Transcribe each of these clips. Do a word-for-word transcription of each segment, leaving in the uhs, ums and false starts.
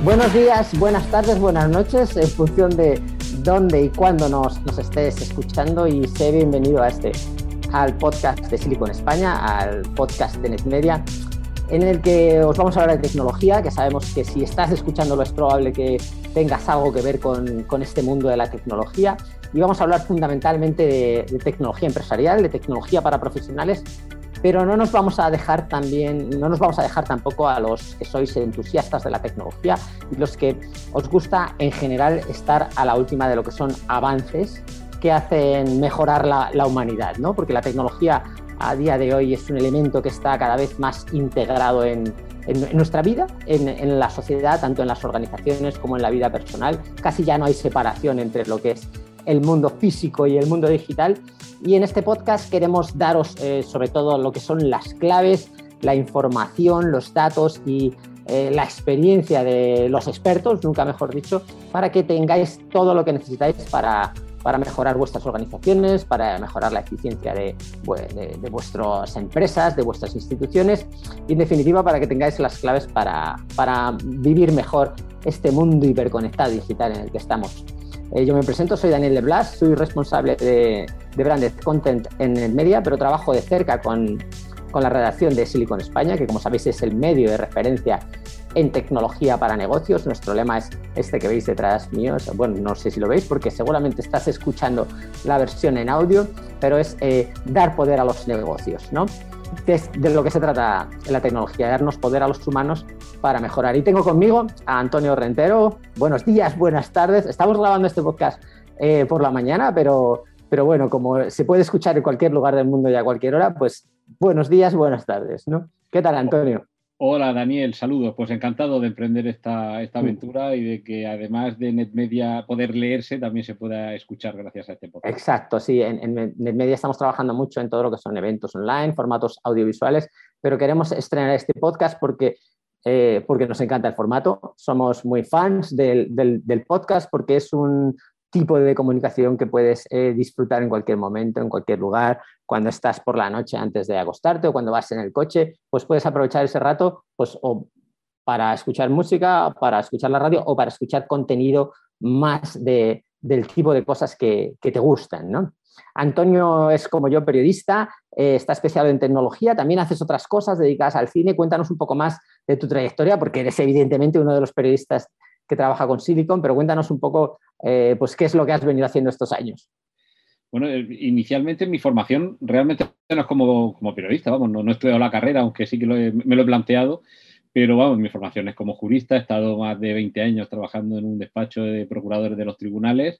Buenos días, buenas tardes, buenas noches, en función de dónde y cuándo nos, nos estés escuchando, y sé bienvenido a este, al podcast de Silicon España, al podcast de NetMedia, en el que os vamos a hablar de tecnología, que sabemos que si estás escuchándolo es probable que tengas algo que ver con, con este mundo de la tecnología, y vamos a hablar fundamentalmente de, de tecnología empresarial, de tecnología para profesionales. Pero no nos vamos a dejar también, no nos vamos a dejar tampoco a los que sois entusiastas de la tecnología y los que os gusta en general estar a la última de lo que son avances que hacen mejorar la, la humanidad, ¿no? Porque la tecnología a día de hoy es un elemento que está cada vez más integrado en, en, en nuestra vida, en, en la sociedad, tanto en las organizaciones como en la vida personal. Casi ya no hay separación entre lo que es el mundo físico y el mundo digital. Y en este podcast queremos daros eh, sobre todo lo que son las claves, la información, los datos y eh, la experiencia de los expertos, nunca mejor dicho, para que tengáis todo lo que necesitáis para, para mejorar vuestras organizaciones, para mejorar la eficiencia de, de, de vuestras empresas, de vuestras instituciones y, en definitiva, para que tengáis las claves para, para vivir mejor este mundo hiperconectado digital en el que estamos. Eh, yo me presento, soy Daniel de Blas, soy responsable de, de Branded Content en NetMedia, pero trabajo de cerca con, con la redacción de Silicon España, que, como sabéis, es el medio de referencia en tecnología para negocios. Nuestro lema es este que veis detrás mío. Bueno, no sé si lo veis porque seguramente estás escuchando la versión en audio, pero es eh, dar poder a los negocios, ¿no? Que es de lo que se trata en la tecnología, darnos poder a los humanos para mejorar. Y tengo conmigo a Antonio Rentero. Buenos días, buenas tardes. Estamos grabando este podcast eh, por la mañana, pero, pero bueno, como se puede escuchar en cualquier lugar del mundo y a cualquier hora, pues buenos días, buenas tardes, ¿no? ¿Qué tal, Antonio? Hola, Daniel, saludos. Pues encantado de emprender esta, esta aventura y de que, además de NetMedia poder leerse, también se pueda escuchar gracias a este podcast. Exacto, sí. En, en NetMedia estamos trabajando mucho en todo lo que son eventos online, formatos audiovisuales, pero queremos estrenar este podcast porque, eh, porque nos encanta el formato. Somos muy fans del, del, del podcast porque es un tipo de comunicación que puedes eh, disfrutar en cualquier momento, en cualquier lugar. Cuando estás por la noche antes de acostarte o cuando vas en el coche, pues puedes aprovechar ese rato pues, o para escuchar música, para escuchar la radio o para escuchar contenido más de, del tipo de cosas que, que te gustan, ¿no? Antonio es, como yo, periodista, eh, está especializado en tecnología, también haces otras cosas dedicadas al cine. Cuéntanos un poco más de tu trayectoria, porque eres evidentemente uno de los periodistas que trabaja con Silicon, pero cuéntanos un poco eh, pues, qué es lo que has venido haciendo estos años. Bueno, inicialmente mi formación realmente no es como, como periodista, vamos, no, no he estudiado la carrera, aunque sí que lo he, me lo he planteado, pero vamos, mi formación es como jurista. He estado más de veinte años trabajando en un despacho de procuradores de los tribunales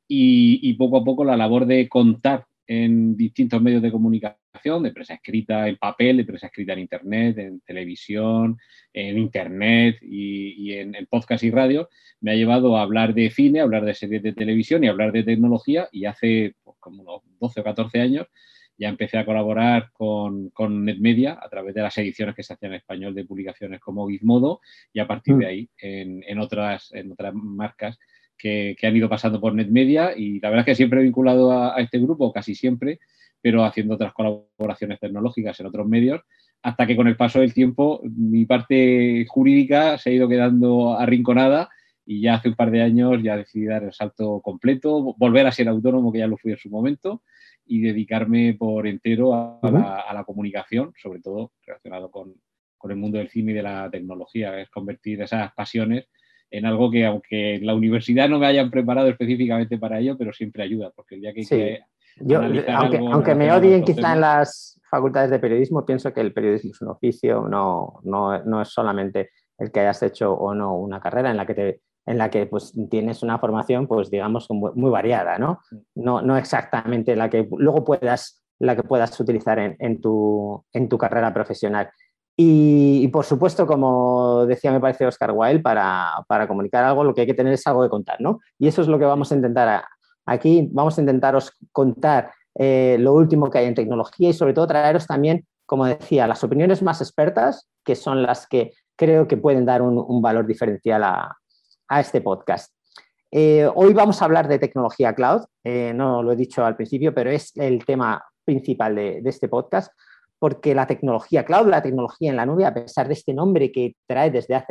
y, y poco a poco la labor de contar en distintos medios de comunicación, de prensa escrita en papel, de prensa escrita en internet, en televisión, en internet y, y en, en podcast y radio, me ha llevado a hablar de cine, a hablar de series de televisión y a hablar de tecnología. Y hace pues, como unos doce o catorce años ya empecé a colaborar con, con NetMedia a través de las ediciones que se hacían en español de publicaciones como Gizmodo, y a partir de ahí en, en, otras, en otras marcas que, que han ido pasando por NetMedia. Y la verdad es que siempre he vinculado a, a este grupo, casi siempre, pero haciendo otras colaboraciones tecnológicas en otros medios, hasta que con el paso del tiempo mi parte jurídica se ha ido quedando arrinconada y ya hace un par de años ya decidí dar el salto completo, volver a ser autónomo, que ya lo fui en su momento, y dedicarme por entero a, a, la, a la comunicación, sobre todo relacionado con, con el mundo del cine y de la tecnología. Es convertir esas pasiones en algo que, aunque en la universidad no me hayan preparado específicamente para ello, pero siempre ayuda, porque el día que hay sí. que Yo, analizar aunque, algo aunque me relacionado odien con estos quizá en temas, las facultades de periodismo, pienso que el periodismo es un oficio, no, no, no es solamente el que hayas hecho o no una carrera en la que, te, en la que pues, tienes una formación, pues digamos, muy, muy variada, ¿no? No, no exactamente la que luego puedas, la que puedas utilizar en, en, tu, en tu carrera profesional. Y, y, por supuesto, como decía, me parece Oscar Wilde, para, para comunicar algo lo que hay que tener es algo de contar, ¿no? Y eso es lo que vamos a intentar a, aquí. Vamos a intentaros contar eh, lo último que hay en tecnología y, sobre todo, traeros también, como decía, las opiniones más expertas, que son las que creo que pueden dar un, un valor diferencial a, a este podcast. Eh, hoy vamos a hablar de tecnología cloud, eh, no lo he dicho al principio, pero es el tema principal de, de este podcast, porque la tecnología cloud, la tecnología en la nube, a pesar de este nombre que trae desde hace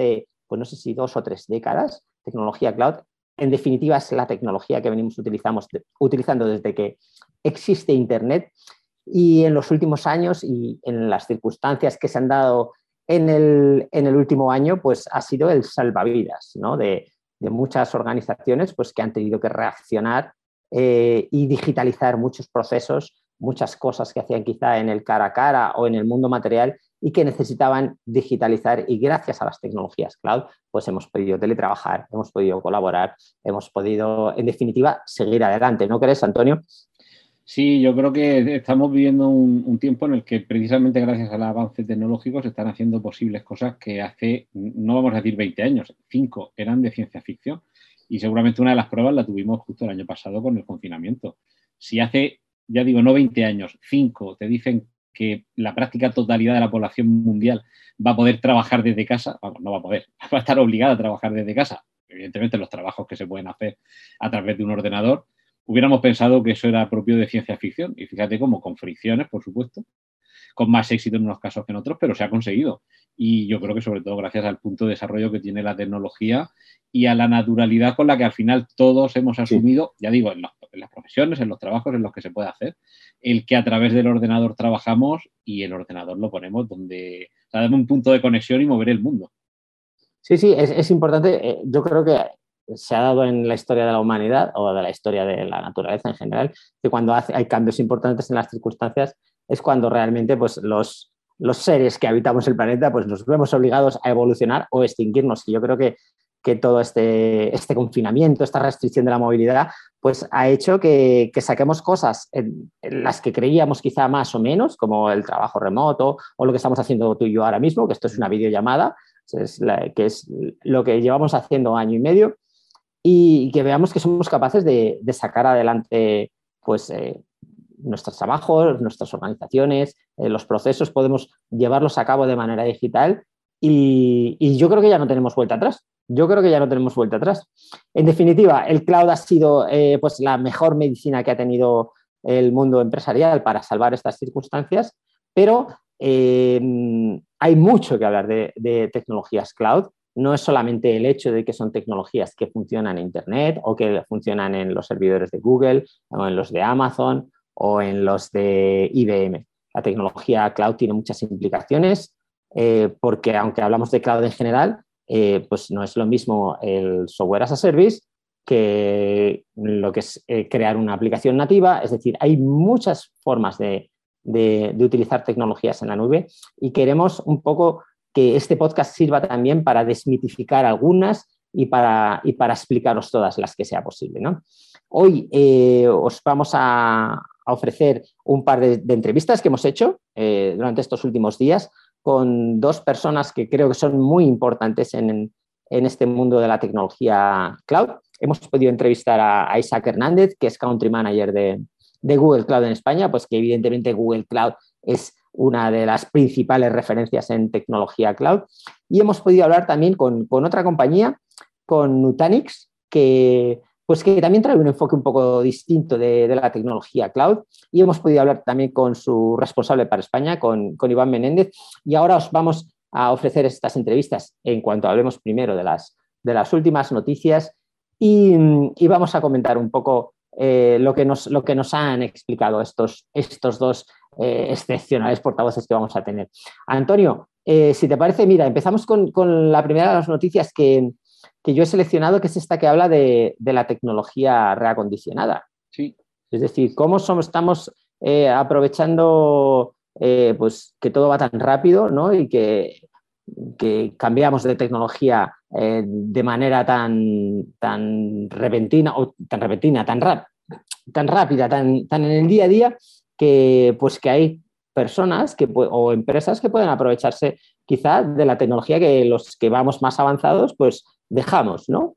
pues no sé si dos o tres décadas, tecnología cloud. En definitiva, es la tecnología que venimos utilizamos, utilizando desde que existe Internet, y en los últimos años y en las circunstancias que se han dado en el, en el último año, pues ha sido el salvavidas, ¿no? de, de muchas organizaciones pues, que han tenido que reaccionar eh, y digitalizar muchos procesos, muchas cosas que hacían quizá en el cara a cara o en el mundo material y que necesitaban digitalizar, y gracias a las tecnologías cloud pues hemos podido teletrabajar, hemos podido colaborar, hemos podido, en definitiva, seguir adelante. ¿No crees, Antonio? Sí, yo creo que estamos viviendo un, un tiempo en el que precisamente gracias al avance tecnológico se están haciendo posibles cosas que hace, no vamos a decir veinte años, cinco eran de ciencia ficción, y seguramente una de las pruebas la tuvimos justo el año pasado con el confinamiento. Si hace, ya digo, no veinte años, cinco, te dicen que la práctica totalidad de la población mundial va a poder trabajar desde casa, vamos, no va a poder, va a estar obligada a trabajar desde casa, evidentemente los trabajos que se pueden hacer a través de un ordenador, hubiéramos pensado que eso era propio de ciencia ficción, y fíjate cómo, con fricciones, por supuesto, con más éxito en unos casos que en otros, pero se ha conseguido. Y yo creo que sobre todo gracias al punto de desarrollo que tiene la tecnología y a la naturalidad con la que al final todos hemos asumido, sí. ya digo, en, los, en las profesiones, en los trabajos en los que se puede hacer, el que a través del ordenador trabajamos y el ordenador lo ponemos donde, o sea, dame un punto de conexión y mover el mundo. Sí, sí, es, es importante. Yo creo que se ha dado en la historia de la humanidad o de la historia de la naturaleza en general, que cuando hace, hay cambios importantes en las circunstancias es cuando realmente pues, los, los seres que habitamos el planeta pues, nos vemos obligados a evolucionar o extinguirnos. Y yo creo que, que todo este, este confinamiento, esta restricción de la movilidad, pues ha hecho que, que saquemos cosas en, en las que creíamos quizá más o menos, como el trabajo remoto o lo que estamos haciendo tú y yo ahora mismo, que esto es una videollamada, es la, que es lo que llevamos haciendo año y medio, y que veamos que somos capaces de, de sacar adelante pues, eh, nuestros trabajos, nuestras organizaciones, eh, los procesos, podemos llevarlos a cabo de manera digital y, y yo creo que ya no tenemos vuelta atrás. Yo creo que ya no tenemos vuelta atrás. En definitiva, el cloud ha sido eh, pues, la mejor medicina que ha tenido el mundo empresarial para salvar estas circunstancias, pero eh, hay mucho que hablar de, de tecnologías cloud. No es solamente el hecho de que son tecnologías que funcionan en Internet o que funcionan en los servidores de Google o en los de Amazon o en los de I B M. La tecnología cloud tiene muchas implicaciones eh, porque aunque hablamos de cloud en general, eh, pues no es lo mismo el software as a service que lo que es eh, crear una aplicación nativa. Es decir, hay muchas formas de, de, de utilizar tecnologías en la nube y queremos un poco que este podcast sirva también para desmitificar algunas y para, y para explicaros todas las que sea posible, ¿no? Hoy eh, os vamos a, a ofrecer un par de, de entrevistas que hemos hecho eh, durante estos últimos días con dos personas que creo que son muy importantes en, en este mundo de la tecnología cloud. Hemos podido entrevistar a, a Isaac Hernández, que es Country Manager de, de Google Cloud en España, pues que evidentemente Google Cloud es una de las principales referencias en tecnología cloud. Y hemos podido hablar también con, con otra compañía, con Nutanix, que, pues que también trae un enfoque un poco distinto de, de la tecnología cloud. Y hemos podido hablar también con su responsable para España, con, con Iván Menéndez. Y ahora os vamos a ofrecer estas entrevistas en cuanto hablemos primero de las, de las últimas noticias y, y vamos a comentar un poco eh, lo, que nos, lo que nos han explicado estos, estos dos Eh, excepcionales portavoces que vamos a tener. Antonio, eh, si te parece, mira, empezamos con, con la primera de las noticias que, que yo he seleccionado, que es esta que habla de, de la tecnología reacondicionada. Sí. Es decir, cómo somos, estamos eh, aprovechando eh, pues, que todo va tan rápido, ¿no? Y que, que cambiamos de tecnología eh, de manera tan, tan repentina, o tan repentina, tan, rap, tan rápida, tan, tan en el día a día, que, pues, que hay personas que, o empresas que pueden aprovecharse quizá de la tecnología que los que vamos más avanzados pues dejamos, ¿no?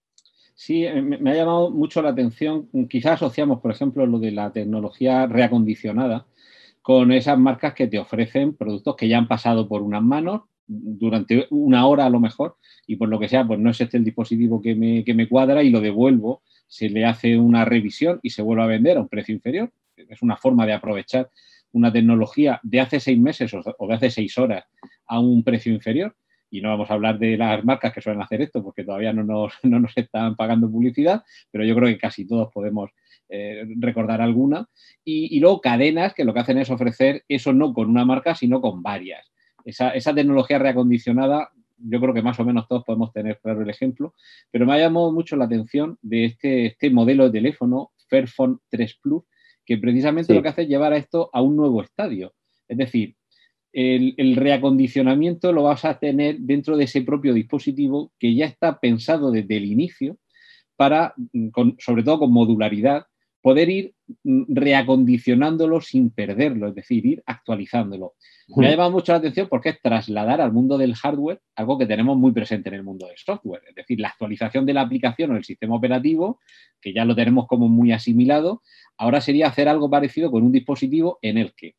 Sí, me ha llamado mucho la atención. Quizás asociamos, por ejemplo, lo de la tecnología reacondicionada con esas marcas que te ofrecen productos que ya han pasado por unas manos durante una hora a lo mejor y por lo que sea, pues no es este el dispositivo que me, que me cuadra y lo devuelvo, se le hace una revisión y se vuelve a vender a un precio inferior. Es una forma de aprovechar una tecnología de hace seis meses o de hace seis horas a un precio inferior. y no vamos a hablar de las marcas que suelen hacer esto porque todavía no nos, no nos están pagando publicidad, pero yo creo que casi todos podemos eh, recordar alguna. Y, y luego cadenas que lo que hacen es ofrecer eso no con una marca, sino con varias. Esa, esa tecnología reacondicionada, yo creo que más o menos todos podemos tener claro el ejemplo, pero me ha llamado mucho la atención de este, este modelo de teléfono, Fairphone tres Plus, que precisamente Sí. lo que hace es llevar a esto a un nuevo estadio. Es decir, el, el reacondicionamiento lo vas a tener dentro de ese propio dispositivo que ya está pensado desde el inicio para, con, sobre todo con modularidad, poder ir reacondicionándolo sin perderlo, es decir, ir actualizándolo. Me ha llamado mucho la atención porque es trasladar al mundo del hardware algo que tenemos muy presente en el mundo del software, es decir, la actualización de la aplicación o el sistema operativo, que ya lo tenemos como muy asimilado, ahora sería hacer algo parecido con un dispositivo en el que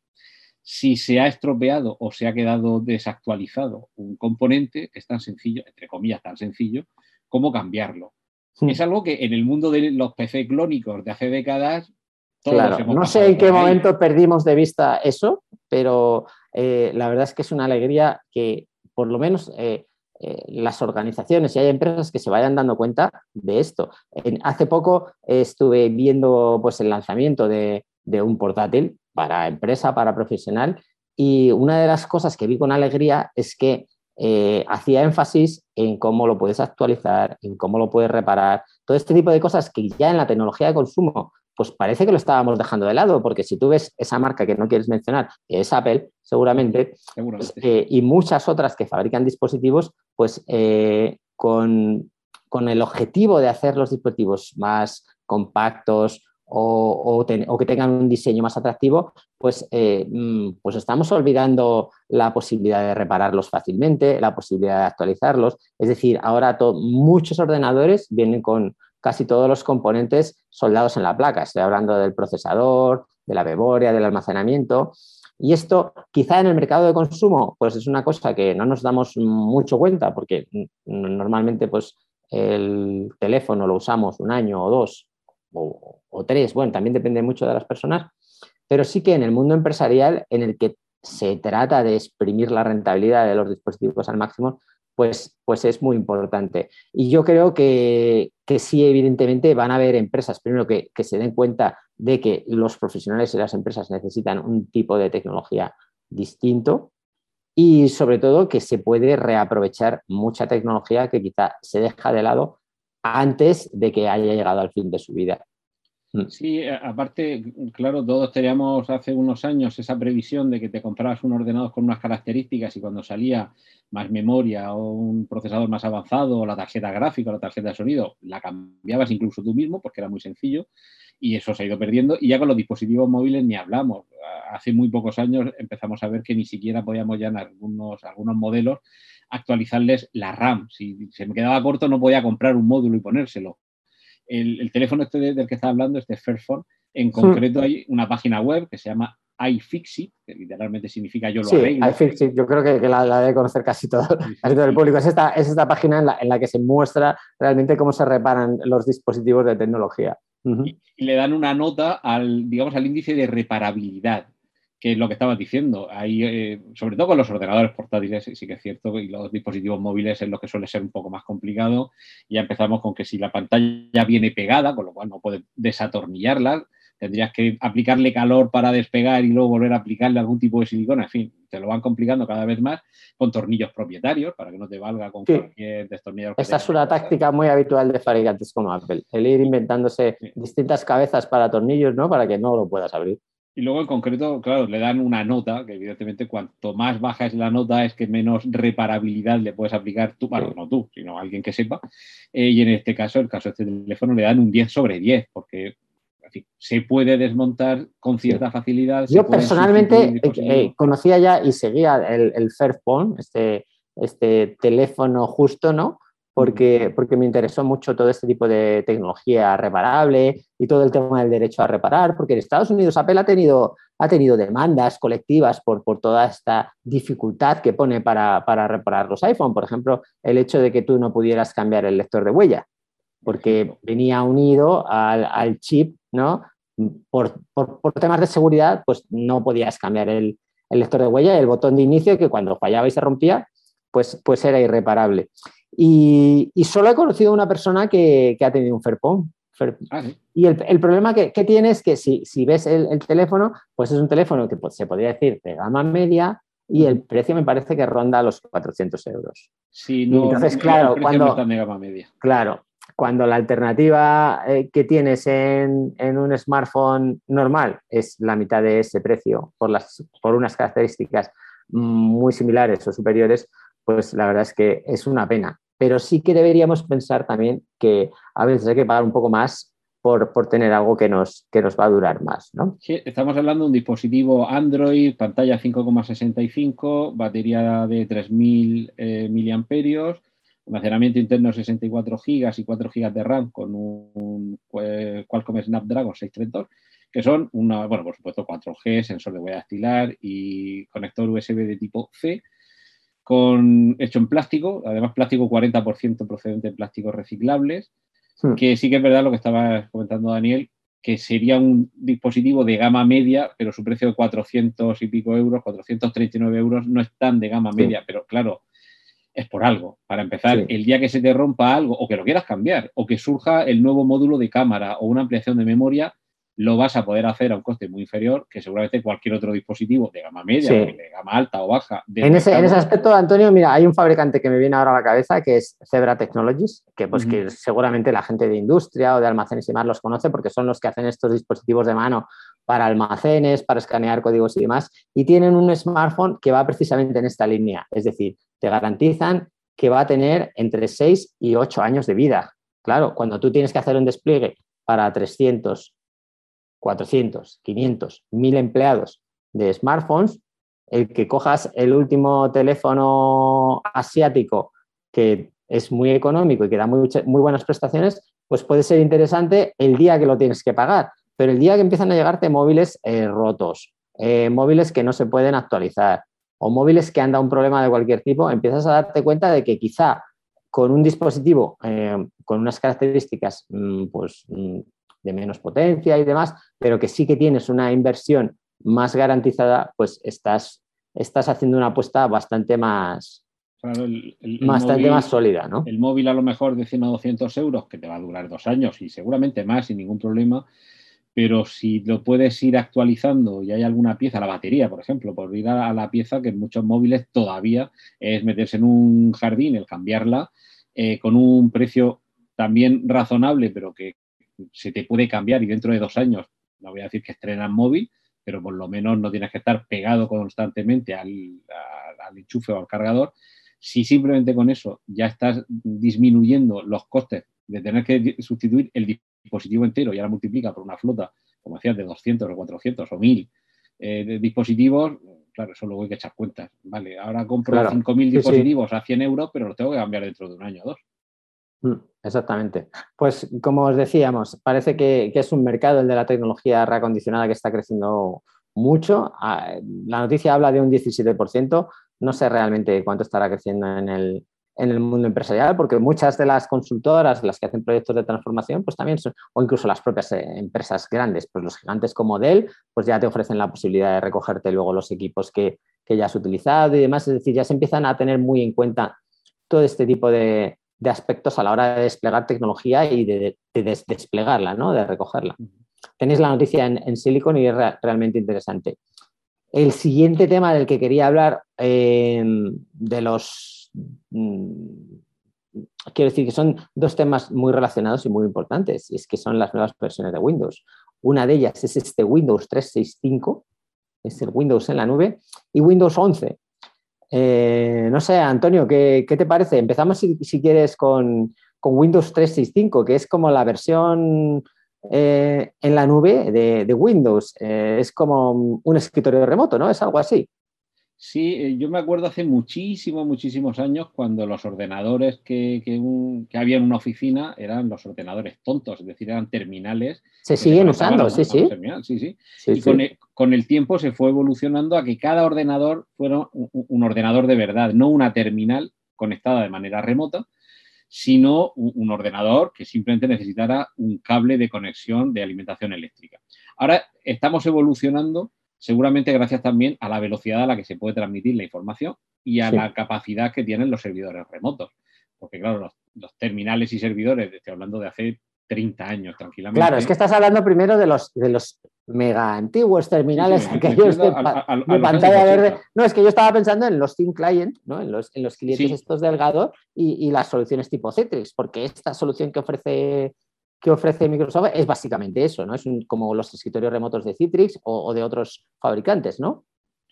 si se ha estropeado o se ha quedado desactualizado un componente, es tan sencillo, entre comillas, tan sencillo, como cambiarlo. Sí. Es algo que en el mundo de los P C clónicos de hace décadas, todos claro, hemos no sé en qué momento perdimos de vista eso, pero eh, la verdad es que es una alegría que por lo menos eh, eh, las organizaciones y hay empresas que se vayan dando cuenta de esto. En, hace poco eh, estuve viendo pues, el lanzamiento de, de un portátil para empresa, para profesional, y una de las cosas que vi con alegría es que eh, hacía énfasis en cómo lo puedes actualizar, en cómo lo puedes reparar, todo este tipo de cosas que ya en la tecnología de consumo pues parece que lo estábamos dejando de lado, porque si tú ves esa marca que no quieres mencionar, que es Apple, seguramente, seguramente. Pues, eh, y muchas otras que fabrican dispositivos, pues eh, con, con el objetivo de hacer los dispositivos más compactos o, o, ten, o que tengan un diseño más atractivo, pues, eh, pues estamos olvidando la posibilidad de repararlos fácilmente, la posibilidad de actualizarlos. Es decir, ahora to, muchos ordenadores vienen con casi todos los componentes soldados en la placa. Estoy hablando del procesador, de la memoria, del almacenamiento. Y esto quizá en el mercado de consumo pues es una cosa que no nos damos mucho cuenta porque normalmente pues el teléfono lo usamos un año o dos o, o tres, bueno, también depende mucho de las personas, pero sí que en el mundo empresarial en el que se trata de exprimir la rentabilidad de los dispositivos al máximo, pues, pues es muy importante. Y yo creo que, que sí, evidentemente, van a haber empresas, primero, que, que se den cuenta de que los profesionales y las empresas necesitan un tipo de tecnología distinto y, sobre todo, que se puede reaprovechar mucha tecnología que quizá se deja de lado antes de que haya llegado al fin de su vida. Sí, aparte, claro, todos teníamos hace unos años esa previsión de que te comprabas un ordenador con unas características y cuando salía más memoria o un procesador más avanzado o la tarjeta gráfica o la tarjeta de sonido, la cambiabas incluso tú mismo porque era muy sencillo y eso se ha ido perdiendo. Y ya con los dispositivos móviles ni hablamos. Hace muy pocos años empezamos a ver que ni siquiera podíamos ya en algunos, algunos modelos actualizarles la RAM. Si se me quedaba corto no podía comprar un módulo y ponérselo. El, el teléfono este del que está hablando, este Fairphone, en concreto sí. Hay una página web que se llama iFixit, que literalmente significa yo lo sí, arreglo. iFixit, yo creo que, que la, la debe conocer casi todo, sí, sí, casi todo el público. Es esta, es esta página en la, en la que se muestra realmente cómo se reparan los dispositivos de tecnología. Uh-huh. y, y le dan una nota al, digamos, al índice de reparabilidad, que es lo que estabas diciendo. Ahí, eh, sobre todo con los ordenadores portátiles, sí que es cierto, y los dispositivos móviles es lo que suele ser un poco más complicado. Ya empezamos con que si la pantalla viene pegada, con lo cual no puedes desatornillarla, tendrías que aplicarle calor para despegar y luego volver a aplicarle algún tipo de silicona. En fin, te lo van complicando cada vez más con tornillos propietarios para que no te valga con sí. cualquier destornillador. Esta es una táctica muy habitual de fabricantes como Apple, el ir inventándose sí. distintas cabezas para tornillos, ¿no? Para que no lo puedas abrir. Y luego, en concreto, claro, le dan una nota, que evidentemente cuanto más baja es la nota es que menos reparabilidad le puedes aplicar tú, bueno, no tú, sino alguien que sepa. Eh, y en este caso, el caso de este teléfono, le dan un diez sobre diez, porque en fin, se puede desmontar con cierta sí. facilidad. Yo personalmente eh, conocía ya y seguía el, el Fairphone, este, este teléfono justo, ¿no? Porque, porque me interesó mucho todo este tipo de tecnología reparable y todo el tema del derecho a reparar, porque en Estados Unidos Apple ha tenido, ha tenido demandas colectivas por, por toda esta dificultad que pone para, para reparar los iPhone. Por ejemplo, el hecho de que tú no pudieras cambiar el lector de huella, porque venía unido al, al chip, ¿no? Por, por, por temas de seguridad, pues no podías cambiar el, el lector de huella y el botón de inicio, que cuando fallaba y se rompía, pues, pues era irreparable. Y, y solo he conocido a una persona que, que ha tenido un Fairphone. Fair... Ah, ¿sí? Y el, el problema que, que tiene es que si, si ves el, el teléfono, pues es un teléfono que pues, se podría decir de gama media y el precio me parece que ronda los cuatrocientos euros. Sí, no, y entonces, no, claro, el precio cuando, no está de gama media. Claro, cuando la alternativa eh, que tienes en, en un smartphone normal es la mitad de ese precio por, las, por unas características muy similares o superiores, pues la verdad es que es una pena. Pero sí que deberíamos pensar también que a veces hay que pagar un poco más por, por tener algo que nos, que nos va a durar más, ¿no? Sí, estamos hablando de un dispositivo Android, pantalla cinco coma sesenta y cinco, batería de tres mil eh, miliamperios, almacenamiento interno sesenta y cuatro gigas y cuatro gigas de RAM con un, un Qualcomm Snapdragon seiscientos treinta y dos, que son una, bueno, por supuesto cuatro G, sensor de huella dactilar y conector U S B de tipo C, con, hecho en plástico, además plástico cuarenta por ciento procedente de plásticos reciclables, sí. Que sí que es verdad lo que estaba comentando Daniel, que sería un dispositivo de gama media, pero su precio de cuatrocientos y pico euros, cuatrocientos treinta y nueve euros, no es tan de gama media, sí. Pero claro, es por algo. Para empezar, sí. El día que se te rompa algo o que lo quieras cambiar o que surja el nuevo módulo de cámara o una ampliación de memoria, lo vas a poder hacer a un coste muy inferior que seguramente cualquier otro dispositivo de gama media, sí. O de gama alta o baja. En ese, en ese aspecto, Antonio, mira, hay un fabricante que me viene ahora a la cabeza que es Zebra Technologies, que pues uh-huh. que seguramente la gente de industria o de almacenes y más los conoce porque son los que hacen estos dispositivos de mano para almacenes, para escanear códigos y demás, y tienen un smartphone que va precisamente en esta línea, es decir, te garantizan que va a tener entre seis y ocho años de vida. Claro, cuando tú tienes que hacer un despliegue para trescientos, cuatrocientos, quinientos, mil empleados de smartphones, el que cojas el último teléfono asiático que es muy económico y que da muy, muy buenas prestaciones, pues puede ser interesante el día que lo tienes que pagar. Pero el día que empiezan a llegarte móviles eh, rotos, eh, móviles que no se pueden actualizar o móviles que han dado un problema de cualquier tipo, empiezas a darte cuenta de que quizá con un dispositivo eh, con unas características mmm, pues, mmm, de menos potencia y demás, pero que sí que tienes una inversión más garantizada, pues estás, estás haciendo una apuesta bastante más, claro, el, el, el bastante móvil, más sólida, ¿no? El móvil a lo mejor de cien o doscientos euros, que te va a durar dos años y seguramente más sin ningún problema, pero si lo puedes ir actualizando y hay alguna pieza, la batería, por ejemplo, por ir a la pieza que en muchos móviles todavía es meterse en un jardín, el cambiarla, eh, con un precio también razonable, pero que se te puede cambiar y dentro de dos años, no voy a decir que estrenan móvil, pero por lo menos no tienes que estar pegado constantemente al, al, al enchufe o al cargador. Si simplemente con eso ya estás disminuyendo los costes de tener que sustituir el dispositivo entero y ahora multiplica por una flota, como decías, de doscientos o cuatrocientos o mil eh, de dispositivos, claro, eso luego hay que echar cuentas. Vale, ahora compro claro. cinco mil dispositivos sí, sí. a cien euros, pero los tengo que cambiar dentro de un año o dos. Exactamente. Pues como os decíamos, parece que, que es un mercado, el de la tecnología reacondicionada, que está creciendo mucho. La noticia habla de un diecisiete por ciento. No sé realmente cuánto estará creciendo en el, en el mundo empresarial, porque muchas de las consultoras, las que hacen proyectos de transformación, pues también son, o incluso las propias empresas grandes, pues los gigantes como Dell, pues ya te ofrecen la posibilidad de recogerte luego los equipos que, que ya has utilizado y demás. Es decir, ya se empiezan a tener muy en cuenta todo este tipo de de aspectos a la hora de desplegar tecnología y de, de, de desplegarla, ¿no? De recogerla. Tenéis la noticia en, en Silicon y es re, realmente interesante. El siguiente tema del que quería hablar, eh, de los... Mmm, quiero decir que son dos temas muy relacionados y muy importantes, y es que son las nuevas versiones de Windows. Una de ellas es este Windows trescientos sesenta y cinco, es el Windows en la nube, y Windows once. Eh, no sé, Antonio, ¿qué, qué te parece? Empezamos, si, si quieres, con, con Windows trescientos sesenta y cinco, que es como la versión eh, en la nube de, de Windows. Eh, es como un escritorio remoto, ¿no? Es algo así. Sí, yo me acuerdo hace muchísimos, muchísimos años cuando los ordenadores que, que, un, que había en una oficina eran los ordenadores tontos, es decir, eran terminales. Se siguen usando, sí, sí. sí, sí. sí, y sí. Con, el, con el tiempo se fue evolucionando a que cada ordenador fuera un, un ordenador de verdad, no una terminal conectada de manera remota, sino un, un ordenador que simplemente necesitara un cable de conexión de alimentación eléctrica. Ahora estamos evolucionando, seguramente gracias también a la velocidad a la que se puede transmitir la información, y a Sí. la capacidad que tienen los servidores remotos. Porque claro, los, los terminales y servidores, estoy hablando de hace treinta años tranquilamente. Claro, es que estás hablando primero de los, de los mega antiguos terminales, Sí, sí, aquellos de, a, a, a, de a pantalla verde. No, es que yo estaba pensando en los Thin Client, ¿no? en, los, en los clientes sí. estos delgados y, y las soluciones tipo Citrix, porque esta solución que ofrece, que ofrece Microsoft es básicamente eso, ¿no? Es un, como los escritorios remotos de Citrix o, o de otros fabricantes, ¿no?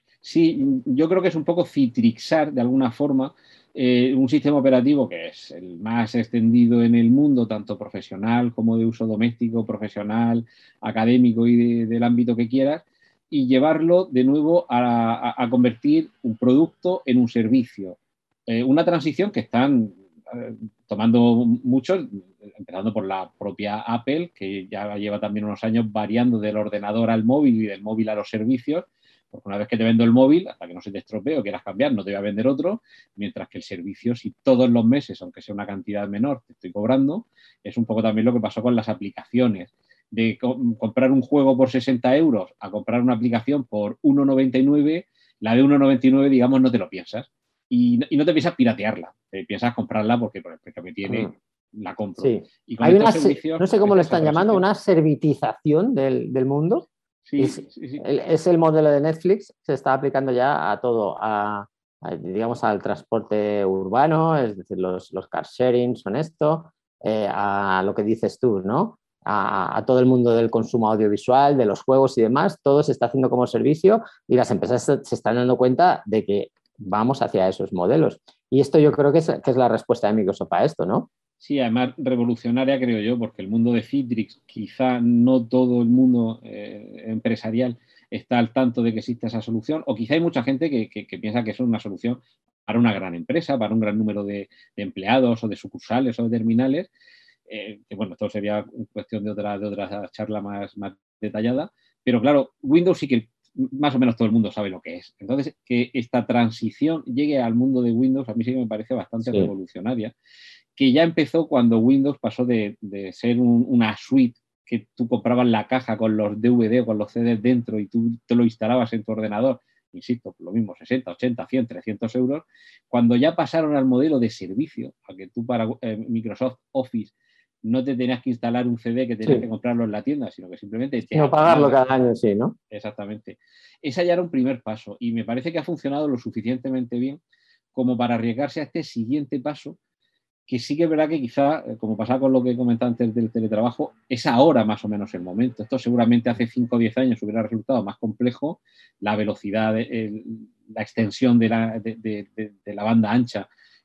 Sí, yo creo que es un poco citrixar de alguna forma eh, un sistema operativo que es el más extendido en el mundo, tanto profesional como de uso doméstico, profesional, académico y de, del ámbito que quieras, y llevarlo de nuevo a, a, a convertir un producto en un servicio. Eh, una transición que están eh, tomando muchos, empezando por la propia Apple, que ya lleva también unos años variando del ordenador al móvil y del móvil a los servicios. Porque una vez que te vendo el móvil, hasta que no se te estropee o quieras cambiar, no te voy a vender otro, mientras que el servicio, si todos los meses, aunque sea una cantidad menor, te estoy cobrando, es un poco también lo que pasó con las aplicaciones. De co comprar un juego por sesenta euros a comprar una aplicación por uno noventa y nueve, la de uno noventa y nueve, digamos, no te lo piensas. Y, y no te piensas piratearla, te piensas comprarla porque por el precio que tiene, mm. la compro. Sí. Y con Hay estos una, servicios, no sé cómo lo esa están llamando, una servitización del, del mundo. Sí, es, sí, sí. El, es el modelo de Netflix, se está aplicando ya a todo, a, a, digamos, al transporte urbano, es decir, los, los car sharing son esto, eh, a lo que dices tú, ¿no? A, a todo el mundo del consumo audiovisual, de los juegos y demás, todo se está haciendo como servicio y las empresas se, se están dando cuenta de que vamos hacia esos modelos. Y esto yo creo que es, que es la respuesta de Microsoft a esto, ¿no? Sí, además revolucionaria creo yo, porque el mundo de Citrix, quizá no todo el mundo eh, empresarial está al tanto de que existe esa solución, o quizá hay mucha gente que, que, que piensa que es una solución para una gran empresa, para un gran número de, de empleados o de sucursales o de terminales, eh, que bueno, esto sería cuestión de otra, de otra charla más, más detallada, pero claro, Windows sí que más o menos todo el mundo sabe lo que es. Entonces, que esta transición llegue al mundo de Windows a mí sí que me parece bastante sí. revolucionaria, que ya empezó cuando Windows pasó de, de ser un, una suite que tú comprabas la caja con los D V D o con los C Ds dentro y tú te lo instalabas en tu ordenador, insisto, lo mismo, sesenta, ochenta, cien, trescientos euros, cuando ya pasaron al modelo de servicio, a que tú para eh, Microsoft Office no te tenías que instalar un C D que tenías sí. que comprarlo en la tienda, sino que simplemente te no pagarlo cada año, sí, ¿no? Exactamente. Esa ya era un primer paso y me parece que ha funcionado lo suficientemente bien como para arriesgarse a este siguiente paso, que sí que es verdad que quizá, como pasaba con lo que comentaba antes del teletrabajo, es ahora más o menos el momento. Esto seguramente hace cinco o diez años hubiera resultado más complejo, la velocidad, el, la extensión de la, de, de, de, de la banda ancha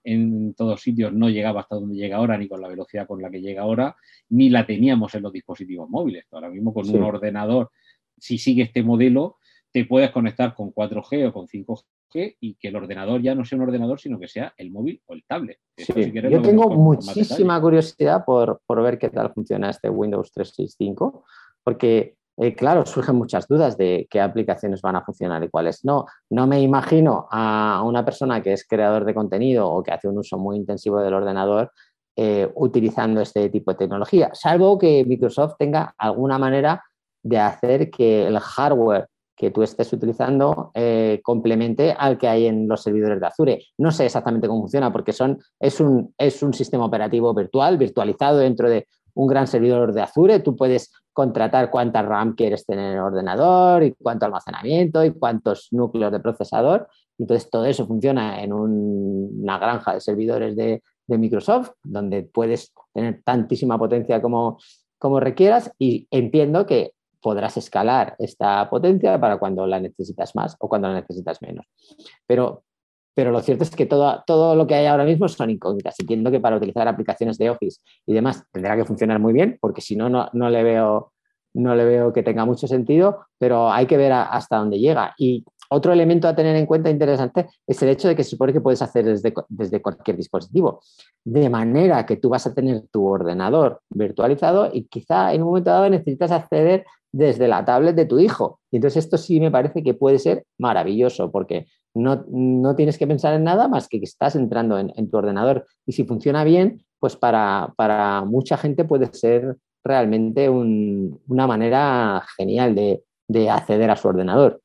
en todos sitios no llegaba hasta donde llega ahora, ni con la velocidad con la que llega ahora, ni la teníamos en los dispositivos móviles. Ahora mismo con sí. un ordenador, si sigue este modelo, te puedes conectar con cuatro G o con cinco G y que el ordenador ya no sea un ordenador, sino que sea el móvil o el tablet. Sí. Si quieres, yo tengo con, muchísima con curiosidad por, por ver qué tal funciona este Windows trescientos sesenta y cinco, porque, eh, claro, surgen muchas dudas de qué aplicaciones van a funcionar y cuáles no. No me imagino a una persona que es creador de contenido o que hace un uso muy intensivo del ordenador eh, utilizando este tipo de tecnología, salvo que Microsoft tenga alguna manera de hacer que el hardware que tú estés utilizando eh, complemente al que hay en los servidores de Azure. No sé exactamente cómo funciona porque son, es, un, es un sistema operativo virtual, virtualizado dentro de un gran servidor de Azure. Tú puedes contratar cuánta RAM quieres tener en el ordenador y cuánto almacenamiento y cuántos núcleos de procesador. Entonces, todo eso funciona en un, una granja de servidores de, de Microsoft, donde puedes tener tantísima potencia como, como requieras, y entiendo que podrás escalar esta potencia para cuando la necesitas más o cuando la necesitas menos. Pero, pero lo cierto es que todo, todo lo que hay ahora mismo son incógnitas. Entiendo que para utilizar aplicaciones de Office y demás tendrá que funcionar muy bien, porque si no, no, no, le, veo, no le veo que tenga mucho sentido, pero hay que ver a, hasta dónde llega. Y otro elemento a tener en cuenta interesante es el hecho de que se supone que puedes hacer desde, desde cualquier dispositivo. De manera que tú vas a tener tu ordenador virtualizado y quizá en un momento dado necesitas acceder desde la tablet de tu hijo. Entonces esto sí me parece que puede ser maravilloso porque no, no tienes que pensar en nada más que que estás entrando en, en tu ordenador y si funciona bien, pues para, para mucha gente puede ser realmente un, una manera genial de, de acceder a su ordenador.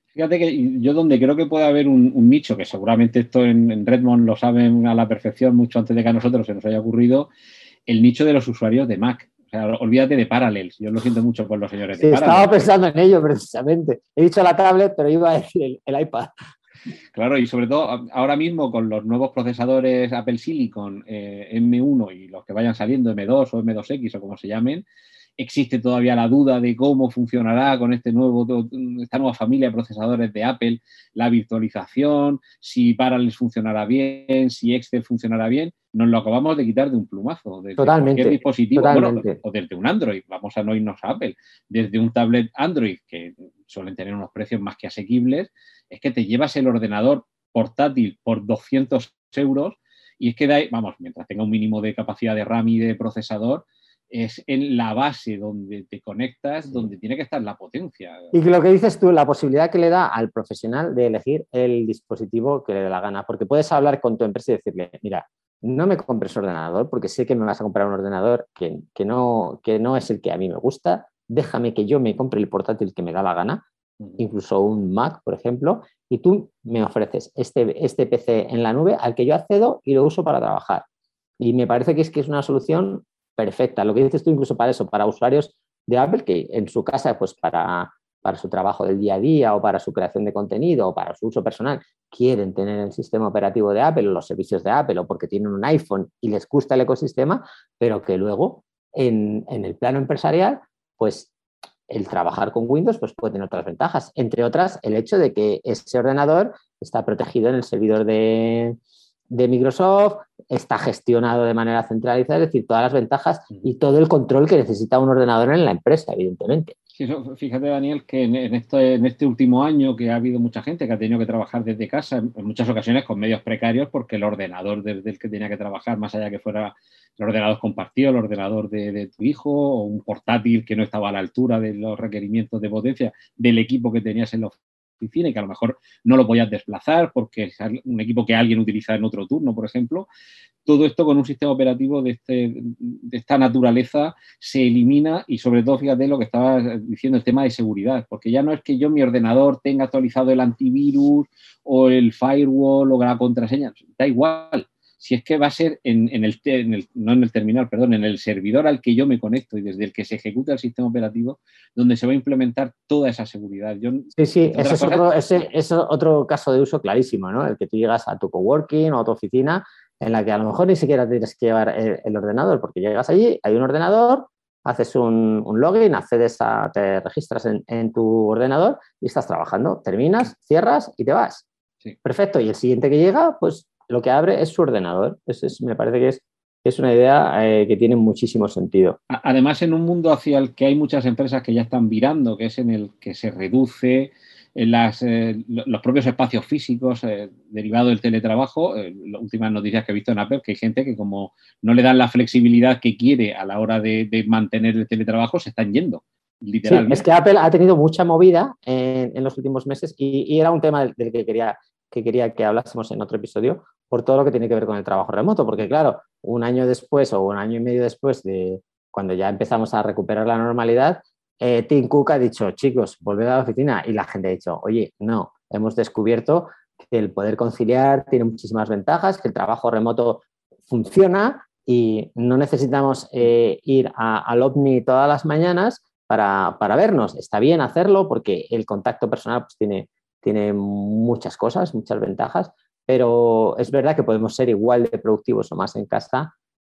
Fíjate que yo donde creo que puede haber un, un nicho, que seguramente esto en, en Redmond lo saben a la perfección mucho antes de que a nosotros se nos haya ocurrido, el nicho de los usuarios de Mac. O sea, olvídate de Parallels. Yo lo siento mucho por los señores Sí, de Parallels. estaba pensando en ello precisamente. He dicho la tablet, pero iba a decir el, el iPad. Claro, y sobre todo ahora mismo con los nuevos procesadores Apple Silicon eh, M uno y los que vayan saliendo M dos o M dos X o como se llamen, existe todavía la duda de cómo funcionará con este nuevo, esta nueva familia de procesadores de Apple, la virtualización, si Parallels funcionará bien, si Excel funcionará bien. Nos lo acabamos de quitar de un plumazo, desde Totalmente, cualquier dispositivo, totalmente. Bueno, o desde un Android, vamos a no irnos a Apple, desde un tablet Android, que suelen tener unos precios más que asequibles, es que te llevas el ordenador portátil por doscientos euros y es que, da, vamos, mientras tenga un mínimo de capacidad de RAM y de procesador, es en la base donde te conectas, sí. donde tiene que estar la potencia. Y lo que dices tú, la posibilidad que le da al profesional de elegir el dispositivo que le dé la gana, porque puedes hablar con tu empresa y decirle, mira, no me compres ordenador porque sé que me vas a comprar un ordenador que, que, no, que no es el que a mí me gusta, déjame que yo me compre el portátil que me da la gana, uh-huh. incluso un Mac, por ejemplo, y tú me ofreces este, este P C en la nube al que yo accedo y lo uso para trabajar. Y me parece que es, que es una solución perfecta. Lo que dices tú incluso para eso, para usuarios de Apple que en su casa, pues para, para su trabajo del día a día o para su creación de contenido o para su uso personal, quieren tener el sistema operativo de Apple o los servicios de Apple o porque tienen un iPhone y les gusta el ecosistema, pero que luego en, en el plano empresarial, pues el trabajar con Windows pues puede tener otras ventajas. Entre otras, el hecho de que ese ordenador está protegido en el servidor de... de Microsoft, está gestionado de manera centralizada, es decir, todas las ventajas y todo el control que necesita un ordenador en la empresa, evidentemente. Sí, eso, fíjate, Daniel, que en, en, este, en este último año que ha habido mucha gente que ha tenido que trabajar desde casa, en, en muchas ocasiones con medios precarios, porque el ordenador desde el que tenía que trabajar, más allá que fuera el ordenador compartido, el ordenador de, de tu hijo o un portátil que no estaba a la altura de los requerimientos de potencia del equipo que tenías en la oficina y que a lo mejor no lo podías desplazar porque es un equipo que alguien utiliza en otro turno, por ejemplo. Todo esto con un sistema operativo de, este, de esta naturaleza se elimina y sobre todo, fíjate lo que estaba diciendo, el tema de seguridad, porque ya no es que yo mi ordenador tenga actualizado el antivirus o el firewall o la contraseña, da igual. Si es que va a ser en, en, el, en el, no en el terminal, perdón, en el servidor al que yo me conecto y desde el que se ejecuta el sistema operativo, donde se va a implementar toda esa seguridad. Yo, sí, sí, ese es, otro, ese es otro caso de uso clarísimo, ¿no? El que tú llegas a tu coworking o a tu oficina en la que a lo mejor ni siquiera tienes que llevar el, el ordenador, porque llegas allí, hay un ordenador, haces un, un login, accedes a, te registras en, en tu ordenador y estás trabajando. Terminas, cierras y te vas. Sí. Perfecto. Y el siguiente que llega, pues lo que abre es su ordenador. Eso es, me parece que es, es una idea eh, que tiene muchísimo sentido. Además, en un mundo hacia el que hay muchas empresas que ya están virando, que es en el que se reduce en las, eh, los propios espacios físicos eh, derivados del teletrabajo, eh, las últimas noticias que he visto en Apple, que hay gente que como no le dan la flexibilidad que quiere a la hora de, de mantener el teletrabajo, se están yendo. Literalmente. Sí, es que Apple ha tenido mucha movida en, en los últimos meses y, y era un tema del, del que quería que quería que hablásemos en otro episodio por todo lo que tiene que ver con el trabajo remoto, porque claro, un año después o un año y medio después de cuando ya empezamos a recuperar la normalidad, eh, Tim Cook ha dicho, chicos, volved a la oficina, y la gente ha dicho, oye, no, hemos descubierto que el poder conciliar tiene muchísimas ventajas, que el trabajo remoto funciona y no necesitamos eh, ir a, al OVNI todas las mañanas para, para vernos. Está bien hacerlo porque el contacto personal pues, tiene tiene muchas cosas, muchas ventajas, pero es verdad que podemos ser igual de productivos o más en casa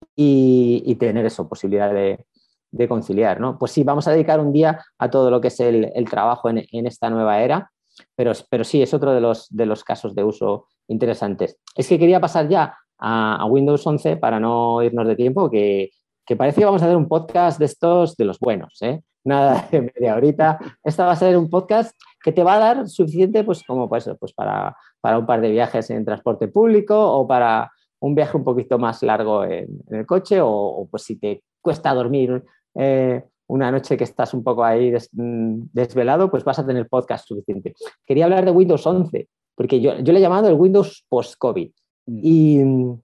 y, y tener eso, posibilidad de, de conciliar, ¿no? Pues sí, vamos a dedicar un día a todo lo que es el, el trabajo en, en esta nueva era, pero, pero sí, es otro de los, de los casos de uso interesantes. Es que quería pasar ya a, a Windows once para no irnos de tiempo, que, que parece que vamos a hacer un podcast de estos de los buenos, ¿eh? Nada de media horita. Esta va a ser un podcast que te va a dar suficiente pues, como pues, pues para, para un par de viajes en transporte público o para un viaje un poquito más largo en, en el coche o, o pues si te cuesta dormir eh, una noche que estás un poco ahí des, desvelado, pues vas a tener podcast suficiente. Quería hablar de Windows once, porque yo, yo le he llamado el Windows post-COVID. Mm. Y,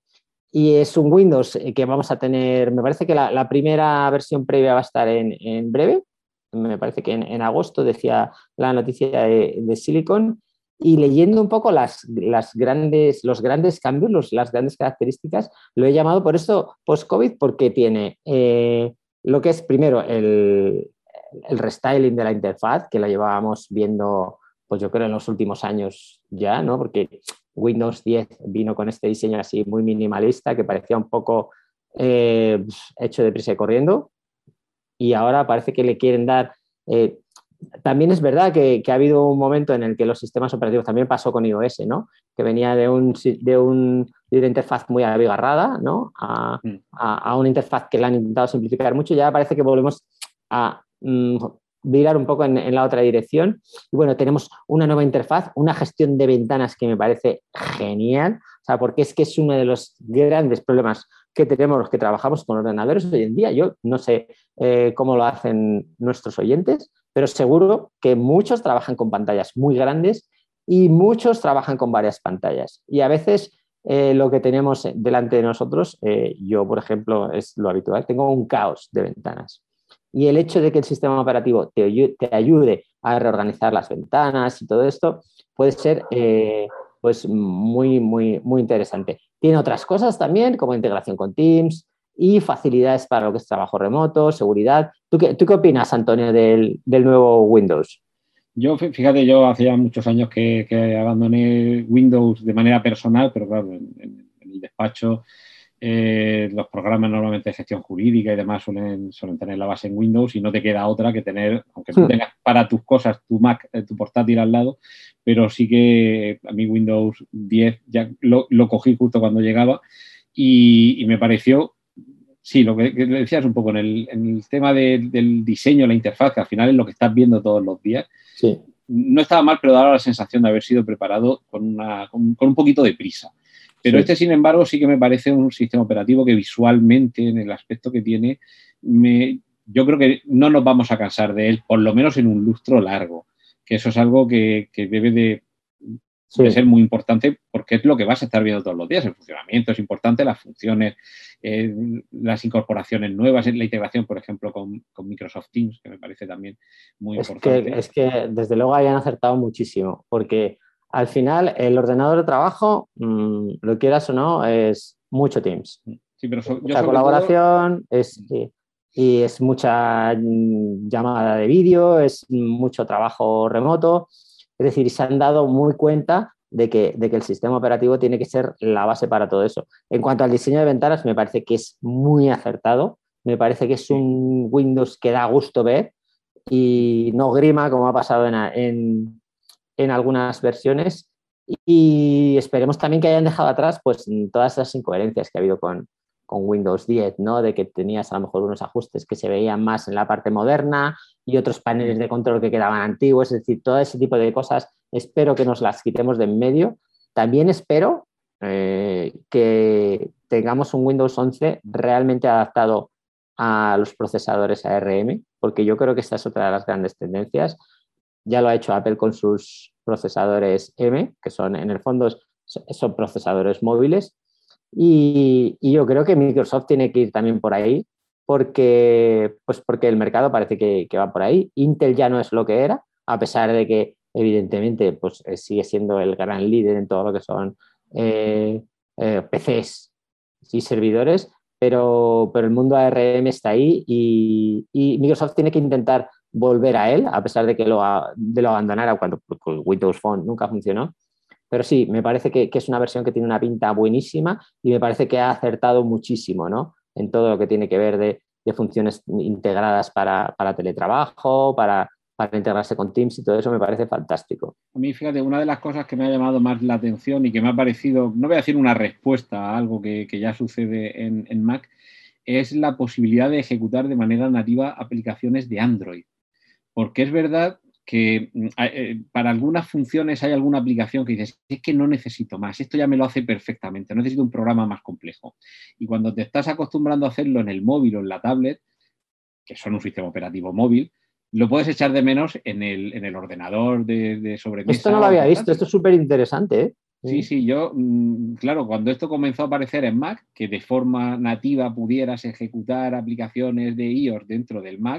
y es un Windows que vamos a tener, me parece que la, la primera versión previa va a estar en, en breve. me parece que en, en agosto decía la noticia de, de Silicon, y leyendo un poco las, las grandes, los grandes cambios, los, las grandes características, lo he llamado por eso post-COVID, porque tiene eh, lo que es primero el, el restyling de la interfaz, que la llevábamos viendo, pues yo creo, en los últimos años ya, ¿no? Porque Windows diez vino con este diseño así muy minimalista, que parecía un poco eh, hecho de prisa y corriendo, y ahora parece que le quieren dar... Eh, también es verdad que, que ha habido un momento en el que los sistemas operativos, también pasó con iOS, ¿no? Que venía de, un, de, un, de una interfaz muy abigarrada, ¿no? A, a, a una interfaz que la han intentado simplificar mucho, y ya parece que volvemos a mm, virar un poco en, en la otra dirección. Y bueno, tenemos una nueva interfaz, una gestión de ventanas que me parece genial, o sea, porque es que es uno de los grandes problemas que tenemos los que trabajamos con ordenadores hoy en día. Yo no sé eh, cómo lo hacen nuestros oyentes, pero seguro que muchos trabajan con pantallas muy grandes y muchos trabajan con varias pantallas. Y a veces eh, lo que tenemos delante de nosotros, eh, yo, por ejemplo, es lo habitual, tengo un caos de ventanas. Y el hecho de que el sistema operativo te, te ayude a reorganizar las ventanas y todo esto puede ser eh, pues muy, muy, muy interesante. Tiene otras cosas también, como integración con Teams y facilidades para lo que es trabajo remoto, seguridad. ¿Tú qué, tú qué opinas, Antonio, del, del nuevo Windows? Yo, fíjate, yo hace ya muchos años que, que abandoné Windows de manera personal, pero claro, en, en, en el despacho eh, los programas normalmente de gestión jurídica y demás suelen, suelen tener la base en Windows, y no te queda otra que tener, aunque tú tengas para tus cosas tu Mac, tu portátil al lado, pero sí que a mí Windows diez ya lo, lo cogí justo cuando llegaba y, y me pareció... Sí, lo que, que decías un poco en el, en el tema de, del diseño, la interfaz, que al final es lo que estás viendo todos los días. Sí. No estaba mal, pero daba la sensación de haber sido preparado con, una, con, con un poquito de prisa. Pero sí. Este, sin embargo, sí que me parece un sistema operativo que visualmente, en el aspecto que tiene, me, yo creo que no nos vamos a cansar de él, por lo menos en un lustro largo, que eso es algo que, que debe de... Sí. de ser muy importante, porque es lo que vas a estar viendo todos los días. El funcionamiento es importante, las funciones, eh, las incorporaciones nuevas, la integración, por ejemplo, con, con Microsoft Teams, que me parece también muy es importante. Que, es que, desde luego, hayan acertado muchísimo, porque al final el ordenador de trabajo, mmm, lo quieras o no, es mucho Teams. Sí, pero so, mucha colaboración, todo... es... Sí. Y es mucha llamada de vídeo, es mucho trabajo remoto. Es decir, se han dado muy cuenta de que, de que el sistema operativo tiene que ser la base para todo eso. En cuanto al diseño de ventanas, me parece que es muy acertado. Me parece que es un Windows que da gusto ver y no grima, como ha pasado en, en, en algunas versiones. Y esperemos también que hayan dejado atrás pues, todas esas incoherencias que ha habido con, con Windows diez, ¿no? De que tenías a lo mejor unos ajustes que se veían más en la parte moderna y otros paneles de control que quedaban antiguos, es decir, todo ese tipo de cosas espero que nos las quitemos de en medio. También espero eh, que tengamos un Windows once realmente adaptado a los procesadores A R M, porque yo creo que esta es otra de las grandes tendencias. Ya lo ha hecho Apple con sus procesadores M, que son en el fondo son procesadores móviles. Y, y yo creo que Microsoft tiene que ir también por ahí, porque, pues porque el mercado parece que, que va por ahí. Intel ya no es lo que era, a pesar de que evidentemente pues, sigue siendo el gran líder en todo lo que son eh, eh, P Cs y servidores, pero, pero el mundo A R M está ahí y, y Microsoft tiene que intentar volver a él, a pesar de que lo, de lo abandonara cuando pues, Windows Phone nunca funcionó. Pero sí, me parece que, que es una versión que tiene una pinta buenísima y me parece que ha acertado muchísimo, ¿no? En todo lo que tiene que ver de, de funciones integradas para, para teletrabajo, para, para integrarse con Teams y todo eso me parece fantástico. A mí, fíjate, una de las cosas que me ha llamado más la atención y que me ha parecido, no voy a decir una respuesta a algo que, que ya sucede en, en Mac, es la posibilidad de ejecutar de manera nativa aplicaciones de Android. Porque es verdad que eh, para algunas funciones hay alguna aplicación que dices, es que no necesito más, esto ya me lo hace perfectamente, no necesito un programa más complejo. Y cuando te estás acostumbrando a hacerlo en el móvil o en la tablet, que son un sistema operativo móvil, lo puedes echar de menos en el, en el ordenador de, de sobremesa. Esto no lo había visto, esto es súper interesante, ¿eh? Sí, sí, yo, claro, cuando esto comenzó a aparecer en Mac, que de forma nativa pudieras ejecutar aplicaciones de iOS dentro del Mac,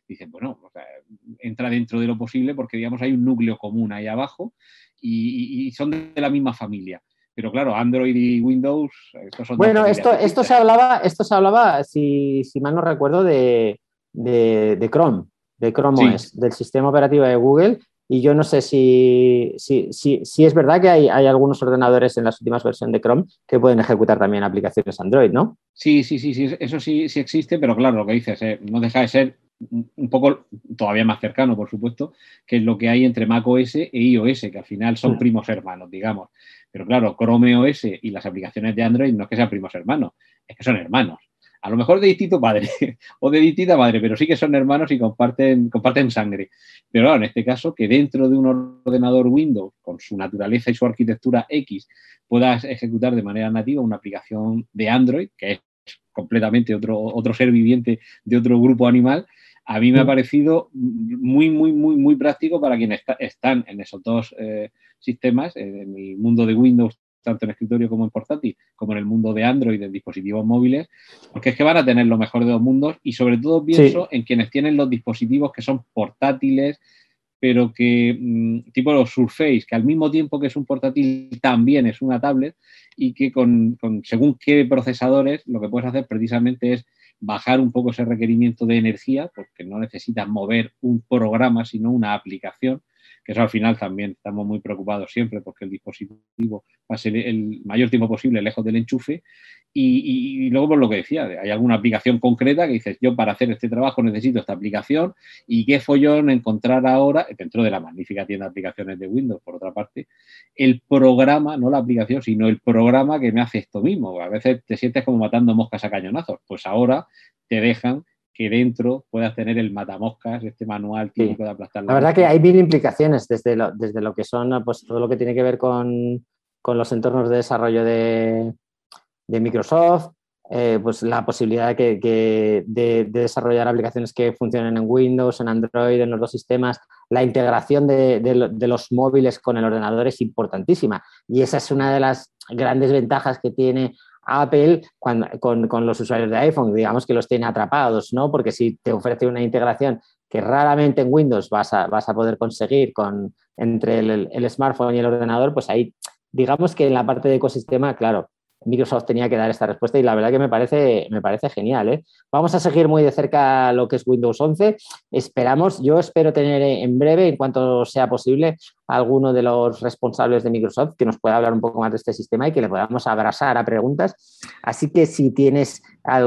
dices, bueno, o sea, entra dentro de lo posible porque, digamos, hay un núcleo común ahí abajo y, y son de la misma familia. Pero claro, Android y Windows, estos son bueno, dos esto, esto se hablaba, esto se hablaba, si, si mal no recuerdo, de, de, de Chrome, de Chrome Sí. O S, del sistema operativo de Google. Y yo no sé si, si, si, si es verdad que hay, hay algunos ordenadores en las últimas versiones de Chrome que pueden ejecutar también aplicaciones Android, ¿no? Sí, sí, sí, sí, eso sí, sí existe, pero claro, lo que dices, eh, no deja de ser un poco todavía más cercano, por supuesto, que es lo que hay entre macOS e iOS, que al final son primos hermanos, digamos. Pero claro, Chrome O S y las aplicaciones de Android no es que sean primos hermanos, es que son hermanos. A lo mejor de distinto padre o de distinta madre, pero sí que son hermanos y comparten, comparten sangre. Pero claro, en este caso, que dentro de un ordenador Windows, con su naturaleza y su arquitectura X, puedas ejecutar de manera nativa una aplicación de Android, que es completamente otro, otro ser viviente de otro grupo animal, a mí me ha parecido muy, muy, muy, muy práctico para quienes está, están en esos dos eh, sistemas, en el mundo de Windows, tanto en escritorio como en portátil, como en el mundo de Android, en dispositivos móviles, porque es que van a tener lo mejor de dos mundos y sobre todo pienso sí. en quienes tienen los dispositivos que son portátiles, pero que tipo los Surface, que al mismo tiempo que es un portátil también es una tablet y que con, con según qué procesadores lo que puedes hacer precisamente es bajar un poco ese requerimiento de energía, porque no necesitas mover un programa, sino una aplicación, que eso al final también estamos muy preocupados siempre porque el dispositivo pase el mayor tiempo posible lejos del enchufe. Y, y, y luego, por lo que decía, hay alguna aplicación concreta que dices, yo para hacer este trabajo necesito esta aplicación y qué follón encontrar ahora, dentro de la magnífica tienda de aplicaciones de Windows, por otra parte, el programa, no la aplicación, sino el programa que me hace esto mismo. A veces te sientes como matando moscas a cañonazos. Pues ahora te dejan que dentro puedas tener el matamoscas, este manual típico sí. de aplastar la La verdad mosca. que hay mil implicaciones desde lo, desde lo que son, pues todo lo que tiene que ver con, con los entornos de desarrollo de, de Microsoft, eh, pues la posibilidad de, que, que de, de desarrollar aplicaciones que funcionen en Windows, en Android, en los dos sistemas. La integración de, de, de los móviles con el ordenador es importantísima y esa es una de las grandes ventajas que tiene Apple cuando, con, con los usuarios de iPhone, digamos que los tiene atrapados, ¿no? Porque si te ofrece una integración que raramente en Windows vas a, vas a poder conseguir con, entre el, el smartphone y el ordenador, pues ahí, digamos que en la parte de ecosistema, claro, Microsoft tenía que dar esta respuesta y la verdad que me parece, me parece genial, ¿eh? Vamos a seguir muy de cerca lo que es Windows once. Esperamos, yo espero tener en breve, en cuanto sea posible, a alguno de los responsables de Microsoft que nos pueda hablar un poco más de este sistema y que le podamos abrazar a preguntas. Así que si tienes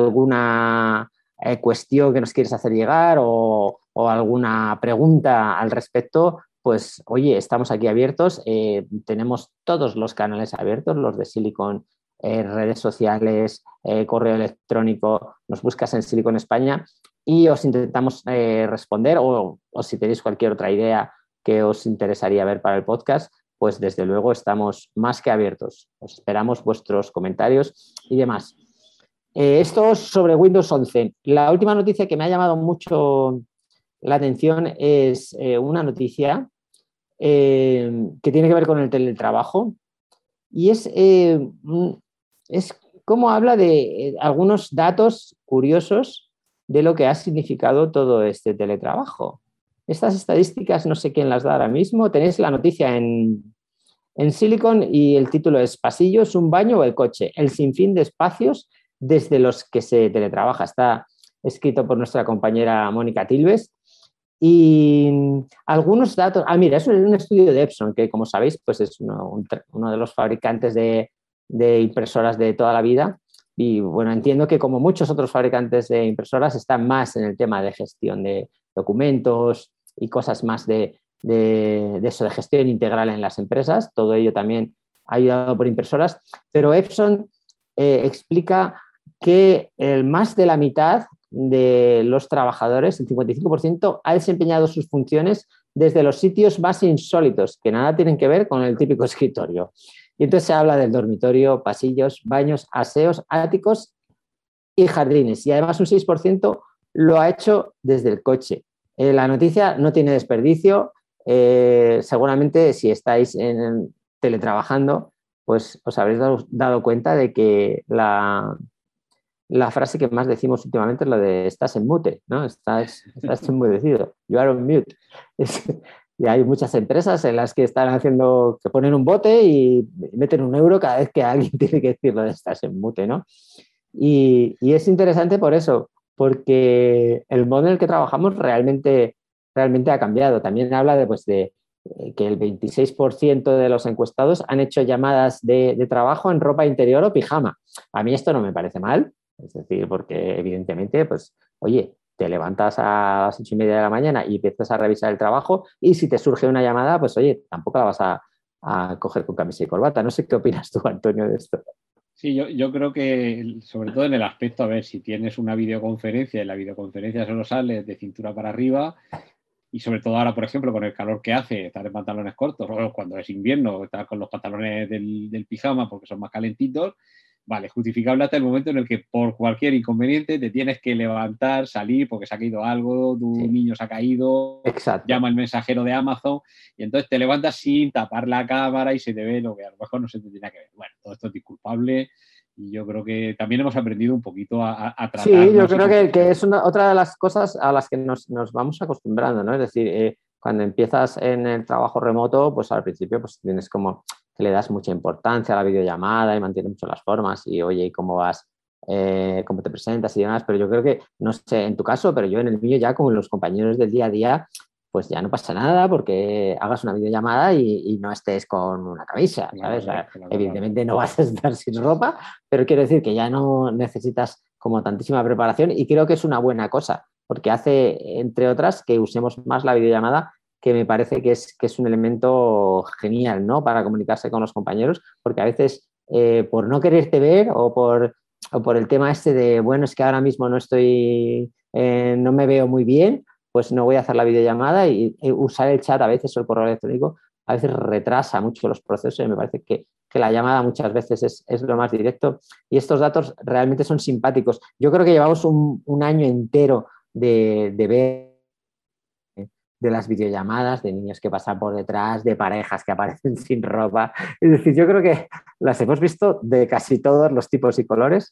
alguna eh, cuestión que nos quieres hacer llegar o, o alguna pregunta al respecto, pues oye, estamos aquí abiertos. Eh, tenemos todos los canales abiertos, los de Silicon, Eh, redes sociales, eh, correo electrónico, nos buscas en Silicon España y os intentamos eh, responder o, o si tenéis cualquier otra idea que os interesaría ver para el podcast, pues desde luego estamos más que abiertos. Os esperamos vuestros comentarios y demás. Eh, esto sobre Windows once. La última noticia que me ha llamado mucho la atención es eh, una noticia eh, que tiene que ver con el teletrabajo y es... Eh, es como habla de eh, algunos datos curiosos de lo que ha significado todo este teletrabajo. Estas estadísticas no sé quién las da ahora mismo. Tenéis la noticia en, en Silicon y el título es Pasillos, un baño o el coche. El sinfín de espacios desde los que se teletrabaja. Está escrito por nuestra compañera Mónica Tilves. Y algunos datos... Ah, mira, eso es un estudio de Epson, que como sabéis, pues es uno, un, uno de los fabricantes de... de impresoras de toda la vida y bueno, entiendo que como muchos otros fabricantes de impresoras están más en el tema de gestión de documentos y cosas más de, de, de eso, de gestión integral en las empresas, todo ello también ayudado por impresoras, pero Epson eh, explica que el más de la mitad de los trabajadores, el cincuenta y cinco por ciento, ha desempeñado sus funciones desde los sitios más insólitos, que nada tienen que ver con el típico escritorio. Y entonces se habla del dormitorio, pasillos, baños, aseos, áticos y jardines. Y además un seis por ciento lo ha hecho desde el coche. Eh, la noticia no tiene desperdicio. Eh, seguramente si estáis en, teletrabajando, pues os habréis dado, dado cuenta de que la, la frase que más decimos últimamente es la de estás en mute, ¿no? Estás, estás enmudecido, you are on mute. Es, y hay muchas empresas en las que están haciendo, que ponen un bote y meten un euro cada vez que alguien tiene que decir lo de estás en mute, ¿no? Y, y es interesante por eso, porque el modo en el que trabajamos realmente, realmente ha cambiado. También habla de, pues, de que el veintiséis por ciento de los encuestados han hecho llamadas de, de trabajo en ropa interior o pijama. A mí esto no me parece mal, es decir, porque evidentemente, pues, oye, te levantas a las ocho y media de la mañana y empiezas a revisar el trabajo y si te surge una llamada, pues, oye, tampoco la vas a, a coger con camisa y corbata. No sé qué opinas tú, Antonio, de esto. Sí, yo, yo creo que, sobre todo en el aspecto, a ver, si tienes una videoconferencia y la videoconferencia solo sale de cintura para arriba, y sobre todo ahora, por ejemplo, con el calor que hace, estar en pantalones cortos, o cuando es invierno, estar con los pantalones del, del pijama porque son más calentitos, vale, justificable hasta el momento en el que por cualquier inconveniente te tienes que levantar, salir porque se ha caído algo, tu sí. niño se ha caído, exacto. Llama el mensajero de Amazon y entonces te levantas sin tapar la cámara y se te ve lo que a lo mejor no se te tiene que ver. Bueno, todo esto es disculpable y yo creo que también hemos aprendido un poquito a, a tratar. Sí, yo creo que, que es una, otra de las cosas a las que nos, nos vamos acostumbrando, ¿no? Es decir, eh, cuando empiezas en el trabajo remoto, pues al principio pues tienes como que le das mucha importancia a la videollamada y mantienes mucho las formas y oye, ¿cómo vas? Eh, ¿Cómo te presentas y demás? Pero yo creo que, no sé, en tu caso, pero yo en el mío ya con los compañeros del día a día, pues ya no pasa nada porque hagas una videollamada y, y no estés con una camisa, ¿sabes? Claro, claro, claro, evidentemente no vas a estar sin ropa, pero quiero decir que ya no necesitas como tantísima preparación y creo que es una buena cosa porque hace, entre otras, que usemos más la videollamada, que me parece que es, que es un elemento genial, ¿no? Para comunicarse con los compañeros, porque a veces eh, por no quererte ver o por, o por el tema este de, bueno, es que ahora mismo no estoy, eh, no me veo muy bien, pues no voy a hacer la videollamada y, y usar el chat a veces o el correo electrónico a veces retrasa mucho los procesos y me parece que, que la llamada muchas veces es, es lo más directo y estos datos realmente son simpáticos. Yo creo que llevamos un, un año entero de, de ver de las videollamadas, de niños que pasan por detrás, de parejas que aparecen sin ropa. Es decir, yo creo que las hemos visto de casi todos los tipos y colores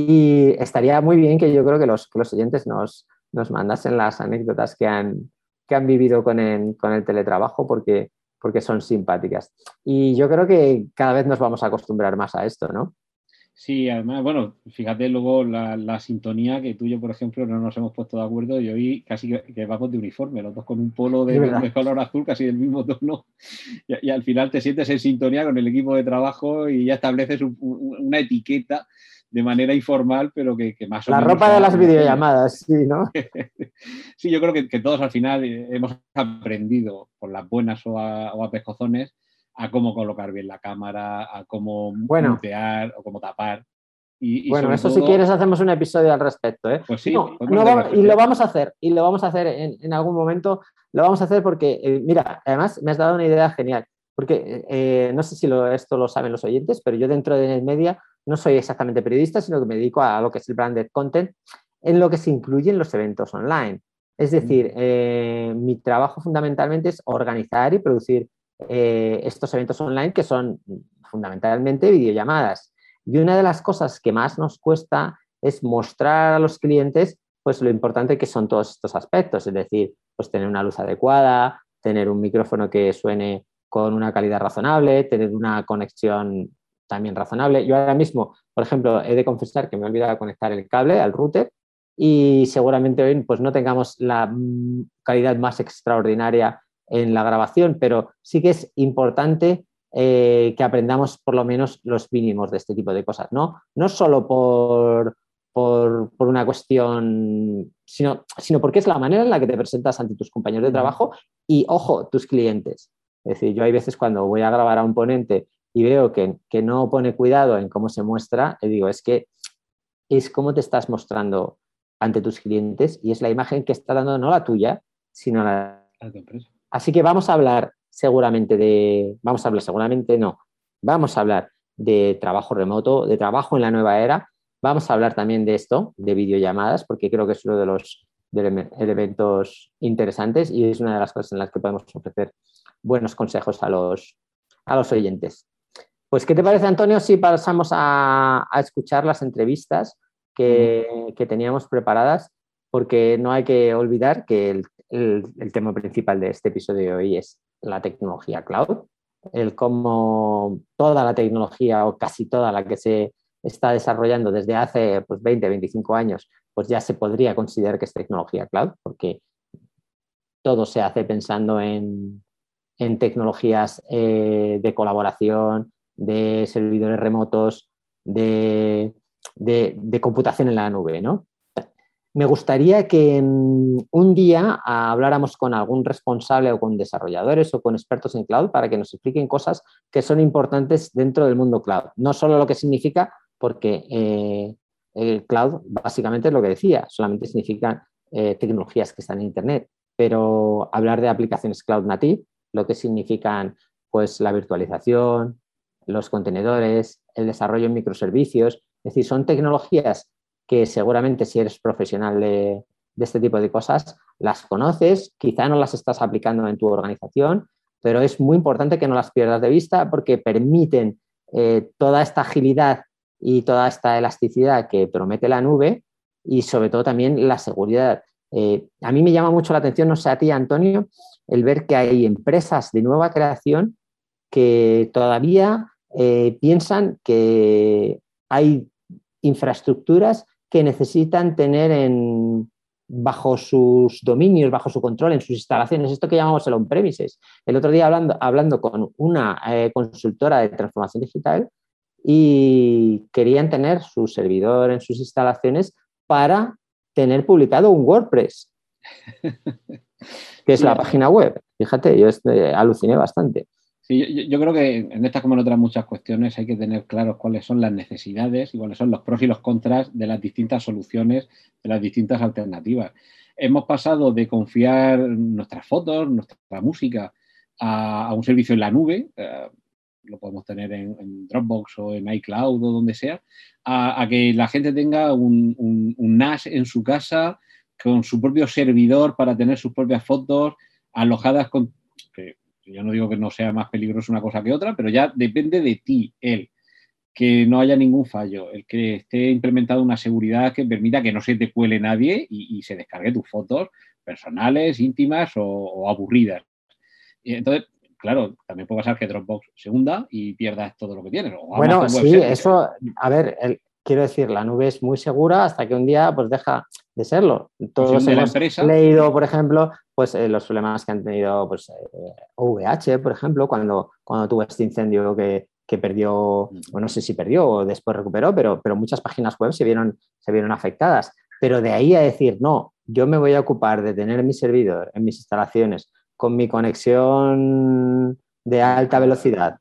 y estaría muy bien que yo creo que los, que los oyentes nos, nos mandasen las anécdotas que han, que han vivido con el, con el teletrabajo porque, porque son simpáticas. Y yo creo que cada vez nos vamos a acostumbrar más a esto, ¿no? Sí, además, bueno, fíjate luego la, la sintonía que tú y yo, por ejemplo, no nos hemos puesto de acuerdo y hoy casi que, que vamos de uniforme, los dos con un polo de, de color azul, casi del mismo tono, y, y al final te sientes en sintonía con el equipo de trabajo y ya estableces un, un, una etiqueta de manera informal, pero que, que más o la menos... La ropa de las videollamadas, sí, ¿no? Sí, yo creo que, que todos al final hemos aprendido, por las buenas o a, o a pescozones, a cómo colocar bien la cámara, a cómo bueno, mutear o cómo tapar. Y, y bueno, eso todo, si quieres hacemos un episodio al respecto, ¿eh? Pues sí, no, no vamos, y lo vamos a hacer, y lo vamos a hacer en, en algún momento, lo vamos a hacer porque, eh, mira, además me has dado una idea genial, porque eh, no sé si lo, esto lo saben los oyentes, pero yo dentro de NetMedia no soy exactamente periodista, sino que me dedico a lo que es el branded content, en lo que se incluyen los eventos online. Es decir, eh, mi trabajo fundamentalmente es organizar y producir eh, estos eventos online que son fundamentalmente videollamadas. Y una de las cosas que más nos cuesta es mostrar a los clientes pues, lo importante que son todos estos aspectos, es decir, pues, tener una luz adecuada, tener un micrófono que suene con una calidad razonable, tener una conexión también razonable. Yo ahora mismo, por ejemplo, he de confesar que me he olvidado de conectar el cable al router y seguramente hoy pues, no tengamos la calidad más extraordinaria en la grabación, pero sí que es importante eh, que aprendamos por lo menos los mínimos de este tipo de cosas, ¿no? No solo por, por, por una cuestión, sino, sino porque es la manera en la que te presentas ante tus compañeros de trabajo y, ojo, tus clientes. Es decir, yo hay veces cuando voy a grabar a un ponente y veo que, que no pone cuidado en cómo se muestra, le digo, es que es cómo te estás mostrando ante tus clientes y es la imagen que está dando no la tuya, sino la de tu empresa. Así que vamos a hablar seguramente de, vamos a hablar seguramente no, vamos a hablar de trabajo remoto, de trabajo en la nueva era, vamos a hablar también de esto, de videollamadas, porque creo que es uno de los de elementos interesantes y es una de las cosas en las que podemos ofrecer buenos consejos a los, a los oyentes. Pues, ¿qué te parece, Antonio, si pasamos a, a escuchar las entrevistas que, que teníamos preparadas, porque no hay que olvidar que el, el, el tema principal de este episodio de hoy es la tecnología cloud, el cómo toda la tecnología o casi toda la que se está desarrollando desde hace pues, veinte, veinticinco años, pues ya se podría considerar que es tecnología cloud, porque todo se hace pensando en, en tecnologías eh, de colaboración, de servidores remotos, de, de, de computación en la nube, ¿no? Me gustaría que un día habláramos con algún responsable o con desarrolladores o con expertos en cloud para que nos expliquen cosas que son importantes dentro del mundo cloud. No solo lo que significa, porque eh, el cloud básicamente es lo que decía, solamente significa eh, tecnologías que están en Internet, pero hablar de aplicaciones cloud native, lo que significan pues, la virtualización, los contenedores, el desarrollo en microservicios, es decir, son tecnologías que seguramente si eres profesional de, de este tipo de cosas, las conoces, quizá no las estás aplicando en tu organización, pero es muy importante que no las pierdas de vista porque permiten eh, toda esta agilidad y toda esta elasticidad que promete la nube y sobre todo también la seguridad. Eh, a mí me llama mucho la atención, no sé a ti, Antonio, el ver que hay empresas de nueva creación que todavía eh, piensan que hay infraestructuras que necesitan tener en, bajo sus dominios, bajo su control, en sus instalaciones, esto que llamamos el on-premises. El otro día hablando, hablando con una eh, consultora de transformación digital y querían tener su servidor en sus instalaciones para tener publicado un WordPress, que es la página web. Fíjate, yo este, aluciné bastante. Sí, yo, yo creo que en estas como en otras muchas cuestiones hay que tener claros cuáles son las necesidades y cuáles son los pros y los contras de las distintas soluciones, de las distintas alternativas. Hemos pasado de confiar nuestras fotos, nuestra música a, a un servicio en la nube, eh, lo podemos tener en, en Dropbox o en iCloud o donde sea, a, a que la gente tenga un, un, un N A S en su casa con su propio servidor para tener sus propias fotos alojadas con... Que, yo no digo que no sea más peligroso una cosa que otra, pero ya depende de ti, él, que no haya ningún fallo, el que esté implementado una seguridad que permita que no se te cuele nadie y, y se descargue tus fotos personales, íntimas o, o aburridas. Y entonces, claro, también puede pasar que Dropbox se hunda y pierdas todo lo que tienes. O bueno, Amazon sí, Web Services. eso, a ver, el, quiero decir, la nube es muy segura hasta que un día pues deja de serlo. Todos hemos empresa, leído, por ejemplo, pues eh, los problemas que han tenido pues, eh, O V H, por ejemplo, cuando, cuando tuvo este incendio que, que perdió, o no sé si perdió o después recuperó, pero, pero muchas páginas web se vieron, se vieron afectadas. Pero de ahí a decir, no, yo me voy a ocupar de tener mi servidor en mis instalaciones con mi conexión de alta velocidad,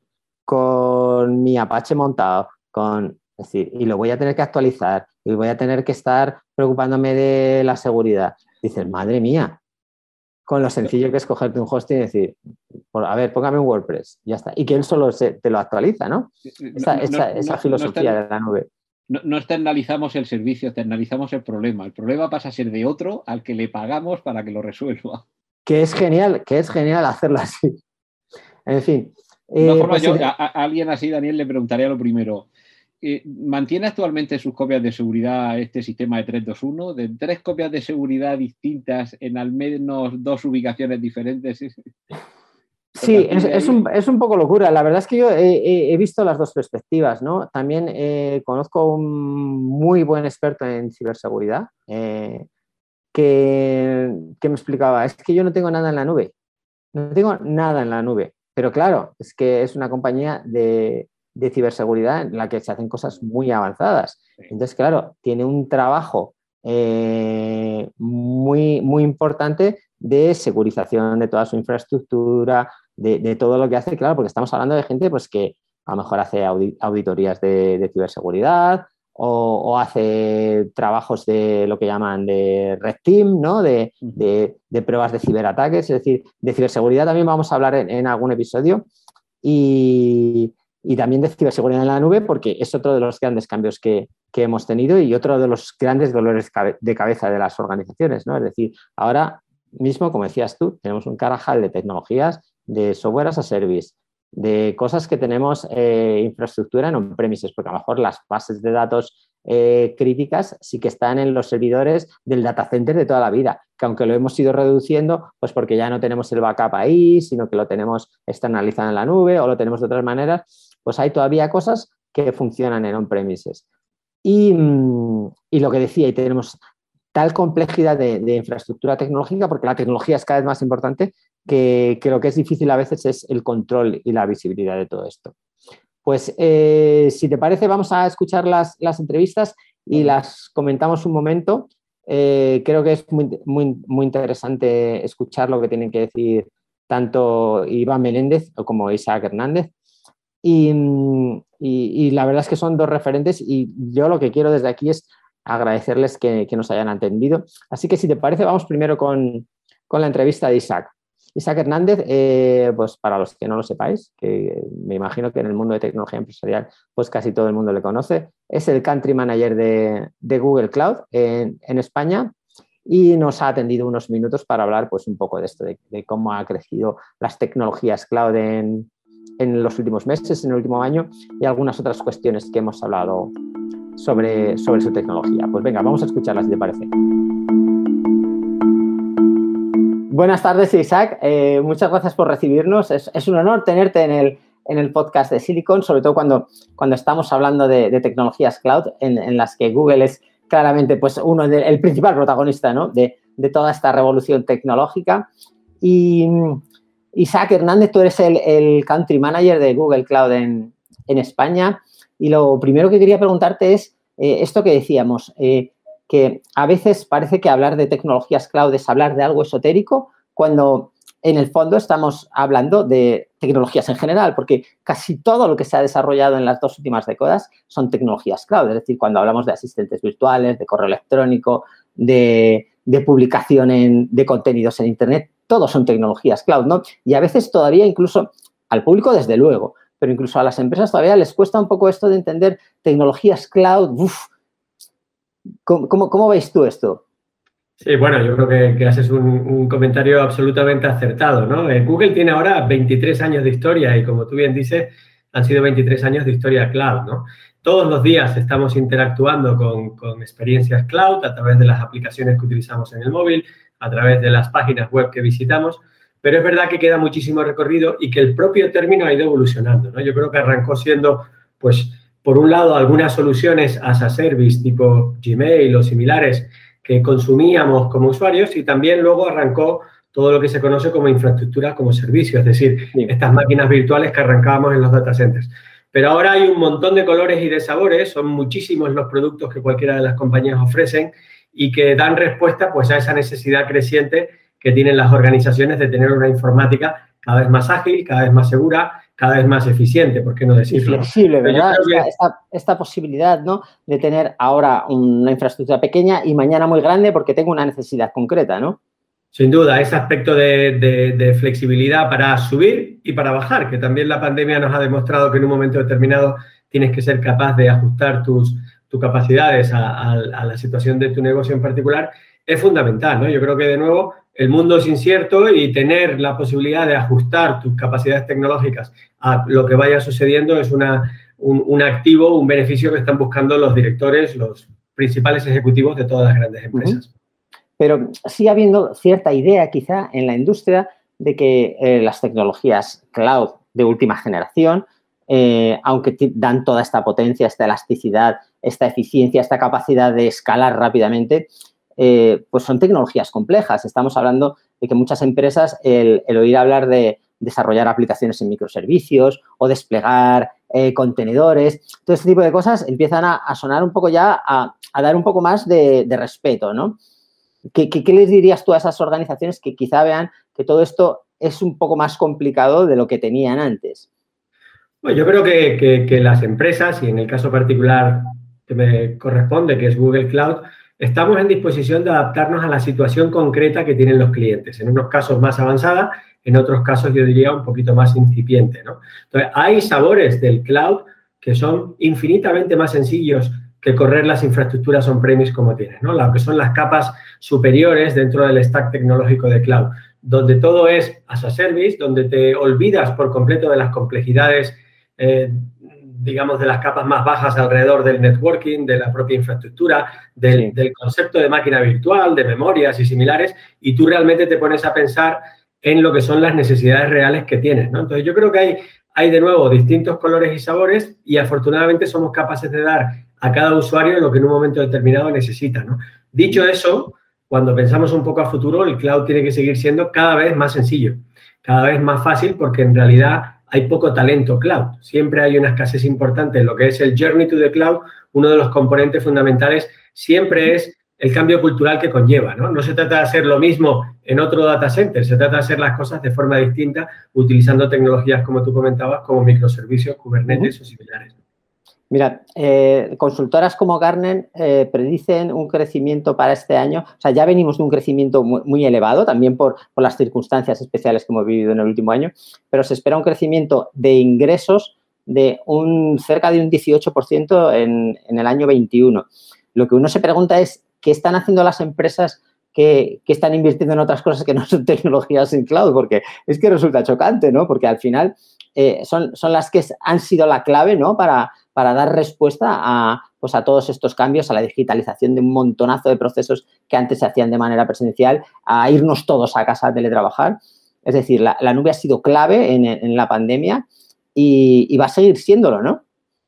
con mi Apache montado, con, es decir, y lo voy a tener que actualizar y voy a tener que estar preocupándome de la seguridad. Dices, madre mía, con lo sencillo que es cogerte un hosting y decir, por, a ver, póngame un WordPress, ya está. Y que él solo se, te lo actualiza, ¿no? Esa, no, esa, no, esa filosofía no está, de la nube. No, no externalizamos el servicio, externalizamos el problema. El problema pasa a ser de otro al que le pagamos para que lo resuelva. Que es genial, que es genial hacerlo así. En fin. De todas formas, yo, a, a alguien así, Daniel, le preguntaría lo primero. Eh, ¿Mantiene actualmente sus copias de seguridad este sistema de tres dos uno? ¿De tres copias de seguridad distintas en al menos dos ubicaciones diferentes? Sí, es, es, un, es un poco locura. La verdad es que yo he, he visto las dos perspectivas, ¿no? También eh, conozco un muy buen experto en ciberseguridad eh, que, que me explicaba, es que yo no tengo nada en la nube. No tengo nada en la nube. Pero claro, es que es una compañía de, de ciberseguridad en la que se hacen cosas muy avanzadas. Entonces, claro, tiene un trabajo eh, muy, muy importante de securización de toda su infraestructura, de, de todo lo que hace, claro, porque estamos hablando de gente pues, que a lo mejor hace auditorías de, de ciberseguridad o, o hace trabajos de lo que llaman de Red Team, ¿no? De, de, de pruebas de ciberataques, es decir, de ciberseguridad también vamos a hablar en, en algún episodio y, y también de ciberseguridad en la nube porque es otro de los grandes cambios que, que hemos tenido y otro de los grandes dolores de cabeza de las organizaciones, ¿no? Es decir, ahora mismo, como decías tú, tenemos un carajal de tecnologías, de software as a service, de cosas que tenemos eh, infraestructura en on-premises, porque a lo mejor las bases de datos eh, críticas sí que están en los servidores del data center de toda la vida, que aunque lo hemos ido reduciendo, pues porque ya no tenemos el backup ahí, sino que lo tenemos externalizado en la nube o lo tenemos de otras maneras, pues hay todavía cosas que funcionan en on-premises. Y, y lo que decía, y tenemos tal complejidad de, de infraestructura tecnológica, porque la tecnología es cada vez más importante, que, que lo que es difícil a veces es el control y la visibilidad de todo esto. Pues, eh, si te parece, vamos a escuchar las, las entrevistas y las comentamos un momento. Eh, creo que es muy, muy, muy interesante escuchar lo que tienen que decir tanto Iván Meléndez como Isaac Hernández. Y, y, y la verdad es que son dos referentes y yo lo que quiero desde aquí es agradecerles que, que nos hayan atendido. Así que si te parece, vamos primero con, con la entrevista de Isaac. Isaac Hernández, eh, pues para los que no lo sepáis, que me imagino que en el mundo de tecnología empresarial pues casi todo el mundo le conoce, es el Country Manager de, de Google Cloud en, en España y nos ha atendido unos minutos para hablar pues un poco de esto, de, de cómo ha crecido las tecnologías cloud en, en los últimos meses, en el último año y algunas otras cuestiones que hemos hablado sobre, sobre su tecnología. Pues venga, vamos a escucharla si te parece. Buenas tardes, Isaac. Eh, muchas gracias por recibirnos. Es, es un honor tenerte en el, en el podcast de Silicon, sobre todo cuando, cuando estamos hablando de, de tecnologías cloud, en, en las que Google es claramente pues, uno de, el principal protagonista, ¿no? de, de toda esta revolución tecnológica. Y Isaac Hernández, tú eres el, el Country Manager de Google Cloud en, en España. Y lo primero que quería preguntarte es eh, esto que decíamos, eh, que a veces parece que hablar de tecnologías cloud es hablar de algo esotérico, cuando en el fondo estamos hablando de tecnologías en general, porque casi todo lo que se ha desarrollado en las dos últimas décadas son tecnologías cloud. Es decir, cuando hablamos de asistentes virtuales, de correo electrónico, de, de publicación en, de contenidos en Internet, todos son tecnologías cloud, ¿no? Y a veces todavía incluso al público, desde luego, pero incluso a las empresas todavía les cuesta un poco esto de entender tecnologías cloud. Uf. ¿Cómo, cómo, ¿Cómo veis tú esto? Sí, bueno, yo creo que, que haces un, un comentario absolutamente acertado, ¿no? Eh, Google tiene ahora veintitrés años de historia y, como tú bien dices, han sido veintitrés años de historia cloud, ¿no? Todos los días estamos interactuando con, con experiencias cloud a través de las aplicaciones que utilizamos en el móvil, a través de las páginas web que visitamos, pero es verdad que queda muchísimo recorrido y que el propio término ha ido evolucionando, ¿no? Yo creo que arrancó siendo, pues, por un lado, algunas soluciones as a service tipo Gmail o similares que consumíamos como usuarios y también luego arrancó todo lo que se conoce como infraestructura como servicio, es decir, sí. estas máquinas virtuales que arrancábamos en los data centers. Pero ahora hay un montón de colores y de sabores, son muchísimos los productos que cualquiera de las compañías ofrecen y que dan respuesta pues, a esa necesidad creciente que tienen las organizaciones de tener una informática cada vez más ágil, cada vez más segura, cada vez más eficiente, ¿por qué no decirlo? Y flexible, ¿verdad? Que... Esta, esta, esta posibilidad, ¿no?, de tener ahora una infraestructura pequeña y mañana muy grande porque tengo una necesidad concreta, ¿no? Sin duda, ese aspecto de, de, de flexibilidad para subir y para bajar, que también la pandemia nos ha demostrado que en un momento determinado tienes que ser capaz de ajustar tus, tus capacidades a, a, a la situación de tu negocio en particular, es fundamental, ¿no? Yo creo que, de nuevo, el mundo es incierto y tener la posibilidad de ajustar tus capacidades tecnológicas a lo que vaya sucediendo es una, un, un activo, un beneficio que están buscando los directores, los principales ejecutivos de todas las grandes empresas. Uh-huh. Pero sigue habiendo cierta idea, quizá, en la industria de que eh, las tecnologías cloud de última generación, eh, aunque dan toda esta potencia, esta elasticidad, esta eficiencia, esta capacidad de escalar rápidamente, Eh, pues son tecnologías complejas. Estamos hablando de que muchas empresas, el, el oír hablar de desarrollar aplicaciones en microservicios o desplegar eh, contenedores, todo este tipo de cosas empiezan a, a sonar un poco ya, a, a dar un poco más de, de respeto, ¿no? ¿Qué, qué, ¿Qué les dirías tú a esas organizaciones que quizá vean que todo esto es un poco más complicado de lo que tenían antes? Bueno, yo creo que, que, que las empresas, y en el caso particular que me corresponde, que es Google Cloud, estamos en disposición de adaptarnos a la situación concreta que tienen los clientes. En unos casos más avanzada, en otros casos yo diría un poquito más incipiente, ¿no? Entonces, hay sabores del cloud que son infinitamente más sencillos que correr las infraestructuras on-premise como tienes, ¿no? Lo que son las capas superiores dentro del stack tecnológico de cloud, donde todo es as a service, donde te olvidas por completo de las complejidades eh, digamos, de las capas más bajas alrededor del networking, de la propia infraestructura, del, sí. del concepto de máquina virtual, de memorias y similares, y tú realmente te pones a pensar en lo que son las necesidades reales que tienes, ¿no? Entonces, yo creo que hay, hay de nuevo distintos colores y sabores y afortunadamente somos capaces de dar a cada usuario lo que en un momento determinado necesita, ¿no? Dicho eso, cuando pensamos un poco a futuro, el cloud tiene que seguir siendo cada vez más sencillo, cada vez más fácil, porque en realidad hay poco talento cloud. Siempre hay una escasez importante en lo que es el journey to the cloud. Uno de los componentes fundamentales siempre es el cambio cultural que conlleva, ¿no? No se trata de hacer lo mismo en otro data center, se trata de hacer las cosas de forma distinta, utilizando tecnologías, como tú comentabas, como microservicios, Kubernetes uh-huh. o similares. Mira, eh, consultoras como Gartner eh, predicen un crecimiento para este año. O sea, ya venimos de un crecimiento muy, muy elevado, también por, por las circunstancias especiales que hemos vivido en el último año, pero se espera un crecimiento de ingresos de un cerca de un dieciocho por ciento en, en el año veintiuno. Lo que uno se pregunta es, ¿qué están haciendo las empresas que, que están invirtiendo en otras cosas que no son tecnologías en cloud? Porque es que resulta chocante, ¿no? Porque al final eh, son, son las que han sido la clave, ¿no? Para, para dar respuesta a, pues a todos estos cambios, a la digitalización de un montonazo de procesos que antes se hacían de manera presencial, a irnos todos a casa a teletrabajar. Es decir, la, la nube ha sido clave en, en la pandemia y, y va a seguir siéndolo, ¿no?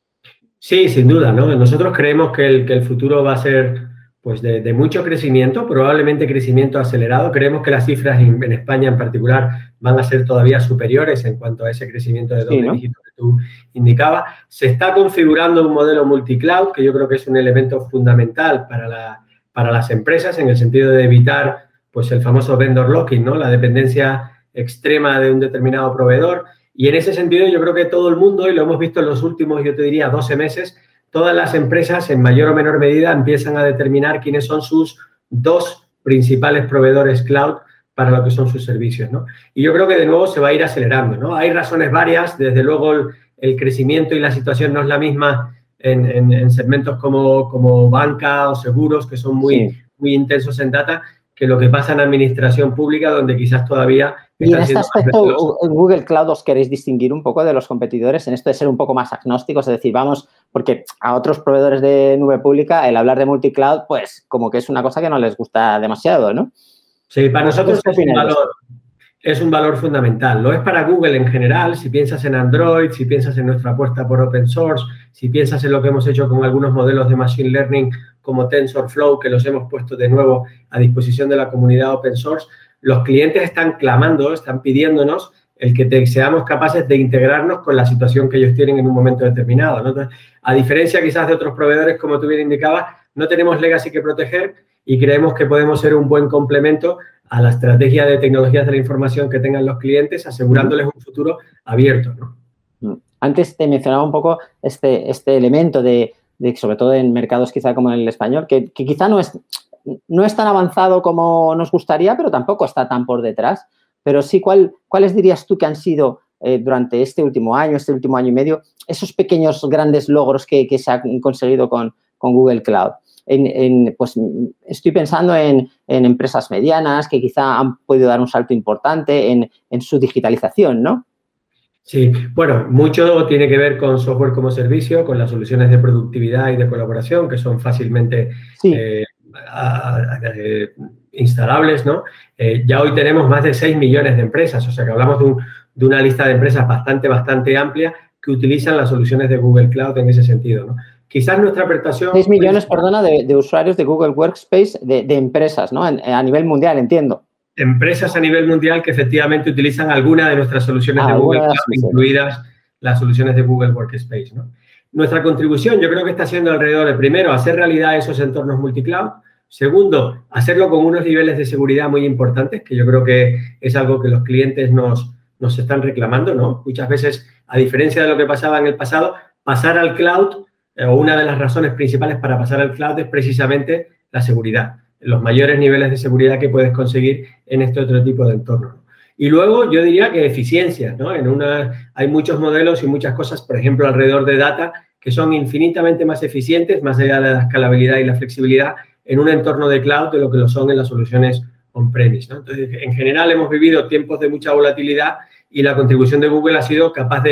Sí, sin duda, ¿no? Nosotros creemos que el, que el futuro va a ser pues de, de mucho crecimiento, probablemente crecimiento acelerado. Creemos que las cifras en, en España en particular van a ser todavía superiores en cuanto a ese crecimiento de doble sí, ¿no? dígito que tú indicabas. Se está configurando un modelo multicloud, que yo creo que es un elemento fundamental para, la, para las empresas, en el sentido de evitar pues el famoso vendor locking, ¿no? La dependencia extrema de un determinado proveedor. Y en ese sentido yo creo que todo el mundo, y lo hemos visto en los últimos, yo te diría, doce meses, todas las empresas, en mayor o menor medida, empiezan a determinar quiénes son sus dos principales proveedores cloud para lo que son sus servicios, ¿no? Y yo creo que, de nuevo, se va a ir acelerando, ¿no? Hay razones varias. Desde luego, el, el crecimiento y la situación no es la misma en, en, en segmentos como, como banca o seguros, que son muy, sí. muy intensos en data, que lo que pasa en administración pública, donde quizás todavía... Y en este aspecto, en Google Cloud, ¿os queréis distinguir un poco de los competidores en esto de ser un poco más agnósticos? Es decir, vamos, porque a otros proveedores de nube pública el hablar de multicloud, pues como que es una cosa que no les gusta demasiado, ¿no? Sí, para nosotros es un valor, es un valor fundamental. Lo es para Google en general. Si piensas en Android, si piensas en nuestra apuesta por open source, si piensas en lo que hemos hecho con algunos modelos de machine learning como TensorFlow, que los hemos puesto de nuevo a disposición de la comunidad open source, los clientes están clamando, están pidiéndonos el que te, seamos capaces de integrarnos con la situación que ellos tienen en un momento determinado, ¿no? Entonces, a diferencia quizás de otros proveedores, como tú bien indicabas, no tenemos legacy que proteger y creemos que podemos ser un buen complemento a la estrategia de tecnologías de la información que tengan los clientes, asegurándoles un futuro abierto, ¿no? Antes te mencionaba un poco este, este elemento de, de, sobre todo en mercados quizá como el español, que, que quizá no es... no es tan avanzado como nos gustaría, pero tampoco está tan por detrás. Pero sí, ¿cuál, ¿cuáles dirías tú que han sido eh, durante este último año, este último año y medio, esos pequeños grandes logros que, que se han conseguido con, con Google Cloud? En, en, pues estoy pensando en, en empresas medianas que quizá han podido dar un salto importante en, en su digitalización, ¿no? Sí, bueno, mucho tiene que ver con software como servicio, con las soluciones de productividad y de colaboración, que son fácilmente... Sí. Eh, A, a, a, instalables, ¿no? Eh, ya hoy tenemos más de seis millones de empresas, o sea que hablamos de, un, de una lista de empresas bastante, bastante amplia que utilizan las soluciones de Google Cloud en ese sentido, ¿no? Quizás nuestra prestación... seis millones, perdona, de, de usuarios de Google Workspace, de, de empresas, ¿no? En, a nivel mundial, entiendo. Empresas a nivel mundial que efectivamente utilizan alguna de nuestras soluciones ah, de Google Cloud, sí, incluidas las soluciones de Google Workspace, ¿no? Nuestra contribución, yo creo que está siendo alrededor de, primero, hacer realidad esos entornos multicloud. Segundo, hacerlo con unos niveles de seguridad muy importantes, que yo creo que es algo que los clientes nos, nos están reclamando, ¿no? Muchas veces, a diferencia de lo que pasaba en el pasado, pasar al cloud, eh, o una de las razones principales para pasar al cloud es precisamente la seguridad, los mayores niveles de seguridad que puedes conseguir en este otro tipo de entorno. Y luego, yo diría que eficiencia, ¿no? En una, hay muchos modelos y muchas cosas, por ejemplo, alrededor de data, que son infinitamente más eficientes, más allá de la escalabilidad y la flexibilidad, en un entorno de cloud de lo que lo son en las soluciones on-premise, ¿no? Entonces, en general, hemos vivido tiempos de mucha volatilidad y la contribución de Google ha sido capaz de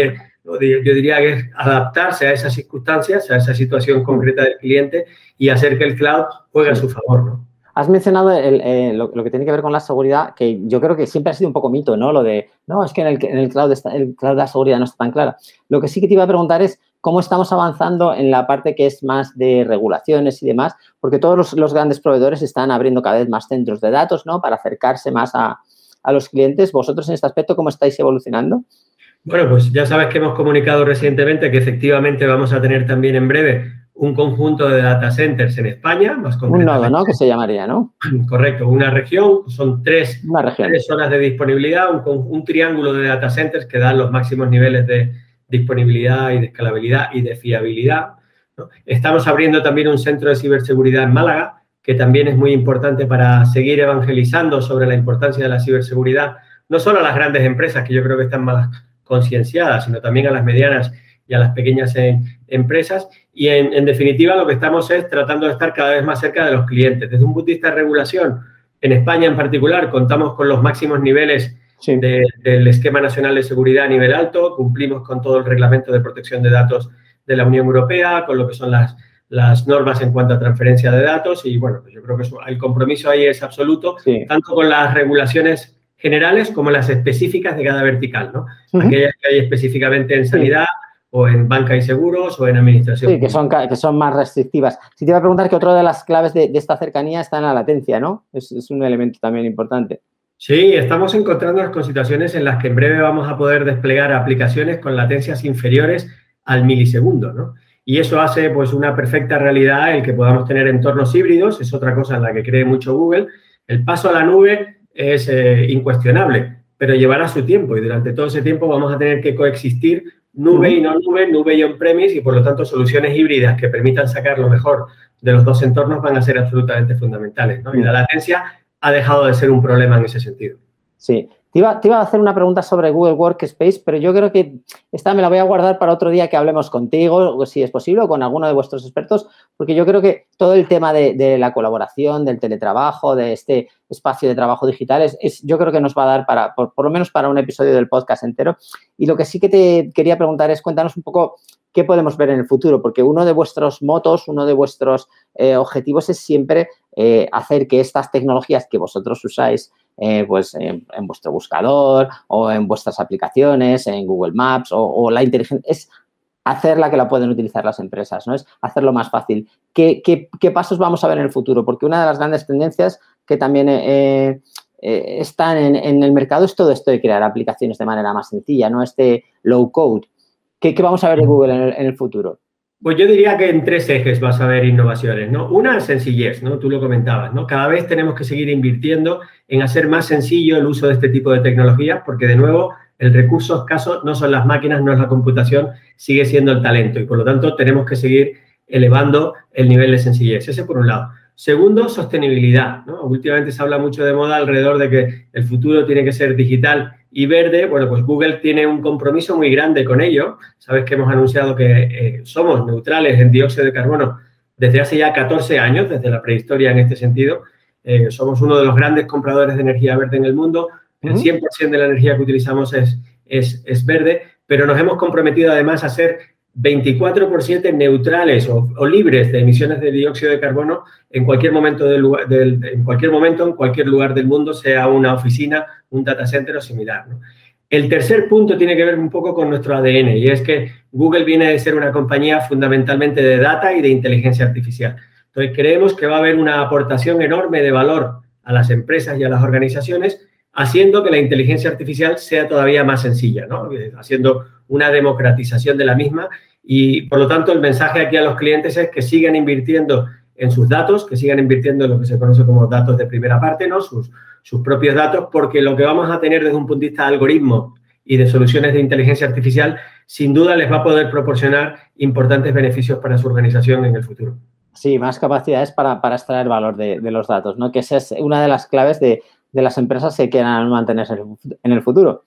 ¿no? Yo diría que es adaptarse a esas circunstancias, a esa situación concreta del cliente y hacer que el cloud juegue a su favor, ¿no? Has mencionado el, eh, lo, lo que tiene que ver con la seguridad, que yo creo que siempre ha sido un poco mito, ¿no? Lo de, no, es que en el, en el cloud está, el cloud la seguridad no está tan clara. Lo que sí que te iba a preguntar es cómo estamos avanzando en la parte que es más de regulaciones y demás, porque todos los, los grandes proveedores están abriendo cada vez más centros de datos, ¿no? Para acercarse más a, a los clientes. ¿Vosotros en este aspecto cómo estáis evolucionando? Bueno, pues ya sabes que hemos comunicado recientemente que efectivamente vamos a tener también en breve un conjunto de data centers en España, más concretamente. Un nodo, ¿no? Que se llamaría, ¿no? Correcto, una región, son tres, una región. tres zonas de disponibilidad, un, un triángulo de data centers que dan los máximos niveles de disponibilidad y de escalabilidad y de fiabilidad, ¿no? Estamos abriendo también un centro de ciberseguridad en Málaga, que también es muy importante para seguir evangelizando sobre la importancia de la ciberseguridad, no solo a las grandes empresas, que yo creo que están más concienciadas, sino también a las medianas y a las pequeñas en, empresas. Y, en, en definitiva, lo que estamos es tratando de estar cada vez más cerca de los clientes. Desde un punto de vista de regulación, en España en particular, contamos con los máximos niveles sí. de, del Esquema Nacional de Seguridad a nivel alto, cumplimos con todo el reglamento de protección de datos de la Unión Europea, con lo que son las, las normas en cuanto a transferencia de datos y, bueno, pues yo creo que eso, el compromiso ahí es absoluto, sí. tanto con las regulaciones generales como las específicas de cada vertical, ¿no? Uh-huh. Aquellas que hay específicamente en sanidad, sí. o en banca y seguros, o en administración. Sí, que son, que son más restrictivas. Si te iba a preguntar que otra de las claves de, de esta cercanía está en la latencia, ¿no? Es, es un elemento también importante. Sí, estamos encontrándonos con situaciones en las que en breve vamos a poder desplegar aplicaciones con latencias inferiores al milisegundo, ¿no? Y eso hace, pues, una perfecta realidad el que podamos tener entornos híbridos, es otra cosa en la que cree mucho Google. El paso a la nube es eh, incuestionable, pero llevará su tiempo y durante todo ese tiempo vamos a tener que coexistir nube y no nube, nube y on-premise y, por lo tanto, soluciones híbridas que permitan sacar lo mejor de los dos entornos van a ser absolutamente fundamentales, ¿no? Y la latencia ha dejado de ser un problema en ese sentido. Sí. Te iba, te iba a hacer una pregunta sobre Google Workspace, pero yo creo que esta me la voy a guardar para otro día que hablemos contigo, si es posible, o con alguno de vuestros expertos, porque yo creo que todo el tema de, de la colaboración, del teletrabajo, de este espacio de trabajo digital, es, es, yo creo que nos va a dar para, por, por lo menos para un episodio del podcast entero. Y lo que sí que te quería preguntar es, cuéntanos un poco qué podemos ver en el futuro, porque uno de vuestros motos, uno de vuestros eh, objetivos es siempre eh, hacer que estas tecnologías que vosotros usáis Eh, pues en, en vuestro buscador o en vuestras aplicaciones, en Google Maps o, o la inteligencia, es hacerla que la pueden utilizar las empresas, ¿no? Es hacerlo más fácil. ¿Qué, qué, qué pasos vamos a ver en el futuro? Porque una de las grandes tendencias que también eh, eh, están en, en el mercado es todo esto de crear aplicaciones de manera más sencilla, ¿no? Este low code. ¿Qué, qué vamos a ver de Google en el, en el futuro? Pues yo diría que en tres ejes vas a ver innovaciones, ¿no? Una, sencillez, ¿no? Tú lo comentabas, ¿no? Cada vez tenemos que seguir invirtiendo en hacer más sencillo el uso de este tipo de tecnologías porque, de nuevo, el recurso escaso no son las máquinas, no es la computación, sigue siendo el talento y, por lo tanto, tenemos que seguir elevando el nivel de sencillez. Ese por un lado. Segundo, sostenibilidad, ¿no? Últimamente se habla mucho de moda alrededor de que el futuro tiene que ser digital y verde. Bueno, pues Google tiene un compromiso muy grande con ello. Sabes que hemos anunciado que eh, somos neutrales en dióxido de carbono desde hace ya catorce años, desde la prehistoria en este sentido. Eh, somos uno de los grandes compradores de energía verde en el mundo. El cien por ciento de la energía que utilizamos es, es, es verde, pero nos hemos comprometido además a ser veinticuatro por siete neutrales o, o libres de emisiones de dióxido de carbono en cualquier momento del, del, en cualquier momento, en cualquier lugar del mundo, sea una oficina, un data center o similar, ¿no? El tercer punto tiene que ver un poco con nuestro A D N y es que Google viene de ser una compañía fundamentalmente de data y de inteligencia artificial. Entonces, creemos que va a haber una aportación enorme de valor a las empresas y a las organizaciones haciendo que la inteligencia artificial sea todavía más sencilla, ¿no? Haciendo una democratización de la misma y, por lo tanto, el mensaje aquí a los clientes es que sigan invirtiendo en sus datos, que sigan invirtiendo en lo que se conoce como datos de primera parte, ¿no? Sus, sus propios datos, porque lo que vamos a tener desde un punto de vista de algoritmo y de soluciones de inteligencia artificial, sin duda les va a poder proporcionar importantes beneficios para su organización en el futuro. Sí, más capacidades para, para extraer valor de, de los datos, ¿no? Que esa es una de las claves de, de las empresas que quieran mantenerse en el futuro.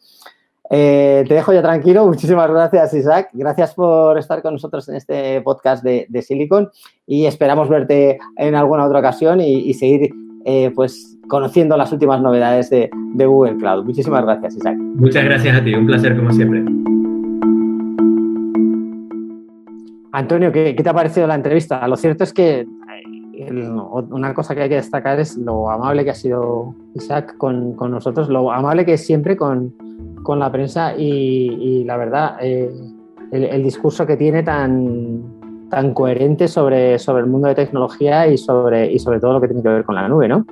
Eh, te dejo ya tranquilo. Muchísimas gracias, Isaac. Gracias por estar con nosotros en este podcast de, de Silicon y esperamos verte en alguna otra ocasión y, y seguir eh, pues, conociendo las últimas novedades de, de Google Cloud. Muchísimas gracias, Isaac. Muchas gracias a ti. Un placer, como siempre. Antonio, ¿qué, ¿qué te ha parecido la entrevista? Lo cierto es que el, una cosa que hay que destacar es lo amable que ha sido Isaac con, con nosotros, lo amable que es siempre con, con la prensa y, y la verdad, eh, el, el discurso que tiene tan, tan coherente sobre, sobre el mundo de tecnología y sobre, y sobre todo lo que tiene que ver con la nube, ¿no?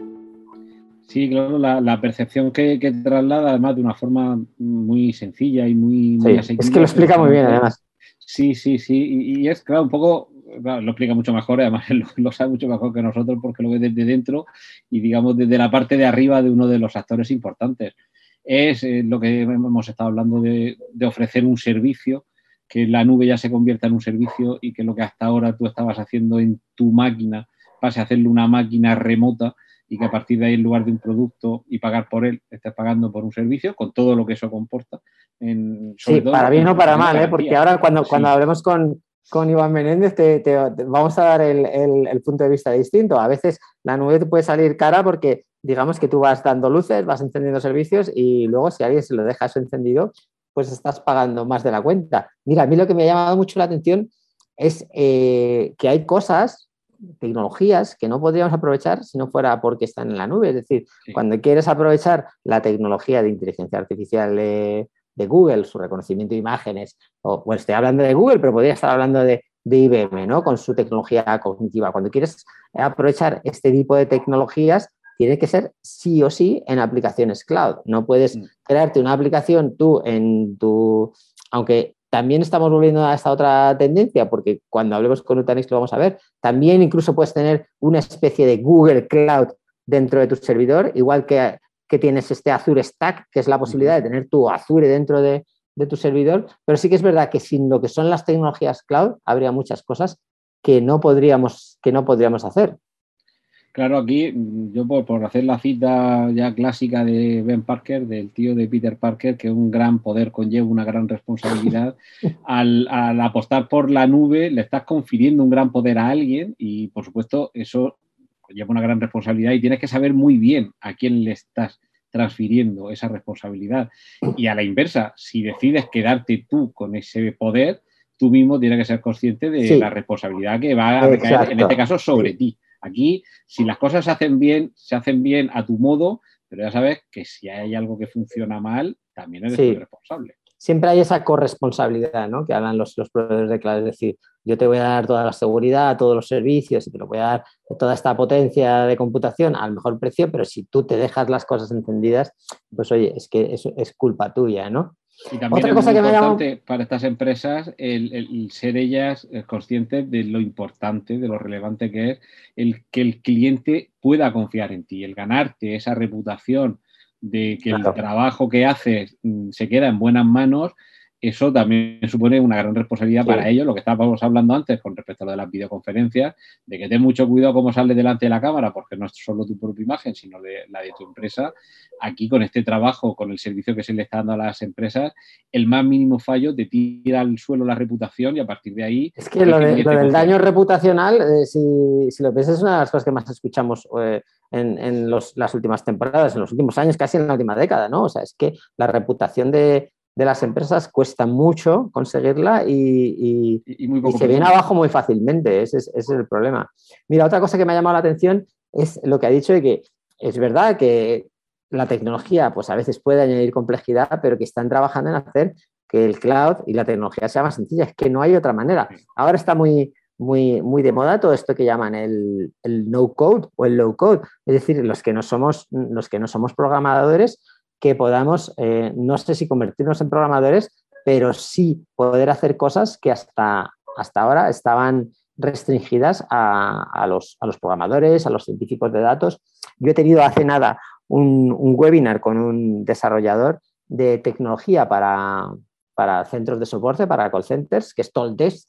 Sí, claro, la, la percepción que, que traslada, además de una forma muy sencilla y muy, muy sí, asequible. Es que lo explica muy bien, además. Sí, sí, sí, y, y es, claro, un poco, claro, lo explica mucho mejor, además lo, lo sabe mucho mejor que nosotros porque lo ve desde dentro y, digamos, desde la parte de arriba de uno de los actores importantes. Es eh, lo que hemos estado hablando de, de ofrecer un servicio, que la nube ya se convierta en un servicio y que lo que hasta ahora tú estabas haciendo en tu máquina pase a hacerlo una máquina remota y que a partir de ahí, en lugar de un producto y pagar por él, estés pagando por un servicio con todo lo que eso comporta. En, sobre sí, todo para bien o para mal, ¿eh? Porque ahora cuando, sí. cuando hablemos con, con Iván Menéndez te, te, te vamos a dar el, el, el punto de vista distinto. A veces la nube te puede salir cara porque digamos que tú vas dando luces, vas encendiendo servicios y luego si alguien se lo deja eso encendido, pues estás pagando más de la cuenta. Mira, a mí lo que me ha llamado mucho la atención es eh, que hay cosas, tecnologías que no podríamos aprovechar si no fuera porque están en la nube. Es decir, sí. Cuando quieres aprovechar la tecnología de inteligencia artificial de, de Google, su reconocimiento de imágenes, o bueno, estoy hablando de Google, pero podría estar hablando de, de I B M, ¿no? Con su tecnología cognitiva. Cuando quieres aprovechar este tipo de tecnologías, tiene que ser sí o sí en aplicaciones cloud. No puedes mm. crearte una aplicación tú en tu... Aunque también estamos volviendo a esta otra tendencia, porque cuando hablemos con Nutanix lo vamos a ver, también incluso puedes tener una especie de Google Cloud dentro de tu servidor, igual que, que tienes este Azure Stack, que es la posibilidad de tener tu Azure dentro de, de tu servidor, pero sí que es verdad que sin lo que son las tecnologías cloud habría muchas cosas que no podríamos, que no podríamos hacer. Claro, aquí yo por, por hacer la cita ya clásica de Ben Parker, del tío de Peter Parker, que un gran poder conlleva una gran responsabilidad, al, al apostar por la nube le estás confiriendo un gran poder a alguien y, por supuesto, eso conlleva una gran responsabilidad y tienes que saber muy bien a quién le estás transfiriendo esa responsabilidad. Y a la inversa, si decides quedarte tú con ese poder, tú mismo tienes que ser consciente de sí. la responsabilidad que va a recaer, Exacto. en este caso, sobre sí. ti. Aquí, si las cosas se hacen bien, se hacen bien a tu modo, pero ya sabes que si hay algo que funciona mal, también eres sí. el responsable. Siempre hay esa corresponsabilidad, ¿no? Que hablan los, los proveedores de cloud, es decir, yo te voy a dar toda la seguridad, todos los servicios y te lo voy a dar toda esta potencia de computación al mejor precio, pero si tú te dejas las cosas encendidas, pues oye, es que eso es culpa tuya, ¿no? Y también Otra es cosa muy que importante me llama... para estas empresas el, el, el ser ellas conscientes de lo importante, de lo relevante que es el que el cliente pueda confiar en ti, el ganarte esa reputación de que claro. el trabajo que haces se queda en buenas manos. Eso también supone una gran responsabilidad sí. para ellos, lo que estábamos hablando antes con respecto a lo de las videoconferencias, de que ten mucho cuidado cómo sales delante de la cámara, porque no es solo tu propia imagen, sino de, la de tu empresa. Aquí, con este trabajo, con el servicio que se le está dando a las empresas, el más mínimo fallo te tira al suelo la reputación y a partir de ahí... Es que lo, de, lo del daño reputacional, eh, si, si lo piensas, es una de las cosas que más escuchamos eh, en, en los, las últimas temporadas, en los últimos años, casi en la última década, ¿no? O sea, es que la reputación de... de las empresas cuesta mucho conseguirla y, y, y, muy poco y se viene abajo muy fácilmente, ese es, ese es el problema. Mira, otra cosa que me ha llamado la atención es lo que ha dicho de que es verdad que la tecnología pues a veces puede añadir complejidad, pero que están trabajando en hacer que el cloud y la tecnología sea más sencilla, es que no hay otra manera. Ahora está muy, muy, muy de moda todo esto que llaman el, el no code o el low code, es decir, los que no somos, los que no somos programadores, que podamos, eh, no sé si convertirnos en programadores, pero sí poder hacer cosas que hasta, hasta ahora estaban restringidas a, a, los, a los programadores, a los científicos de datos. Yo he tenido hace nada un, un webinar con un desarrollador de tecnología para, para centros de soporte, para call centers, que es Talkdesk,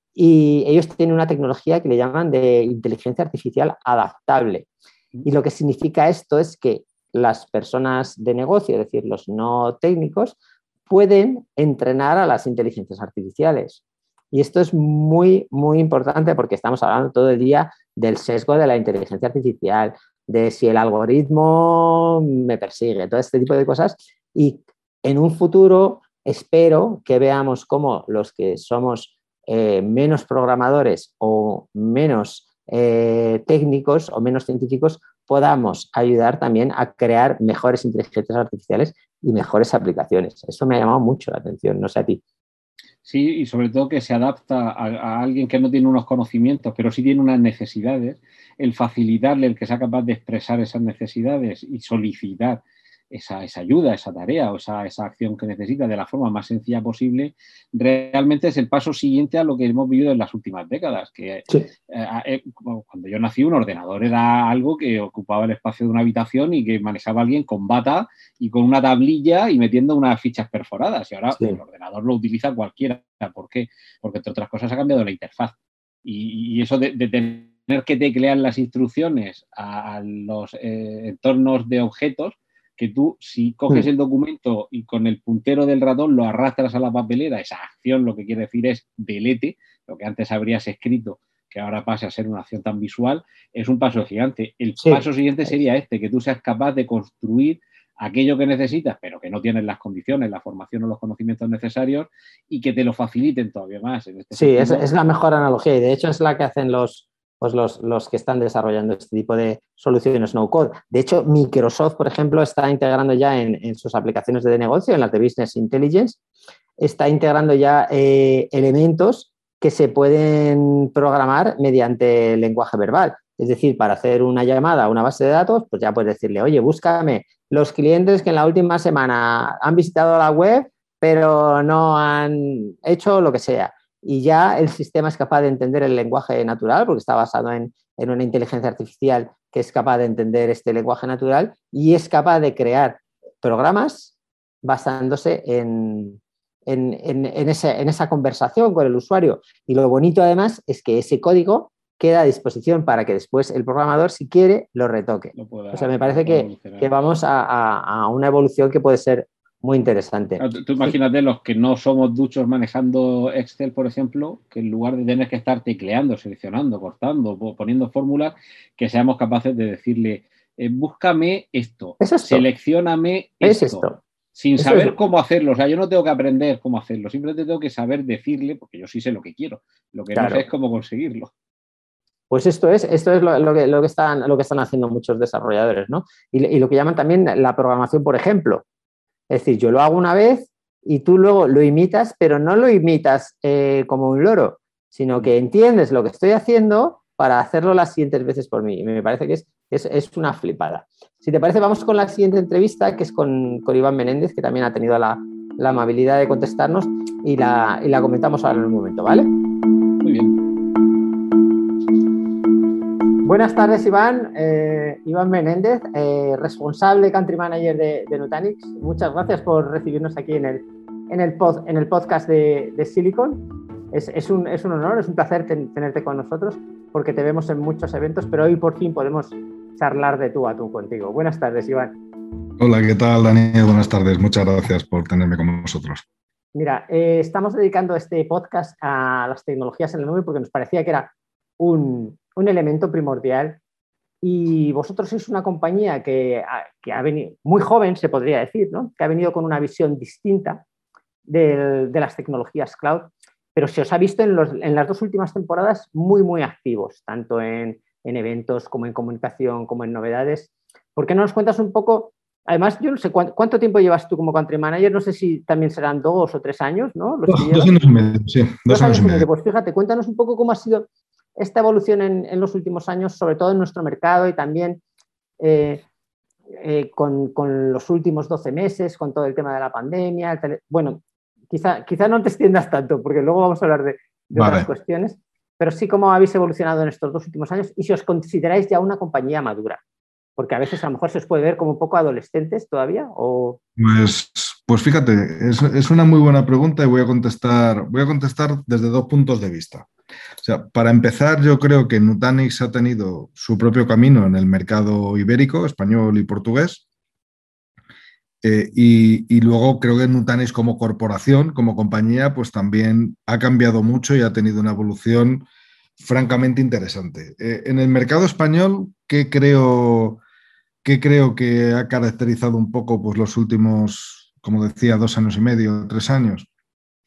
y ellos tienen una tecnología que le llaman de inteligencia artificial adaptable. Y lo que significa esto es que las personas de negocio, es decir, los no técnicos, pueden entrenar a las inteligencias artificiales. Y esto es muy, muy importante porque estamos hablando todo el día del sesgo de la inteligencia artificial, de si el algoritmo me persigue, todo este tipo de cosas. Y en un futuro espero que veamos cómo los que somos eh, menos programadores o menos eh, técnicos o menos científicos podamos ayudar también a crear mejores inteligencias artificiales y mejores aplicaciones. Eso me ha llamado mucho la atención, no sé a ti. Sí, y sobre todo que se adapta a, a alguien que no tiene unos conocimientos, pero sí tiene unas necesidades, el facilitarle, el que sea capaz de expresar esas necesidades y solicitar esa, esa ayuda, esa tarea o esa, esa acción que necesita de la forma más sencilla posible, realmente es el paso siguiente a lo que hemos vivido en las últimas décadas. Que sí. eh, eh, cuando yo nací, un ordenador era algo que ocupaba el espacio de una habitación y que manejaba alguien con bata y con una tablilla y metiendo unas fichas perforadas. Y ahora sí. El ordenador lo utiliza cualquiera. ¿Por qué? Porque, entre otras cosas, ha cambiado la interfaz. Y, y eso de, de tener que teclear las instrucciones a, a los eh, entornos de objetos, que tú, si coges el documento y con el puntero del ratón lo arrastras a la papelera, esa acción lo que quiere decir es delete, lo que antes habrías escrito, que ahora pase a ser una acción tan visual, es un paso gigante. El sí. paso siguiente sería este, que tú seas capaz de construir aquello que necesitas, pero que no tienes las condiciones, la formación o los conocimientos necesarios y que te lo faciliten todavía más. En este sí, es, es la mejor analogía y de hecho es la que hacen los... Pues los, los que están desarrollando este tipo de soluciones no-code. De hecho, Microsoft, por ejemplo, está integrando ya en, en sus aplicaciones de negocio, en las de Business Intelligence, está integrando ya eh, elementos que se pueden programar mediante lenguaje verbal. Es decir, para hacer una llamada a una base de datos, pues ya puedes decirle, oye, búscame los clientes que en la última semana han visitado la web, pero no han hecho lo que sea. Y ya el sistema es capaz de entender el lenguaje natural, porque está basado en, en una inteligencia artificial que es capaz de entender este lenguaje natural y es capaz de crear programas basándose en, en, en, en, ese, en esa conversación con el usuario. Y lo bonito, además, es que ese código queda a disposición para que después el programador, si quiere, lo retoque. Lo pueda, o sea, me parece que, que vamos a, a, a una evolución que puede ser muy interesante. Tú, tú imagínate sí. Los que no somos duchos manejando Excel, por ejemplo, que en lugar de tener que estar tecleando, seleccionando, cortando, poniendo fórmulas, que seamos capaces de decirle, eh, búscame esto, ¿Es esto? Seleccióname esto, ¿Es esto? sin Eso saber es... cómo hacerlo. O sea, yo no tengo que aprender cómo hacerlo, simplemente tengo que saber decirle, porque yo sí sé lo que quiero, lo que claro. no sé es cómo conseguirlo. Pues esto es, esto es lo, lo, que, lo, que están, lo que están haciendo muchos desarrolladores, ¿no? Y, y lo que llaman también la programación por ejemplo. Es decir, yo lo hago una vez y tú luego lo imitas, pero no lo imitas eh, como un loro, sino que entiendes lo que estoy haciendo para hacerlo las siguientes veces por mí. Y me parece que es, es, es una flipada. Si te parece, vamos con la siguiente entrevista, que es con, con Iván Menéndez, que también ha tenido la, la amabilidad de contestarnos y la, y la comentamos ahora en un momento, ¿vale? Muy bien. Buenas tardes, Iván. Eh, Iván Menéndez, eh, responsable Country Manager de, de Nutanix. Muchas gracias por recibirnos aquí en el, en el, pod, en el podcast de, de Silicon. Es, es, un, es un honor, es un placer ten, tenerte con nosotros porque te vemos en muchos eventos, pero hoy por fin podemos charlar de tú a tú contigo. Buenas tardes, Iván. Hola, ¿qué tal, Daniel? Buenas tardes. Muchas gracias por tenerme con nosotros. Mira, eh, estamos dedicando este podcast a las tecnologías en la nube porque nos parecía que era un... un elemento primordial y vosotros sois una compañía que, que ha venido muy joven, se podría decir, ¿no? Que ha venido con una visión distinta de, de las tecnologías cloud, pero se os ha visto en, los, en las dos últimas temporadas muy, muy activos, tanto en, en eventos como en comunicación, como en novedades. ¿Por qué no nos cuentas un poco? Además, yo no sé cuánto, cuánto tiempo llevas tú como country manager, no sé si también serán dos o tres años, ¿no? Los dos, dos años y medio, sí. Dos, dos años, años y medio. medio. Pues fíjate, cuéntanos un poco cómo ha sido esta evolución en, en los últimos años, sobre todo en nuestro mercado y también eh, eh, con, con los últimos doce meses, con todo el tema de la pandemia. El tele... Bueno, quizá, quizá no te extiendas tanto, porque luego vamos a hablar de, de vale. otras cuestiones, pero sí cómo habéis evolucionado en estos dos últimos años y si os consideráis ya una compañía madura. Porque a veces a lo mejor se os puede ver como un poco adolescentes todavía. O... Pues, pues fíjate, es, es una muy buena pregunta y voy a contestar, voy a contestar desde dos puntos de vista. O sea, para empezar, yo creo que Nutanix ha tenido su propio camino en el mercado ibérico, español y portugués. Eh, y, y luego creo que Nutanix como corporación, como compañía, pues también ha cambiado mucho y ha tenido una evolución francamente interesante. Eh, en el mercado español, ¿qué creo, qué creo que ha caracterizado un poco pues, los últimos, como decía, dos años y medio, tres años?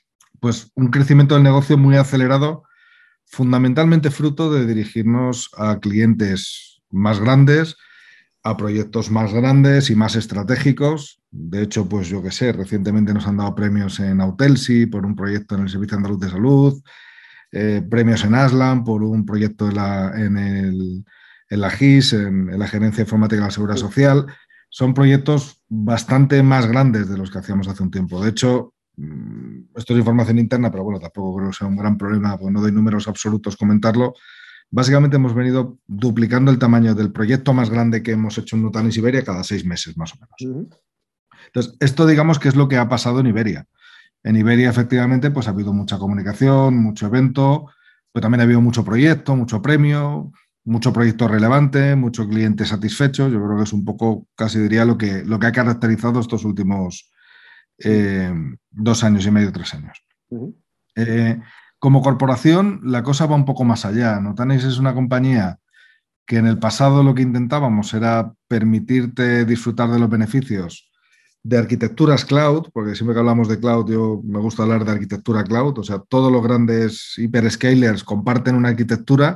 pues un crecimiento del negocio muy acelerado, fundamentalmente fruto de dirigirnos a clientes más grandes, a proyectos más grandes y más estratégicos. De hecho, pues yo qué sé, recientemente nos han dado premios en Autelsi por un proyecto en el Servicio Andaluz de Salud, eh, premios en Aslan por un proyecto en la, en el, en la G I S, en, en la Gerencia Informática de la Seguridad Social. Son proyectos bastante más grandes de los que hacíamos hace un tiempo. De hecho, esto es información interna, pero bueno, tampoco creo que sea un gran problema, porque no doy números absolutos comentarlo. Básicamente hemos venido duplicando el tamaño del proyecto más grande que hemos hecho en Nutanix Iberia cada seis meses, más o menos. Uh-huh. Entonces, esto digamos que es lo que ha pasado en Iberia. En Iberia, efectivamente, pues ha habido mucha comunicación, mucho evento, pero también ha habido mucho proyecto, mucho premio, mucho proyecto relevante, mucho cliente satisfecho. Yo creo que es un poco, casi diría, lo que, lo que ha caracterizado estos últimos eh, dos años y medio, tres años. Uh-huh. Eh, Como corporación, la cosa va un poco más allá. Nutanix es una compañía que en el pasado lo que intentábamos era permitirte disfrutar de los beneficios de arquitecturas cloud, porque siempre que hablamos de cloud, yo me gusta hablar de arquitectura cloud, o sea, todos los grandes hyperscalers comparten una arquitectura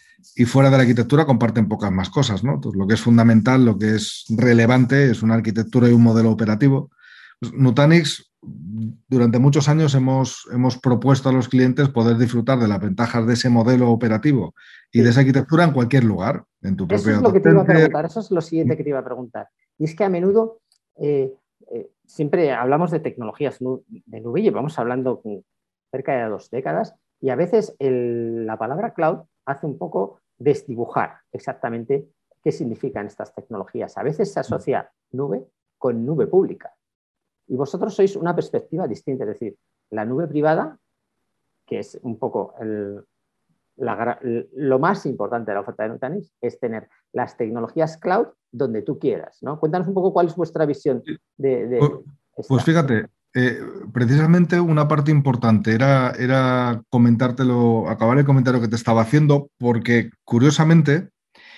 y fuera de la arquitectura comparten pocas más cosas, ¿no? Entonces, lo que es fundamental, lo que es relevante es una arquitectura y un modelo operativo. Pues, Nutanix, durante muchos años hemos, hemos propuesto a los clientes poder disfrutar de las ventajas de ese modelo operativo y sí. de esa arquitectura en cualquier lugar, en tu propio. Eso es lo que te iba a preguntar, eso es lo siguiente que te iba a preguntar. Y es que a menudo eh, eh, siempre hablamos de tecnologías de nube, llevamos hablando cerca de dos décadas y a veces el, la palabra cloud hace un poco desdibujar exactamente qué significan estas tecnologías. A veces se asocia nube con nube pública. Y vosotros sois una perspectiva distinta, es decir, la nube privada, que es un poco el, la, lo más importante de la oferta de Nutanix, es tener las tecnologías cloud donde tú quieras, ¿no? Cuéntanos un poco cuál es vuestra visión de... de pues, pues fíjate, eh, precisamente una parte importante era, era comentártelo, acabar el comentario que te estaba haciendo, porque curiosamente,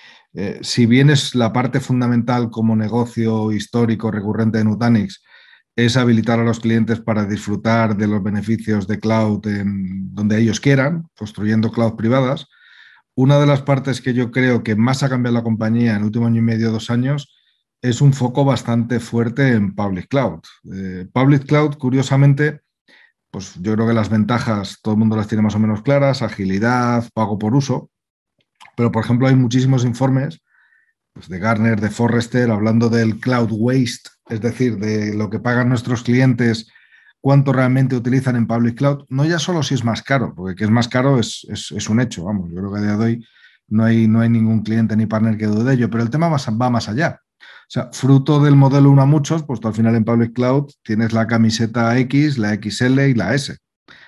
eh, si bien es la parte fundamental como negocio histórico recurrente de Nutanix, es habilitar a los clientes para disfrutar de los beneficios de cloud en donde ellos quieran, construyendo cloud privadas. Una de las partes que yo creo que más ha cambiado la compañía en el último año y medio, dos años, es un foco bastante fuerte en public cloud. Eh, public cloud, curiosamente, pues yo creo que las ventajas todo el mundo las tiene más o menos claras, agilidad, pago por uso, pero por ejemplo hay muchísimos informes pues de Gartner, de Forrester, hablando del cloud waste, es decir, de lo que pagan nuestros clientes, cuánto realmente utilizan en public cloud, no ya solo si es más caro, porque que es más caro es, es, es un hecho, vamos, yo creo que a día de hoy no hay, no hay ningún cliente ni partner que dude de ello, pero el tema va, va más allá. O sea, fruto del modelo uno a muchos, pues tú al final en public cloud tienes la camiseta X, la X L y la S.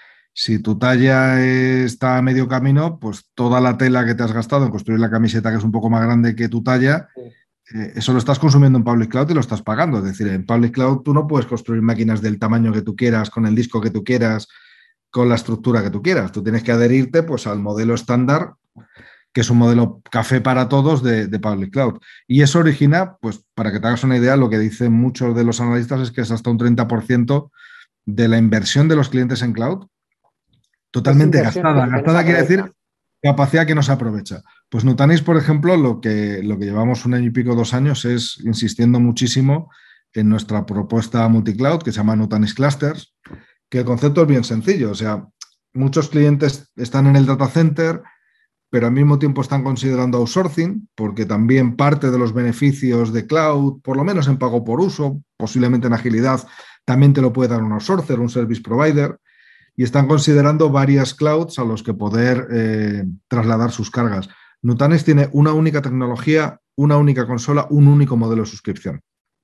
Si tu talla está a medio camino, pues toda la tela que te has gastado en construir la camiseta que es un poco más grande que tu talla, sí. eh, eso lo estás consumiendo en public cloud y lo estás pagando. Es decir, en public cloud tú no puedes construir máquinas del tamaño que tú quieras, con el disco que tú quieras, con la estructura que tú quieras. Tú tienes que adherirte pues, al modelo estándar, que es un modelo café para todos de, de public cloud. Y eso origina, pues para que te hagas una idea, lo que dicen muchos de los analistas es que es hasta un treinta por ciento de la inversión de los clientes en cloud totalmente gastada. Gastada quiere decir capacidad que no se aprovecha. Pues Nutanix, por ejemplo, lo que, lo que llevamos un año y pico, dos años, es insistiendo muchísimo en nuestra propuesta multicloud que se llama Nutanix Clusters, que el concepto es bien sencillo. O sea, muchos clientes están en el data center, pero al mismo tiempo están considerando outsourcing, porque también parte de los beneficios de cloud, por lo menos en pago por uso, posiblemente en agilidad, también te lo puede dar un outsourcer, un service provider. Y están considerando varias clouds a los que poder eh, trasladar sus cargas. Nutanix tiene una única tecnología, una única consola, un único modelo de suscripción.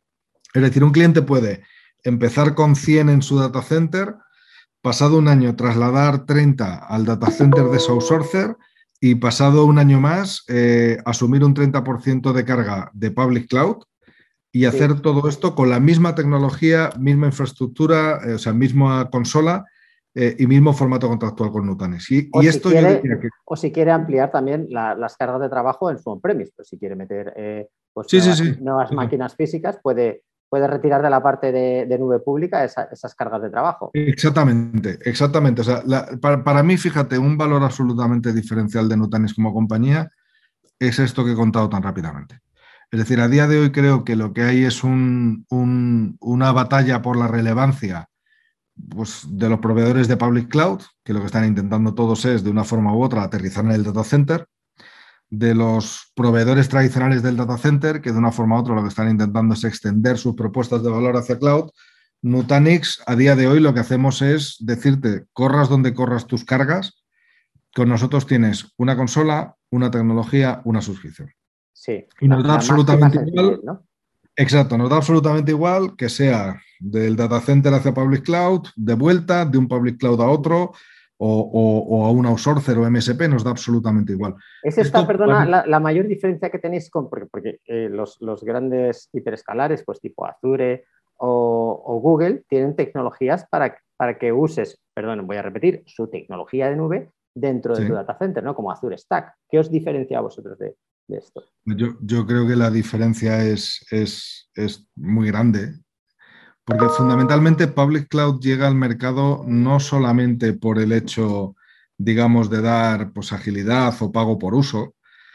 Es decir, un cliente puede empezar con cien en su data center, pasado un año trasladar treinta al data center de su outsourcer y pasado un año más eh, asumir un treinta por ciento de carga de public cloud y hacer sí. todo esto con la misma tecnología, misma infraestructura, eh, o sea, misma consola, Eh, y mismo formato contractual con Nutanix. Y, o, y si esto quiere, yo diría que... o si quiere ampliar también la, las cargas de trabajo en su on-premise, pues si quiere meter eh, pues sí, nuevas, sí, sí. nuevas sí. máquinas físicas, puede, puedes retirar de la parte de, de nube pública esa, esas cargas de trabajo. Exactamente, exactamente. O sea, la, para, para mí, fíjate, un valor absolutamente diferencial de Nutanix como compañía es esto que he contado tan rápidamente. Es decir, a día de hoy creo que lo que hay es un, un, una batalla por la relevancia pues, de los proveedores de public cloud, que lo que están intentando todos es, de una forma u otra, aterrizar en el data center, de los proveedores tradicionales del data center, que de una forma u otra lo que están intentando es extender sus propuestas de valor hacia cloud. Nutanix, a día de hoy, lo que hacemos es decirte, corras donde corras tus cargas, con nosotros tienes una consola, una tecnología, una suscripción. Sí. Y nos da absolutamente igual, ¿no? Exacto, nos da absolutamente igual que sea del data center hacia public cloud, de vuelta, de un public cloud a otro, o, o, o a un outsourcer o M S P, nos da absolutamente igual. Es esta, Esto, perdona, bueno, la, la mayor diferencia que tenéis con, porque, porque eh, los, los grandes hiperescalares, pues tipo Azure o, o Google, tienen tecnologías para, para que uses, perdón, voy a repetir, su tecnología de nube dentro de sí. tu data center, ¿no? Como Azure Stack. ¿Qué os diferencia a vosotros de, de esto? Yo, yo creo que la diferencia es, es, es muy grande, porque fundamentalmente Public Cloud llega al mercado no solamente por el hecho, digamos, de dar pues, agilidad o pago por uso.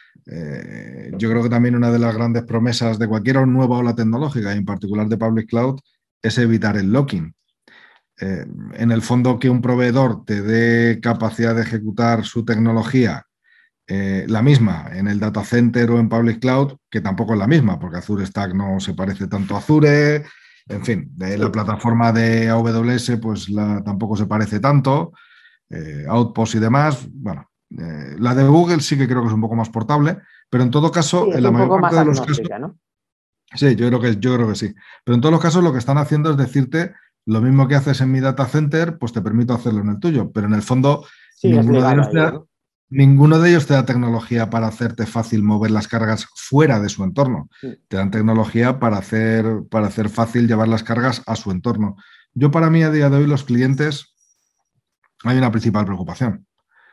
Eh, yo creo que también una de las grandes promesas de cualquier nueva ola tecnológica, y en particular de Public Cloud, es evitar el locking. Eh, en el fondo, que un proveedor te dé capacidad de ejecutar su tecnología Eh, la misma en el data center o en public cloud, que tampoco es la misma, porque Azure Stack no se parece tanto a Azure, en fin, de la plataforma de A W S pues la, tampoco se parece tanto, eh, Outpost y demás, bueno, eh, la de Google sí que creo que es un poco más portable, pero en todo caso, Sí, es en la un mayor poco parte más de los casos, ¿no? sí, yo creo que, yo creo que sí, pero en todos los casos lo que están haciendo es decirte, lo mismo que haces en mi data center, pues te permito hacerlo en el tuyo, pero en el fondo sí, ninguno de ellos ahí, te da, ¿no? Ninguno de ellos te da tecnología para hacerte fácil mover las cargas fuera de su entorno. Sí. Te dan tecnología para hacer, para hacer fácil llevar las cargas a su entorno. Yo, para mí, a día de hoy, los clientes, hay una principal preocupación,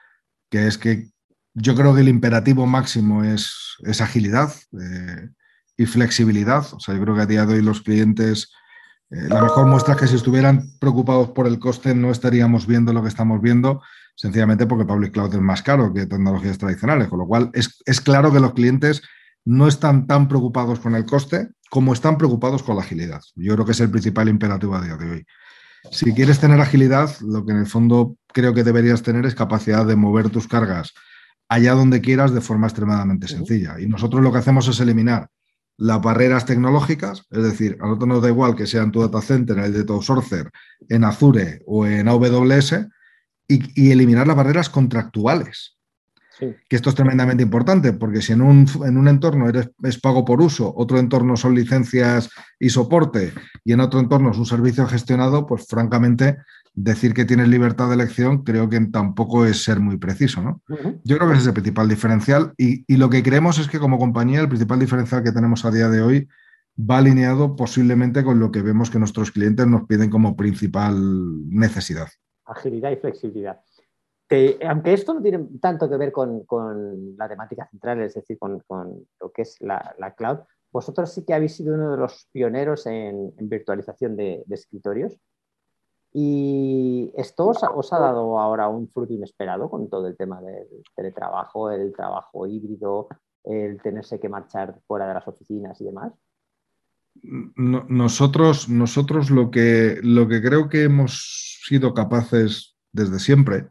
que es que yo creo que el imperativo máximo es, es agilidad eh, y flexibilidad. O sea, yo creo que a día de hoy los clientes, eh, la mejor muestra es que si estuvieran preocupados por el coste no estaríamos viendo lo que estamos viendo, sencillamente porque Public Cloud es más caro que tecnologías tradicionales, con lo cual es, es claro que los clientes no están tan preocupados con el coste como están preocupados con la agilidad. Yo creo que es el principal imperativo a día de hoy. Si quieres tener agilidad, lo que en el fondo creo que deberías tener es capacidad de mover tus cargas allá donde quieras de forma extremadamente sencilla. Y nosotros lo que hacemos es eliminar las barreras tecnológicas, es decir, a nosotros nos da igual que sea en tu data center, en el de tu outsourcer, en Azure o en A W S, y, y eliminar las barreras contractuales. Sí. Que esto es tremendamente importante, porque si en un, en un entorno eres, es pago por uso, otro entorno son licencias y soporte, y en otro entorno es un servicio gestionado, pues francamente, decir que tienes libertad de elección creo que tampoco es ser muy preciso, ¿no? Uh-huh. Yo creo que ese es el principal diferencial, y, y lo que creemos es que como compañía el principal diferencial que tenemos a día de hoy va alineado posiblemente con lo que vemos que nuestros clientes nos piden como principal necesidad. Agilidad y flexibilidad. Que, aunque esto no tiene tanto que ver con, con la temática central, es decir, con, con lo que es la, la cloud, vosotros sí que habéis sido uno de los pioneros en, en virtualización de, de escritorios. ¿Y esto os ha, os ha dado ahora un fruto inesperado con todo el tema del teletrabajo, el trabajo híbrido, el tenerse que marchar fuera de las oficinas y demás? No, nosotros, nosotros lo que, lo que creo que hemos sido capaces desde siempre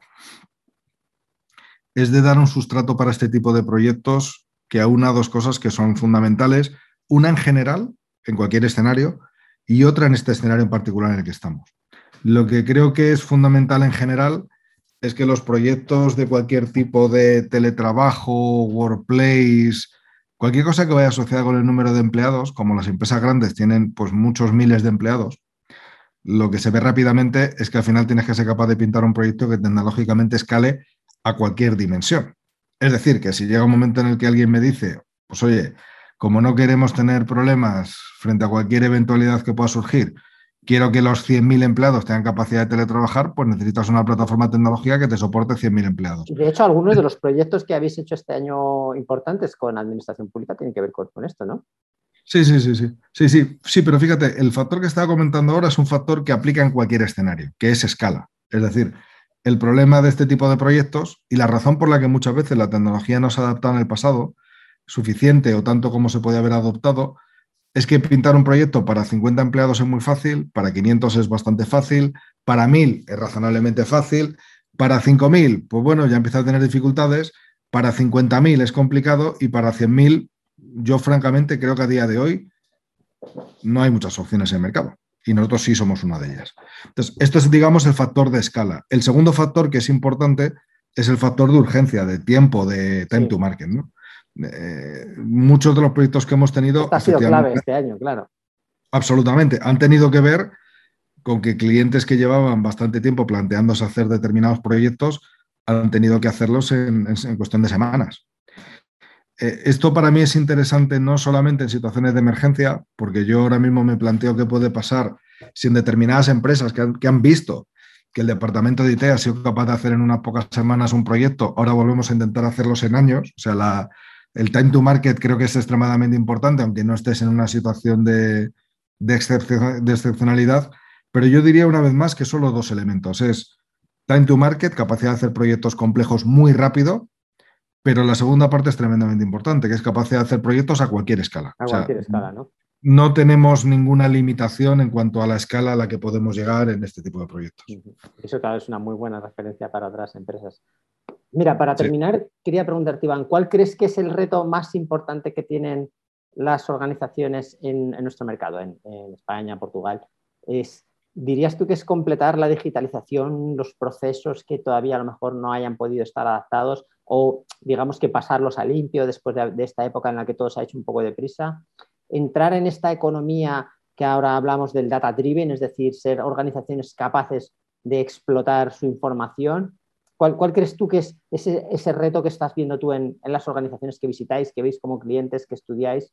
es de dar un sustrato para este tipo de proyectos que aúna dos cosas que son fundamentales, una en general, en cualquier escenario, y otra en este escenario en particular en el que estamos. Lo que creo que es fundamental en general es que los proyectos de cualquier tipo de teletrabajo, workplace, cualquier cosa que vaya asociada con el número de empleados, como las empresas grandes tienen pues muchos miles de empleados, lo que se ve rápidamente es que al final tienes que ser capaz de pintar un proyecto que tecnológicamente escale a cualquier dimensión. Es decir, que si llega un momento en el que alguien me dice, pues oye, como no queremos tener problemas frente a cualquier eventualidad que pueda surgir, quiero que los cien mil empleados tengan capacidad de teletrabajar, pues necesitas una plataforma tecnológica que te soporte cien mil empleados. De hecho, algunos de los proyectos que habéis hecho este año importantes con administración pública tienen que ver con, con esto, ¿no? Sí, sí, sí, sí. Sí, sí, sí, pero fíjate, el factor que estaba comentando ahora es un factor que aplica en cualquier escenario, que es escala. Es decir, el problema de este tipo de proyectos y la razón por la que muchas veces la tecnología no se ha adaptado en el pasado, suficiente o tanto como se puede haber adoptado, es que pintar un proyecto para cincuenta empleados es muy fácil, para quinientos es bastante fácil, para mil es razonablemente fácil, para cinco mil, pues bueno, ya empieza a tener dificultades, para cincuenta mil es complicado y para cien mil, yo francamente creo que a día de hoy no hay muchas opciones en el mercado y nosotros sí somos una de ellas. Entonces, esto es, digamos, el factor de escala. El segundo factor que es importante es el factor de urgencia, de tiempo, de time Sí. to market, ¿no? Eh, muchos de los proyectos que hemos tenido, Esto ha sido clave este año, claro. absolutamente, han tenido que ver con que clientes que llevaban bastante tiempo planteándose hacer determinados proyectos han tenido que hacerlos en, en, en cuestión de semanas. Eh, esto para mí es interesante no solamente en situaciones de emergencia, porque yo ahora mismo me planteo qué puede pasar si en determinadas empresas que han, que han visto que el departamento de I T ha sido capaz de hacer en unas pocas semanas un proyecto, ahora volvemos a intentar hacerlos en años. O sea, la, el time to market creo que es extremadamente importante, aunque no estés en una situación de, de, excepcion, de excepcionalidad. Pero yo diría una vez más que solo dos elementos. Es time to market, capacidad de hacer proyectos complejos muy rápido, pero la segunda parte es tremendamente importante, que es capacidad de hacer proyectos a cualquier escala. A cualquier o sea, escala, ¿no? No tenemos ninguna limitación en cuanto a la escala a la que podemos llegar en este tipo de proyectos. Eso, claro, es una muy buena referencia para otras empresas. Mira, para terminar, sí. quería preguntarte, Iván, ¿cuál crees que es el reto más importante que tienen las organizaciones en, en nuestro mercado, en, en España, Portugal? Es, ¿Dirías tú que es completar la digitalización, los procesos que todavía a lo mejor no hayan podido estar adaptados o, digamos, que pasarlos a limpio después de, de esta época en la que todo se ha hecho un poco deprisa? Entrar en esta economía que ahora hablamos del data driven, es decir, ser organizaciones capaces de explotar su información. ¿Cuál, cuál crees tú que es ese, ese reto que estás viendo tú en, en las organizaciones que visitáis, que veis como clientes, que estudiáis?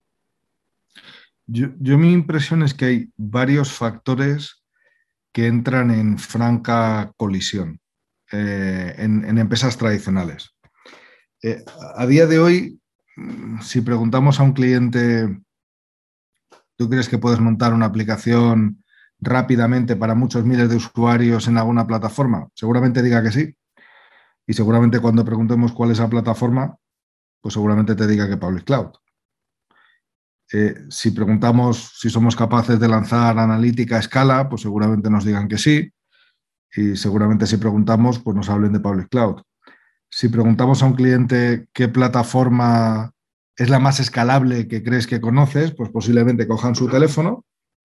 Yo, yo mi impresión es que hay varios factores que entran en franca colisión eh, en, en empresas tradicionales. Eh, a día de hoy, si preguntamos a un cliente, ¿tú crees que puedes montar una aplicación rápidamente para muchos miles de usuarios en alguna plataforma? Seguramente diga que sí. Y seguramente cuando preguntemos cuál es la plataforma, pues seguramente te diga que Public Cloud. Eh, si preguntamos si somos capaces de lanzar analítica a escala, pues seguramente nos digan que sí. Y seguramente si preguntamos, pues nos hablen de Public Cloud. Si preguntamos a un cliente qué plataforma es la más escalable que crees que conoces, pues posiblemente cojan su teléfono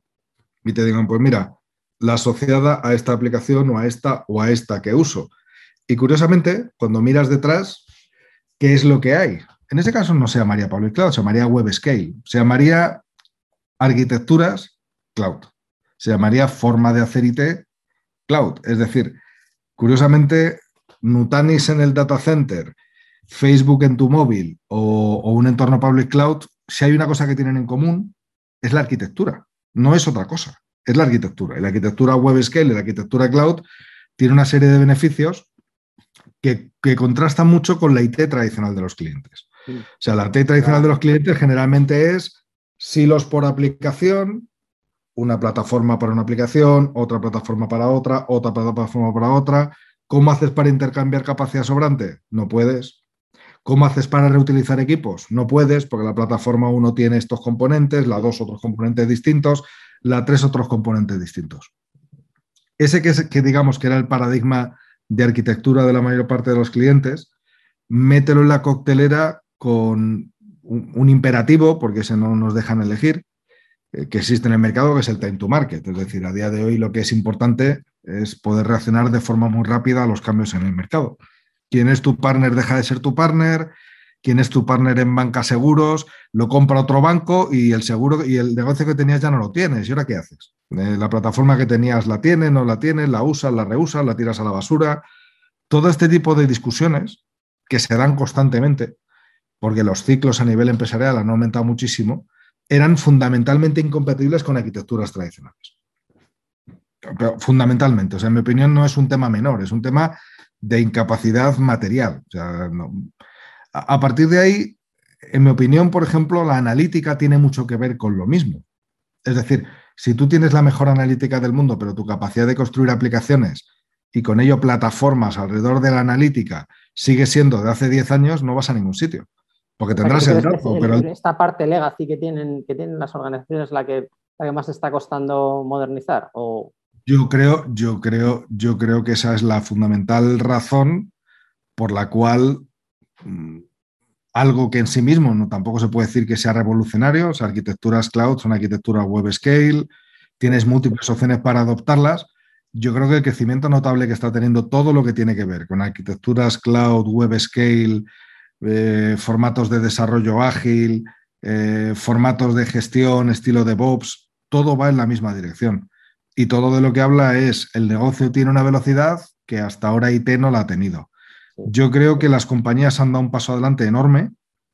y te digan, pues mira, la asociada a esta aplicación o a esta o a esta que uso. Y curiosamente, cuando miras detrás, ¿qué es lo que hay? En ese caso no se llamaría Public Cloud, se llamaría Web Scale, se llamaría arquitecturas cloud, se llamaría forma de hacer I T cloud. Es decir, curiosamente, Nutanix en el data center, Facebook en tu móvil o, o un entorno public cloud, si hay una cosa que tienen en común, es la arquitectura, no es otra cosa, es la arquitectura. Y la arquitectura web scale y la arquitectura cloud tiene una serie de beneficios que, que contrastan mucho con la I T tradicional de los clientes. O sea, la I T tradicional de los clientes generalmente es silos por aplicación, una plataforma para una aplicación, otra plataforma para otra, otra plataforma para otra. ¿Cómo haces para intercambiar capacidad sobrante? No puedes. ¿Cómo haces para reutilizar equipos? No puedes, porque la plataforma uno tiene estos componentes, la dos otros componentes distintos, la tres otros componentes distintos. Ese que, es, que digamos que era el paradigma de arquitectura de la mayor parte de los clientes, mételo en la coctelera con un, un imperativo, porque ese no nos dejan elegir, que existe en el mercado, que es el time to market. Es decir, a día de hoy lo que es importante es poder reaccionar de forma muy rápida a los cambios en el mercado. Quién es tu partner deja de ser tu partner, quién es tu partner en banca seguros, lo compra otro banco y el seguro y el negocio que tenías ya no lo tienes. ¿Y ahora qué haces? Eh, la plataforma que tenías la tienes, no la tienes, la usas, la reusas, la tiras a la basura. Todo este tipo de discusiones que se dan constantemente, porque los ciclos a nivel empresarial han aumentado muchísimo, eran fundamentalmente incompatibles con arquitecturas tradicionales. Pero fundamentalmente, o sea, en mi opinión no es un tema menor, es un tema de incapacidad material. O sea, no. A partir de ahí, en mi opinión, por ejemplo, la analítica tiene mucho que ver con lo mismo. Es decir, si tú tienes la mejor analítica del mundo, pero tu capacidad de construir aplicaciones y con ello plataformas alrededor de la analítica sigue siendo de hace diez años, no vas a ningún sitio. Porque tendrás o sea, el dato, pero... El... esta parte legacy que tienen, que tienen las organizaciones la que, la que más está costando modernizar. ¿O? Yo creo, yo creo, yo creo que esa es la fundamental razón por la cual mmm, algo que en sí mismo no, tampoco se puede decir que sea revolucionario, o sea, arquitecturas cloud son arquitecturas web scale, tienes múltiples opciones para adoptarlas. Yo creo que el crecimiento notable que está teniendo todo lo que tiene que ver con arquitecturas cloud, web scale, eh, formatos de desarrollo ágil, eh, formatos de gestión, estilo DevOps, todo va en la misma dirección. Y todo de lo que habla es el negocio tiene una velocidad que hasta ahora I T no la ha tenido. Yo creo que las compañías han dado un paso adelante enorme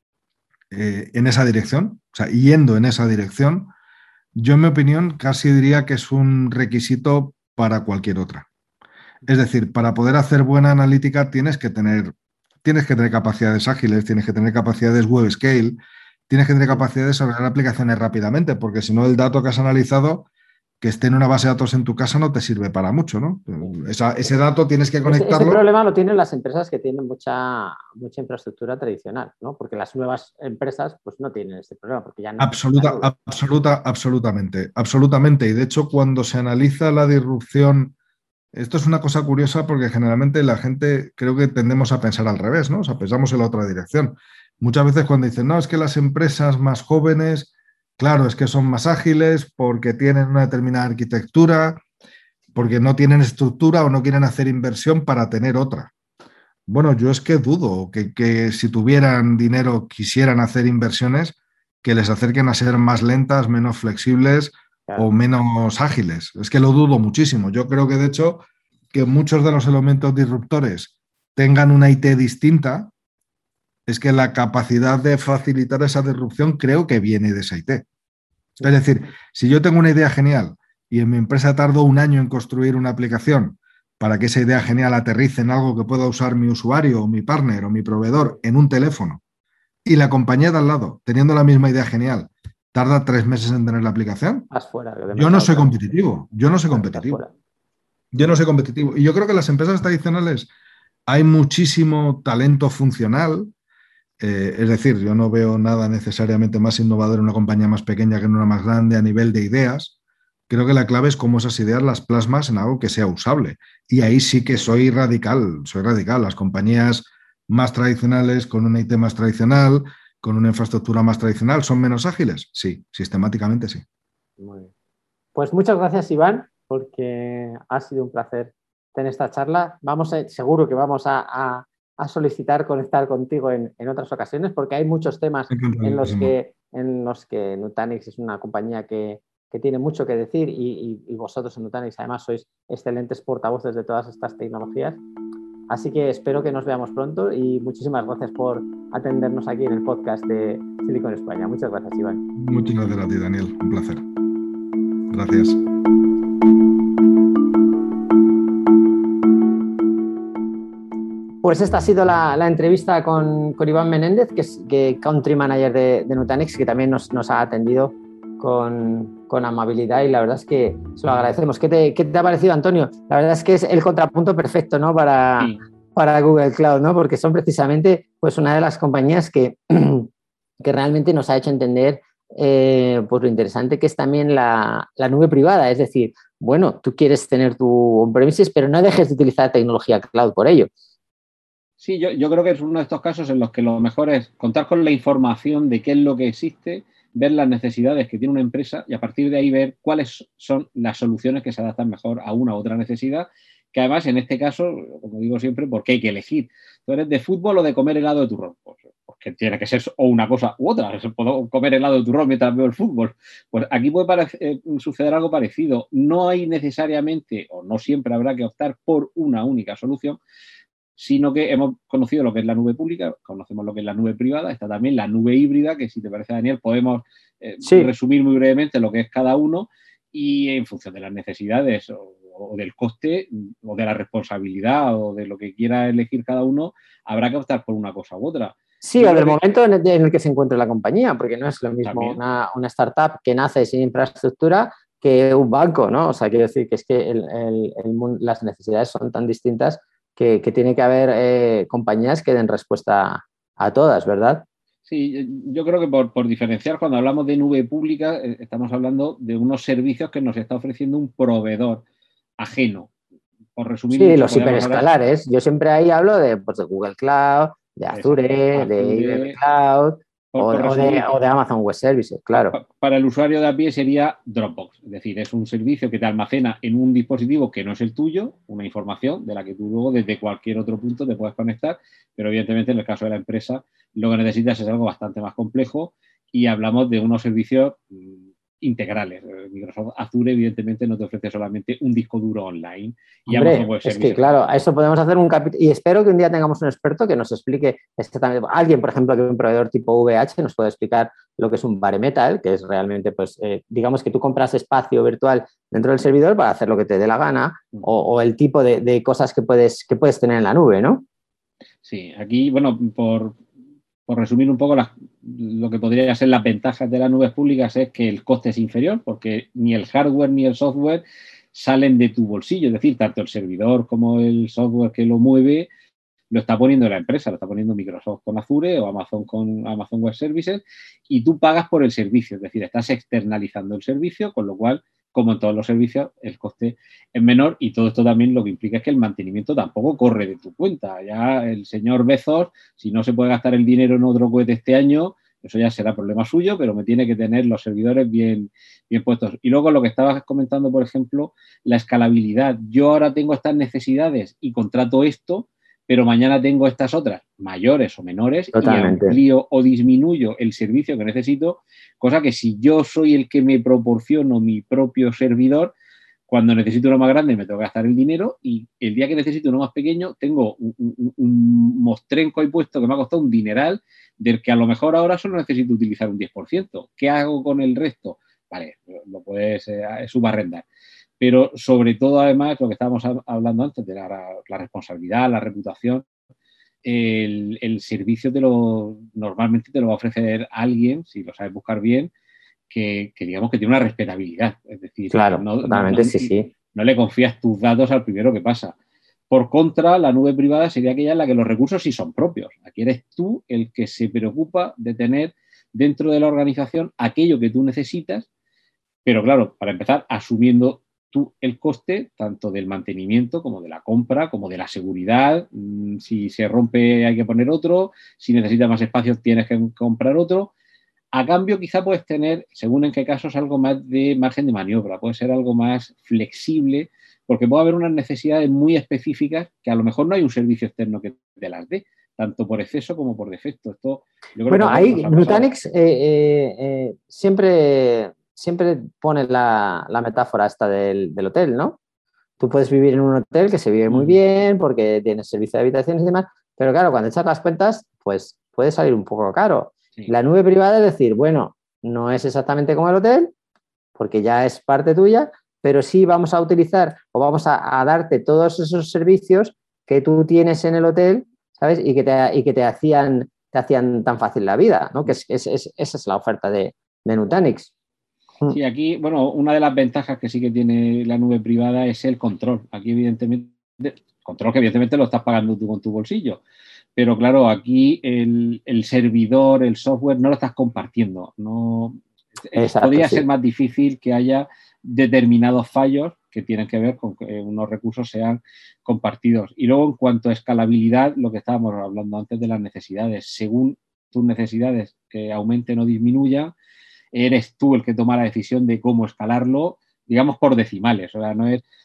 eh, en esa dirección, o sea, yendo en esa dirección. Yo, en mi opinión, casi diría que es un requisito para cualquier otra. Es decir, para poder hacer buena analítica tienes que tener, tienes que tener capacidades ágiles, tienes que tener capacidades web scale, tienes que tener capacidad de desarrollar aplicaciones rápidamente, porque si no el dato que has analizado, que esté en una base de datos en tu casa no te sirve para mucho, ¿no? Esa, ese dato tienes que conectarlo. Ese, ese problema lo tienen las empresas que tienen mucha, mucha infraestructura tradicional, ¿no? Porque las nuevas empresas pues no tienen ese problema, porque ya no. Absoluta, absoluta, absolutamente, absolutamente. Y de hecho, cuando se analiza la disrupción, esto es una cosa curiosa porque generalmente la gente creo que tendemos a pensar al revés, ¿no? O sea, pensamos en la otra dirección. Muchas veces cuando dicen, no, es que las empresas más jóvenes, claro, es que son más ágiles porque tienen una determinada arquitectura, porque no tienen estructura o no quieren hacer inversión para tener otra. Bueno, yo es que dudo que, que si tuvieran dinero quisieran hacer inversiones que les acerquen a ser más lentas, menos flexibles, claro, o menos ágiles. Es que lo dudo muchísimo. Yo creo que, de hecho, que muchos de los elementos disruptores tengan una I T distinta, es que la capacidad de facilitar esa disrupción creo que viene de esa I T. Es decir, si yo tengo una idea genial y en mi empresa tardo un año en construir una aplicación para que esa idea genial aterrice en algo que pueda usar mi usuario o mi partner o mi proveedor en un teléfono, y la compañía de al lado, teniendo la misma idea genial, tarda tres meses en tener la aplicación, fuera, yo no soy competitivo. Yo no soy competitivo. Yo no soy competitivo. Y yo creo que en las empresas tradicionales hay muchísimo talento funcional. Eh, es decir, yo no veo nada necesariamente más innovador en una compañía más pequeña que en una más grande a nivel de ideas. Creo que la clave es cómo esas ideas las plasmas en algo que sea usable. Y ahí sí que soy radical, soy radical. Las compañías más tradicionales, con una I T más tradicional, con una infraestructura más tradicional, ¿son menos ágiles? Sí, sistemáticamente sí. Muy bien. Pues muchas gracias, Iván, porque ha sido un placer tener esta charla. Vamos a, seguro que vamos a, a, a solicitar conectar contigo en, en otras ocasiones, porque hay muchos temas en los que, en los que Nutanix es una compañía que, que tiene mucho que decir y, y, y vosotros en Nutanix además sois excelentes portavoces de todas estas tecnologías. Así que espero que nos veamos pronto y muchísimas gracias por atendernos aquí en el podcast de Silicon España. Muchas gracias, Iván. Muchas gracias a ti, Daniel. Un placer. Gracias. Pues esta ha sido la, la entrevista con, con Iván Menéndez, que es que Country Manager de, de Nutanix, que también nos, nos ha atendido con, con amabilidad y la verdad es que se lo agradecemos. ¿Qué te, qué te ha parecido, Antonio? La verdad es que es el contrapunto perfecto, ¿no? para, sí. para Google Cloud, ¿no? Porque son precisamente pues, una de las compañías que, que realmente nos ha hecho entender eh, pues, lo interesante que es también la, la nube privada. Es decir, bueno, tú quieres tener tu on-premises, pero no dejes de utilizar tecnología cloud por ello. Sí, yo, yo creo que es uno de estos casos en los que lo mejor es contar con la información de qué es lo que existe, ver las necesidades que tiene una empresa y a partir de ahí ver cuáles son las soluciones que se adaptan mejor a una u otra necesidad, que además en este caso, como digo siempre, porque hay que elegir. ¿Tú eres de fútbol o de comer helado de turrón? Pues, pues que tiene que ser o una cosa u otra. Puedo comer helado de turrón mientras veo el fútbol. Pues aquí puede parecer, eh, suceder algo parecido. No hay necesariamente, o no siempre habrá que optar por una única solución, sino que hemos conocido lo que es la nube pública, conocemos lo que es la nube privada, está también la nube híbrida, que si te parece, Daniel, podemos eh, sí. resumir muy brevemente lo que es cada uno y en función de las necesidades o o del coste o de la responsabilidad o de lo que quiera elegir cada uno, habrá que optar por una cosa u otra. Sí, Yo o del que... momento en el, en el que se encuentre la compañía, porque no es lo mismo una, una startup que nace sin infraestructura que un banco, ¿no? O sea, quiero decir que es que el, el, el, las necesidades son tan distintas que, que tiene que haber eh, compañías que den respuesta a todas, ¿verdad? Sí, yo creo que por, por diferenciar, cuando hablamos de nube pública, eh, estamos hablando de unos servicios que nos está ofreciendo un proveedor ajeno. Por resumir sí, mucho, los hiperescalares. Hablar... Yo siempre ahí hablo de, pues, de Google Cloud, de Azure, Azure de I B M Cloud por, por o, o, de, o de Amazon Web Services, claro. Pa, para el usuario de a pie sería Dropbox. Es decir, es un servicio que te almacena en un dispositivo que no es el tuyo, una información de la que tú luego desde cualquier otro punto te puedes conectar, pero evidentemente en el caso de la empresa lo que necesitas es algo bastante más complejo y hablamos de unos servicios integrales. Microsoft Azure evidentemente no te ofrece solamente un disco duro online. Y Hombre, Amazon Web es que claro, a eso podemos hacer un capítulo y espero que un día tengamos un experto que nos explique exactamente, alguien por ejemplo que un proveedor tipo V H nos puede explicar lo que es un bare metal, que es realmente pues eh, digamos que tú compras espacio virtual dentro del servidor para hacer lo que te dé la gana o, o el tipo de, de cosas que puedes, que puedes tener en la nube, ¿no? Sí, aquí bueno, por Por resumir un poco las, lo que podría ser las ventajas de las nubes públicas es que el coste es inferior porque ni el hardware ni el software salen de tu bolsillo, es decir, tanto el servidor como el software que lo mueve lo está poniendo la empresa, lo está poniendo Microsoft con Azure o Amazon con Amazon Web Services y tú pagas por el servicio, es decir, estás externalizando el servicio, con lo cual, como en todos los servicios, el coste es menor y todo esto también lo que implica es que el mantenimiento tampoco corre de tu cuenta. Ya el señor Bezos, si no se puede gastar el dinero en otro cohete este año, eso ya será problema suyo, pero me tiene que tener los servidores bien, bien puestos. Y luego lo que estabas comentando, por ejemplo, la escalabilidad. Yo ahora tengo estas necesidades y contrato esto, pero mañana tengo estas otras, mayores o menores, Totalmente. Y amplío o disminuyo el servicio que necesito, cosa que si yo soy el que me proporciono mi propio servidor, cuando necesito uno más grande me tengo que gastar el dinero y el día que necesito uno más pequeño tengo un, un, un mostrenco ahí puesto que me ha costado un dineral del que a lo mejor ahora solo necesito utilizar un diez por ciento. ¿Qué hago con el resto? Vale, lo puedes eh, subarrendar. Pero sobre todo, además, lo que estábamos hablando antes de la, la responsabilidad, la reputación, el, el servicio te lo, normalmente te lo va a ofrecer alguien, si lo sabes buscar bien, que, que digamos que tiene una respetabilidad. Es decir, claro, no, totalmente, no, sí, sí. No le confías tus datos al primero que pasa. Por contra, la nube privada sería aquella en la que los recursos sí son propios. Aquí eres tú el que se preocupa de tener dentro de la organización aquello que tú necesitas, pero claro, para empezar, asumiendo tú el coste tanto del mantenimiento como de la compra, como de la seguridad. Si se rompe hay que poner otro, si necesitas más espacio tienes que comprar otro. A cambio, quizá puedes tener, según en qué casos, algo más de margen de maniobra, puede ser algo más flexible, porque puede haber unas necesidades muy específicas que a lo mejor no hay un servicio externo que te las dé, tanto por exceso como por defecto. Esto, yo creo bueno, que ahí Nutanix eh, eh, eh, siempre, siempre pone la, la metáfora esta del, del hotel, ¿no? Tú puedes vivir en un hotel que se vive muy bien porque tienes servicio de habitaciones y demás, pero claro, cuando echas las cuentas, pues puede salir un poco caro. Sí. La nube privada es decir, bueno, no es exactamente como el hotel, porque ya es parte tuya, pero sí vamos a utilizar o vamos a, a darte todos esos servicios que tú tienes en el hotel, ¿sabes? Y que te, y que te, hacían, te hacían tan fácil la vida, ¿no? Que es, es, es, esa es la oferta de, de Nutanix. Sí, aquí, bueno, una de las ventajas que sí que tiene la nube privada es el control. Aquí, evidentemente, control que evidentemente lo estás pagando tú con tu bolsillo. Pero claro, aquí el, el servidor, el software, no lo estás compartiendo. No, Exacto, podría sí. ser más difícil que haya determinados fallos que tienen que ver con que unos recursos sean compartidos. Y luego, en cuanto a escalabilidad, lo que estábamos hablando antes de las necesidades. Según tus necesidades que aumenten o disminuyan, eres tú el que toma la decisión de cómo escalarlo, digamos, por decimales. O sea, no es,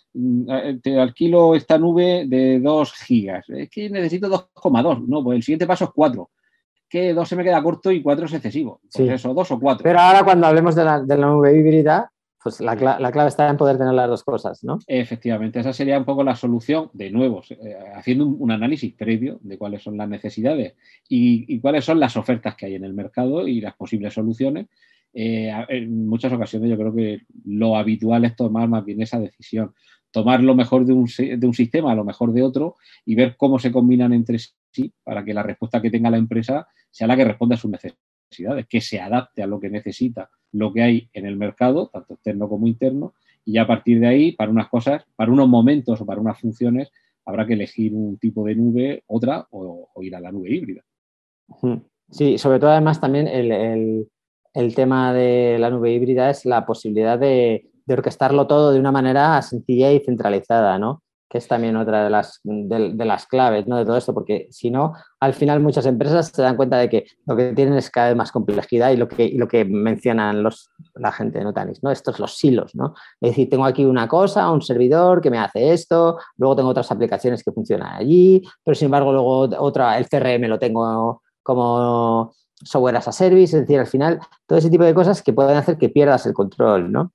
te alquilo esta nube de dos gigas. Es que necesito dos coma dos. No, pues el siguiente paso es cuatro. Que dos se me queda corto y cuatro es excesivo. Pues sí. Eso, dos o cuatro. Pero ahora cuando hablemos de la, de la nube híbrida, pues la, la clave está en poder tener las dos cosas, ¿no? Efectivamente, esa sería un poco la solución, de nuevo, eh, haciendo un, un análisis previo de cuáles son las necesidades y, y cuáles son las ofertas que hay en el mercado y las posibles soluciones. Eh, en muchas ocasiones yo creo que lo habitual es tomar más bien esa decisión. tomar lo mejor de un, de un sistema, lo mejor de otro y ver cómo se combinan entre sí para que la respuesta que tenga la empresa sea la que responda a sus necesidades, que se adapte a lo que necesita, lo que hay en el mercado, tanto externo como interno, y ya a partir de ahí, para unas cosas, para unos momentos o para unas funciones, habrá que elegir un tipo de nube, otra, o, o ir a la nube híbrida. Sí, sobre todo además también el, el, el tema de la nube híbrida es la posibilidad de, de orquestarlo todo de una manera sencilla y centralizada, ¿no? Que es también otra de las, de, de las claves, ¿no? De todo esto, porque si no, al final muchas empresas se dan cuenta de que lo que tienen es cada vez más complejidad y lo que, y lo que mencionan los, la gente de Nutanix, ¿no? Estos los silos, ¿no? Es decir, tengo aquí una cosa, un servidor que me hace esto, luego tengo otras aplicaciones que funcionan allí, pero sin embargo luego otra, el C R M lo tengo como software as a service, es decir, al final todo ese tipo de cosas que pueden hacer que pierdas el control, ¿no?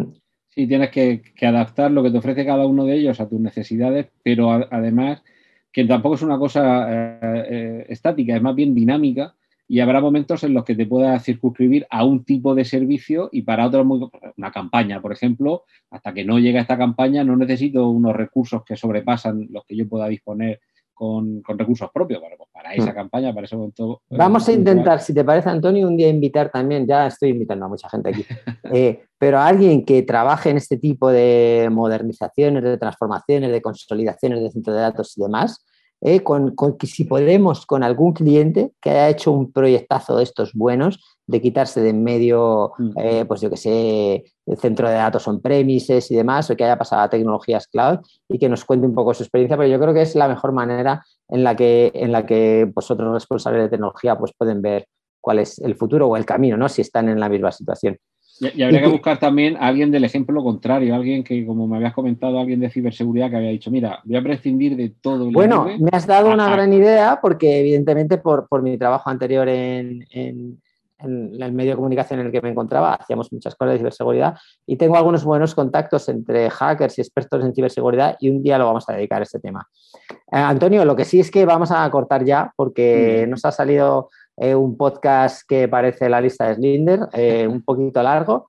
Sí, tienes que, que adaptar lo que te ofrece cada uno de ellos a tus necesidades, pero a, además que tampoco es una cosa eh, eh, estática, es más bien dinámica y habrá momentos en los que te puedas circunscribir a un tipo de servicio y para otros, muy, una campaña, por ejemplo, hasta que no llegue a esta campaña no necesito unos recursos que sobrepasan los que yo pueda disponer Con, con recursos propios. Bueno, pues para esa campaña, para ese momento... Vamos a intentar, si te parece, Antonio, un día invitar también, ya estoy invitando a mucha gente aquí, eh, pero a alguien que trabaje en este tipo de modernizaciones, de transformaciones, de consolidaciones de centros de datos y demás, eh, con, con que si podemos, con algún cliente que haya hecho un proyectazo de estos buenos, de quitarse de en medio, eh, pues yo que sé, el centro de datos on-premises y demás, o que haya pasado a tecnologías cloud y que nos cuente un poco su experiencia, pero yo creo que es la mejor manera en la que, en la que vosotros, responsables de tecnología, pues pueden ver cuál es el futuro o el camino, ¿no? Si están en la misma situación. Y, y habría y, que buscar también a alguien del ejemplo contrario, alguien que, como me habías comentado, alguien de ciberseguridad que había dicho, mira, voy a prescindir de todo el Bueno, nube. Me has dado una gran idea porque evidentemente por, por mi trabajo anterior en, en, en el medio de comunicación en el que me encontraba, hacíamos muchas cosas de ciberseguridad y tengo algunos buenos contactos entre hackers y expertos en ciberseguridad y un día lo vamos a dedicar a este tema. Eh, Antonio, lo que sí es que vamos a cortar ya porque nos ha salido eh, un podcast que parece la lista de Slinder, eh, un poquito largo,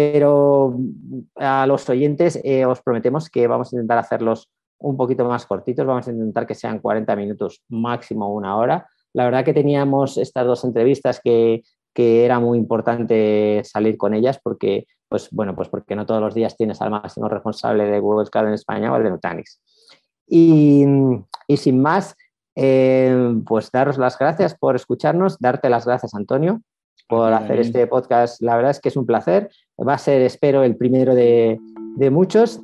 pero a los oyentes eh, os prometemos que vamos a intentar hacerlos un poquito más cortitos, vamos a intentar que sean cuarenta minutos, máximo una hora. La verdad que teníamos estas dos entrevistas que, que era muy importante salir con ellas porque, pues, bueno, pues porque no todos los días tienes al máximo responsable de Google Cloud en España o el de Nutanix. Y, y sin más, eh, pues daros las gracias por escucharnos, darte las gracias, Antonio, por okay, hacer este podcast. La verdad es que es un placer. Va a ser, espero, el primero de, de muchos.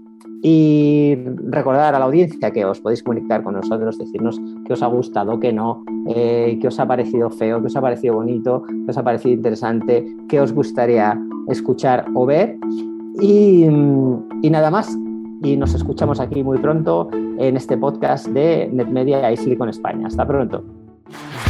Y recordar a la audiencia que os podéis comunicar con nosotros, decirnos qué os ha gustado, qué no, eh, qué os ha parecido feo, qué os ha parecido bonito, qué os ha parecido interesante, qué os gustaría escuchar o ver. Y, y nada más. Y nos escuchamos aquí muy pronto en este podcast de NetMedia y Silicon España. Hasta pronto.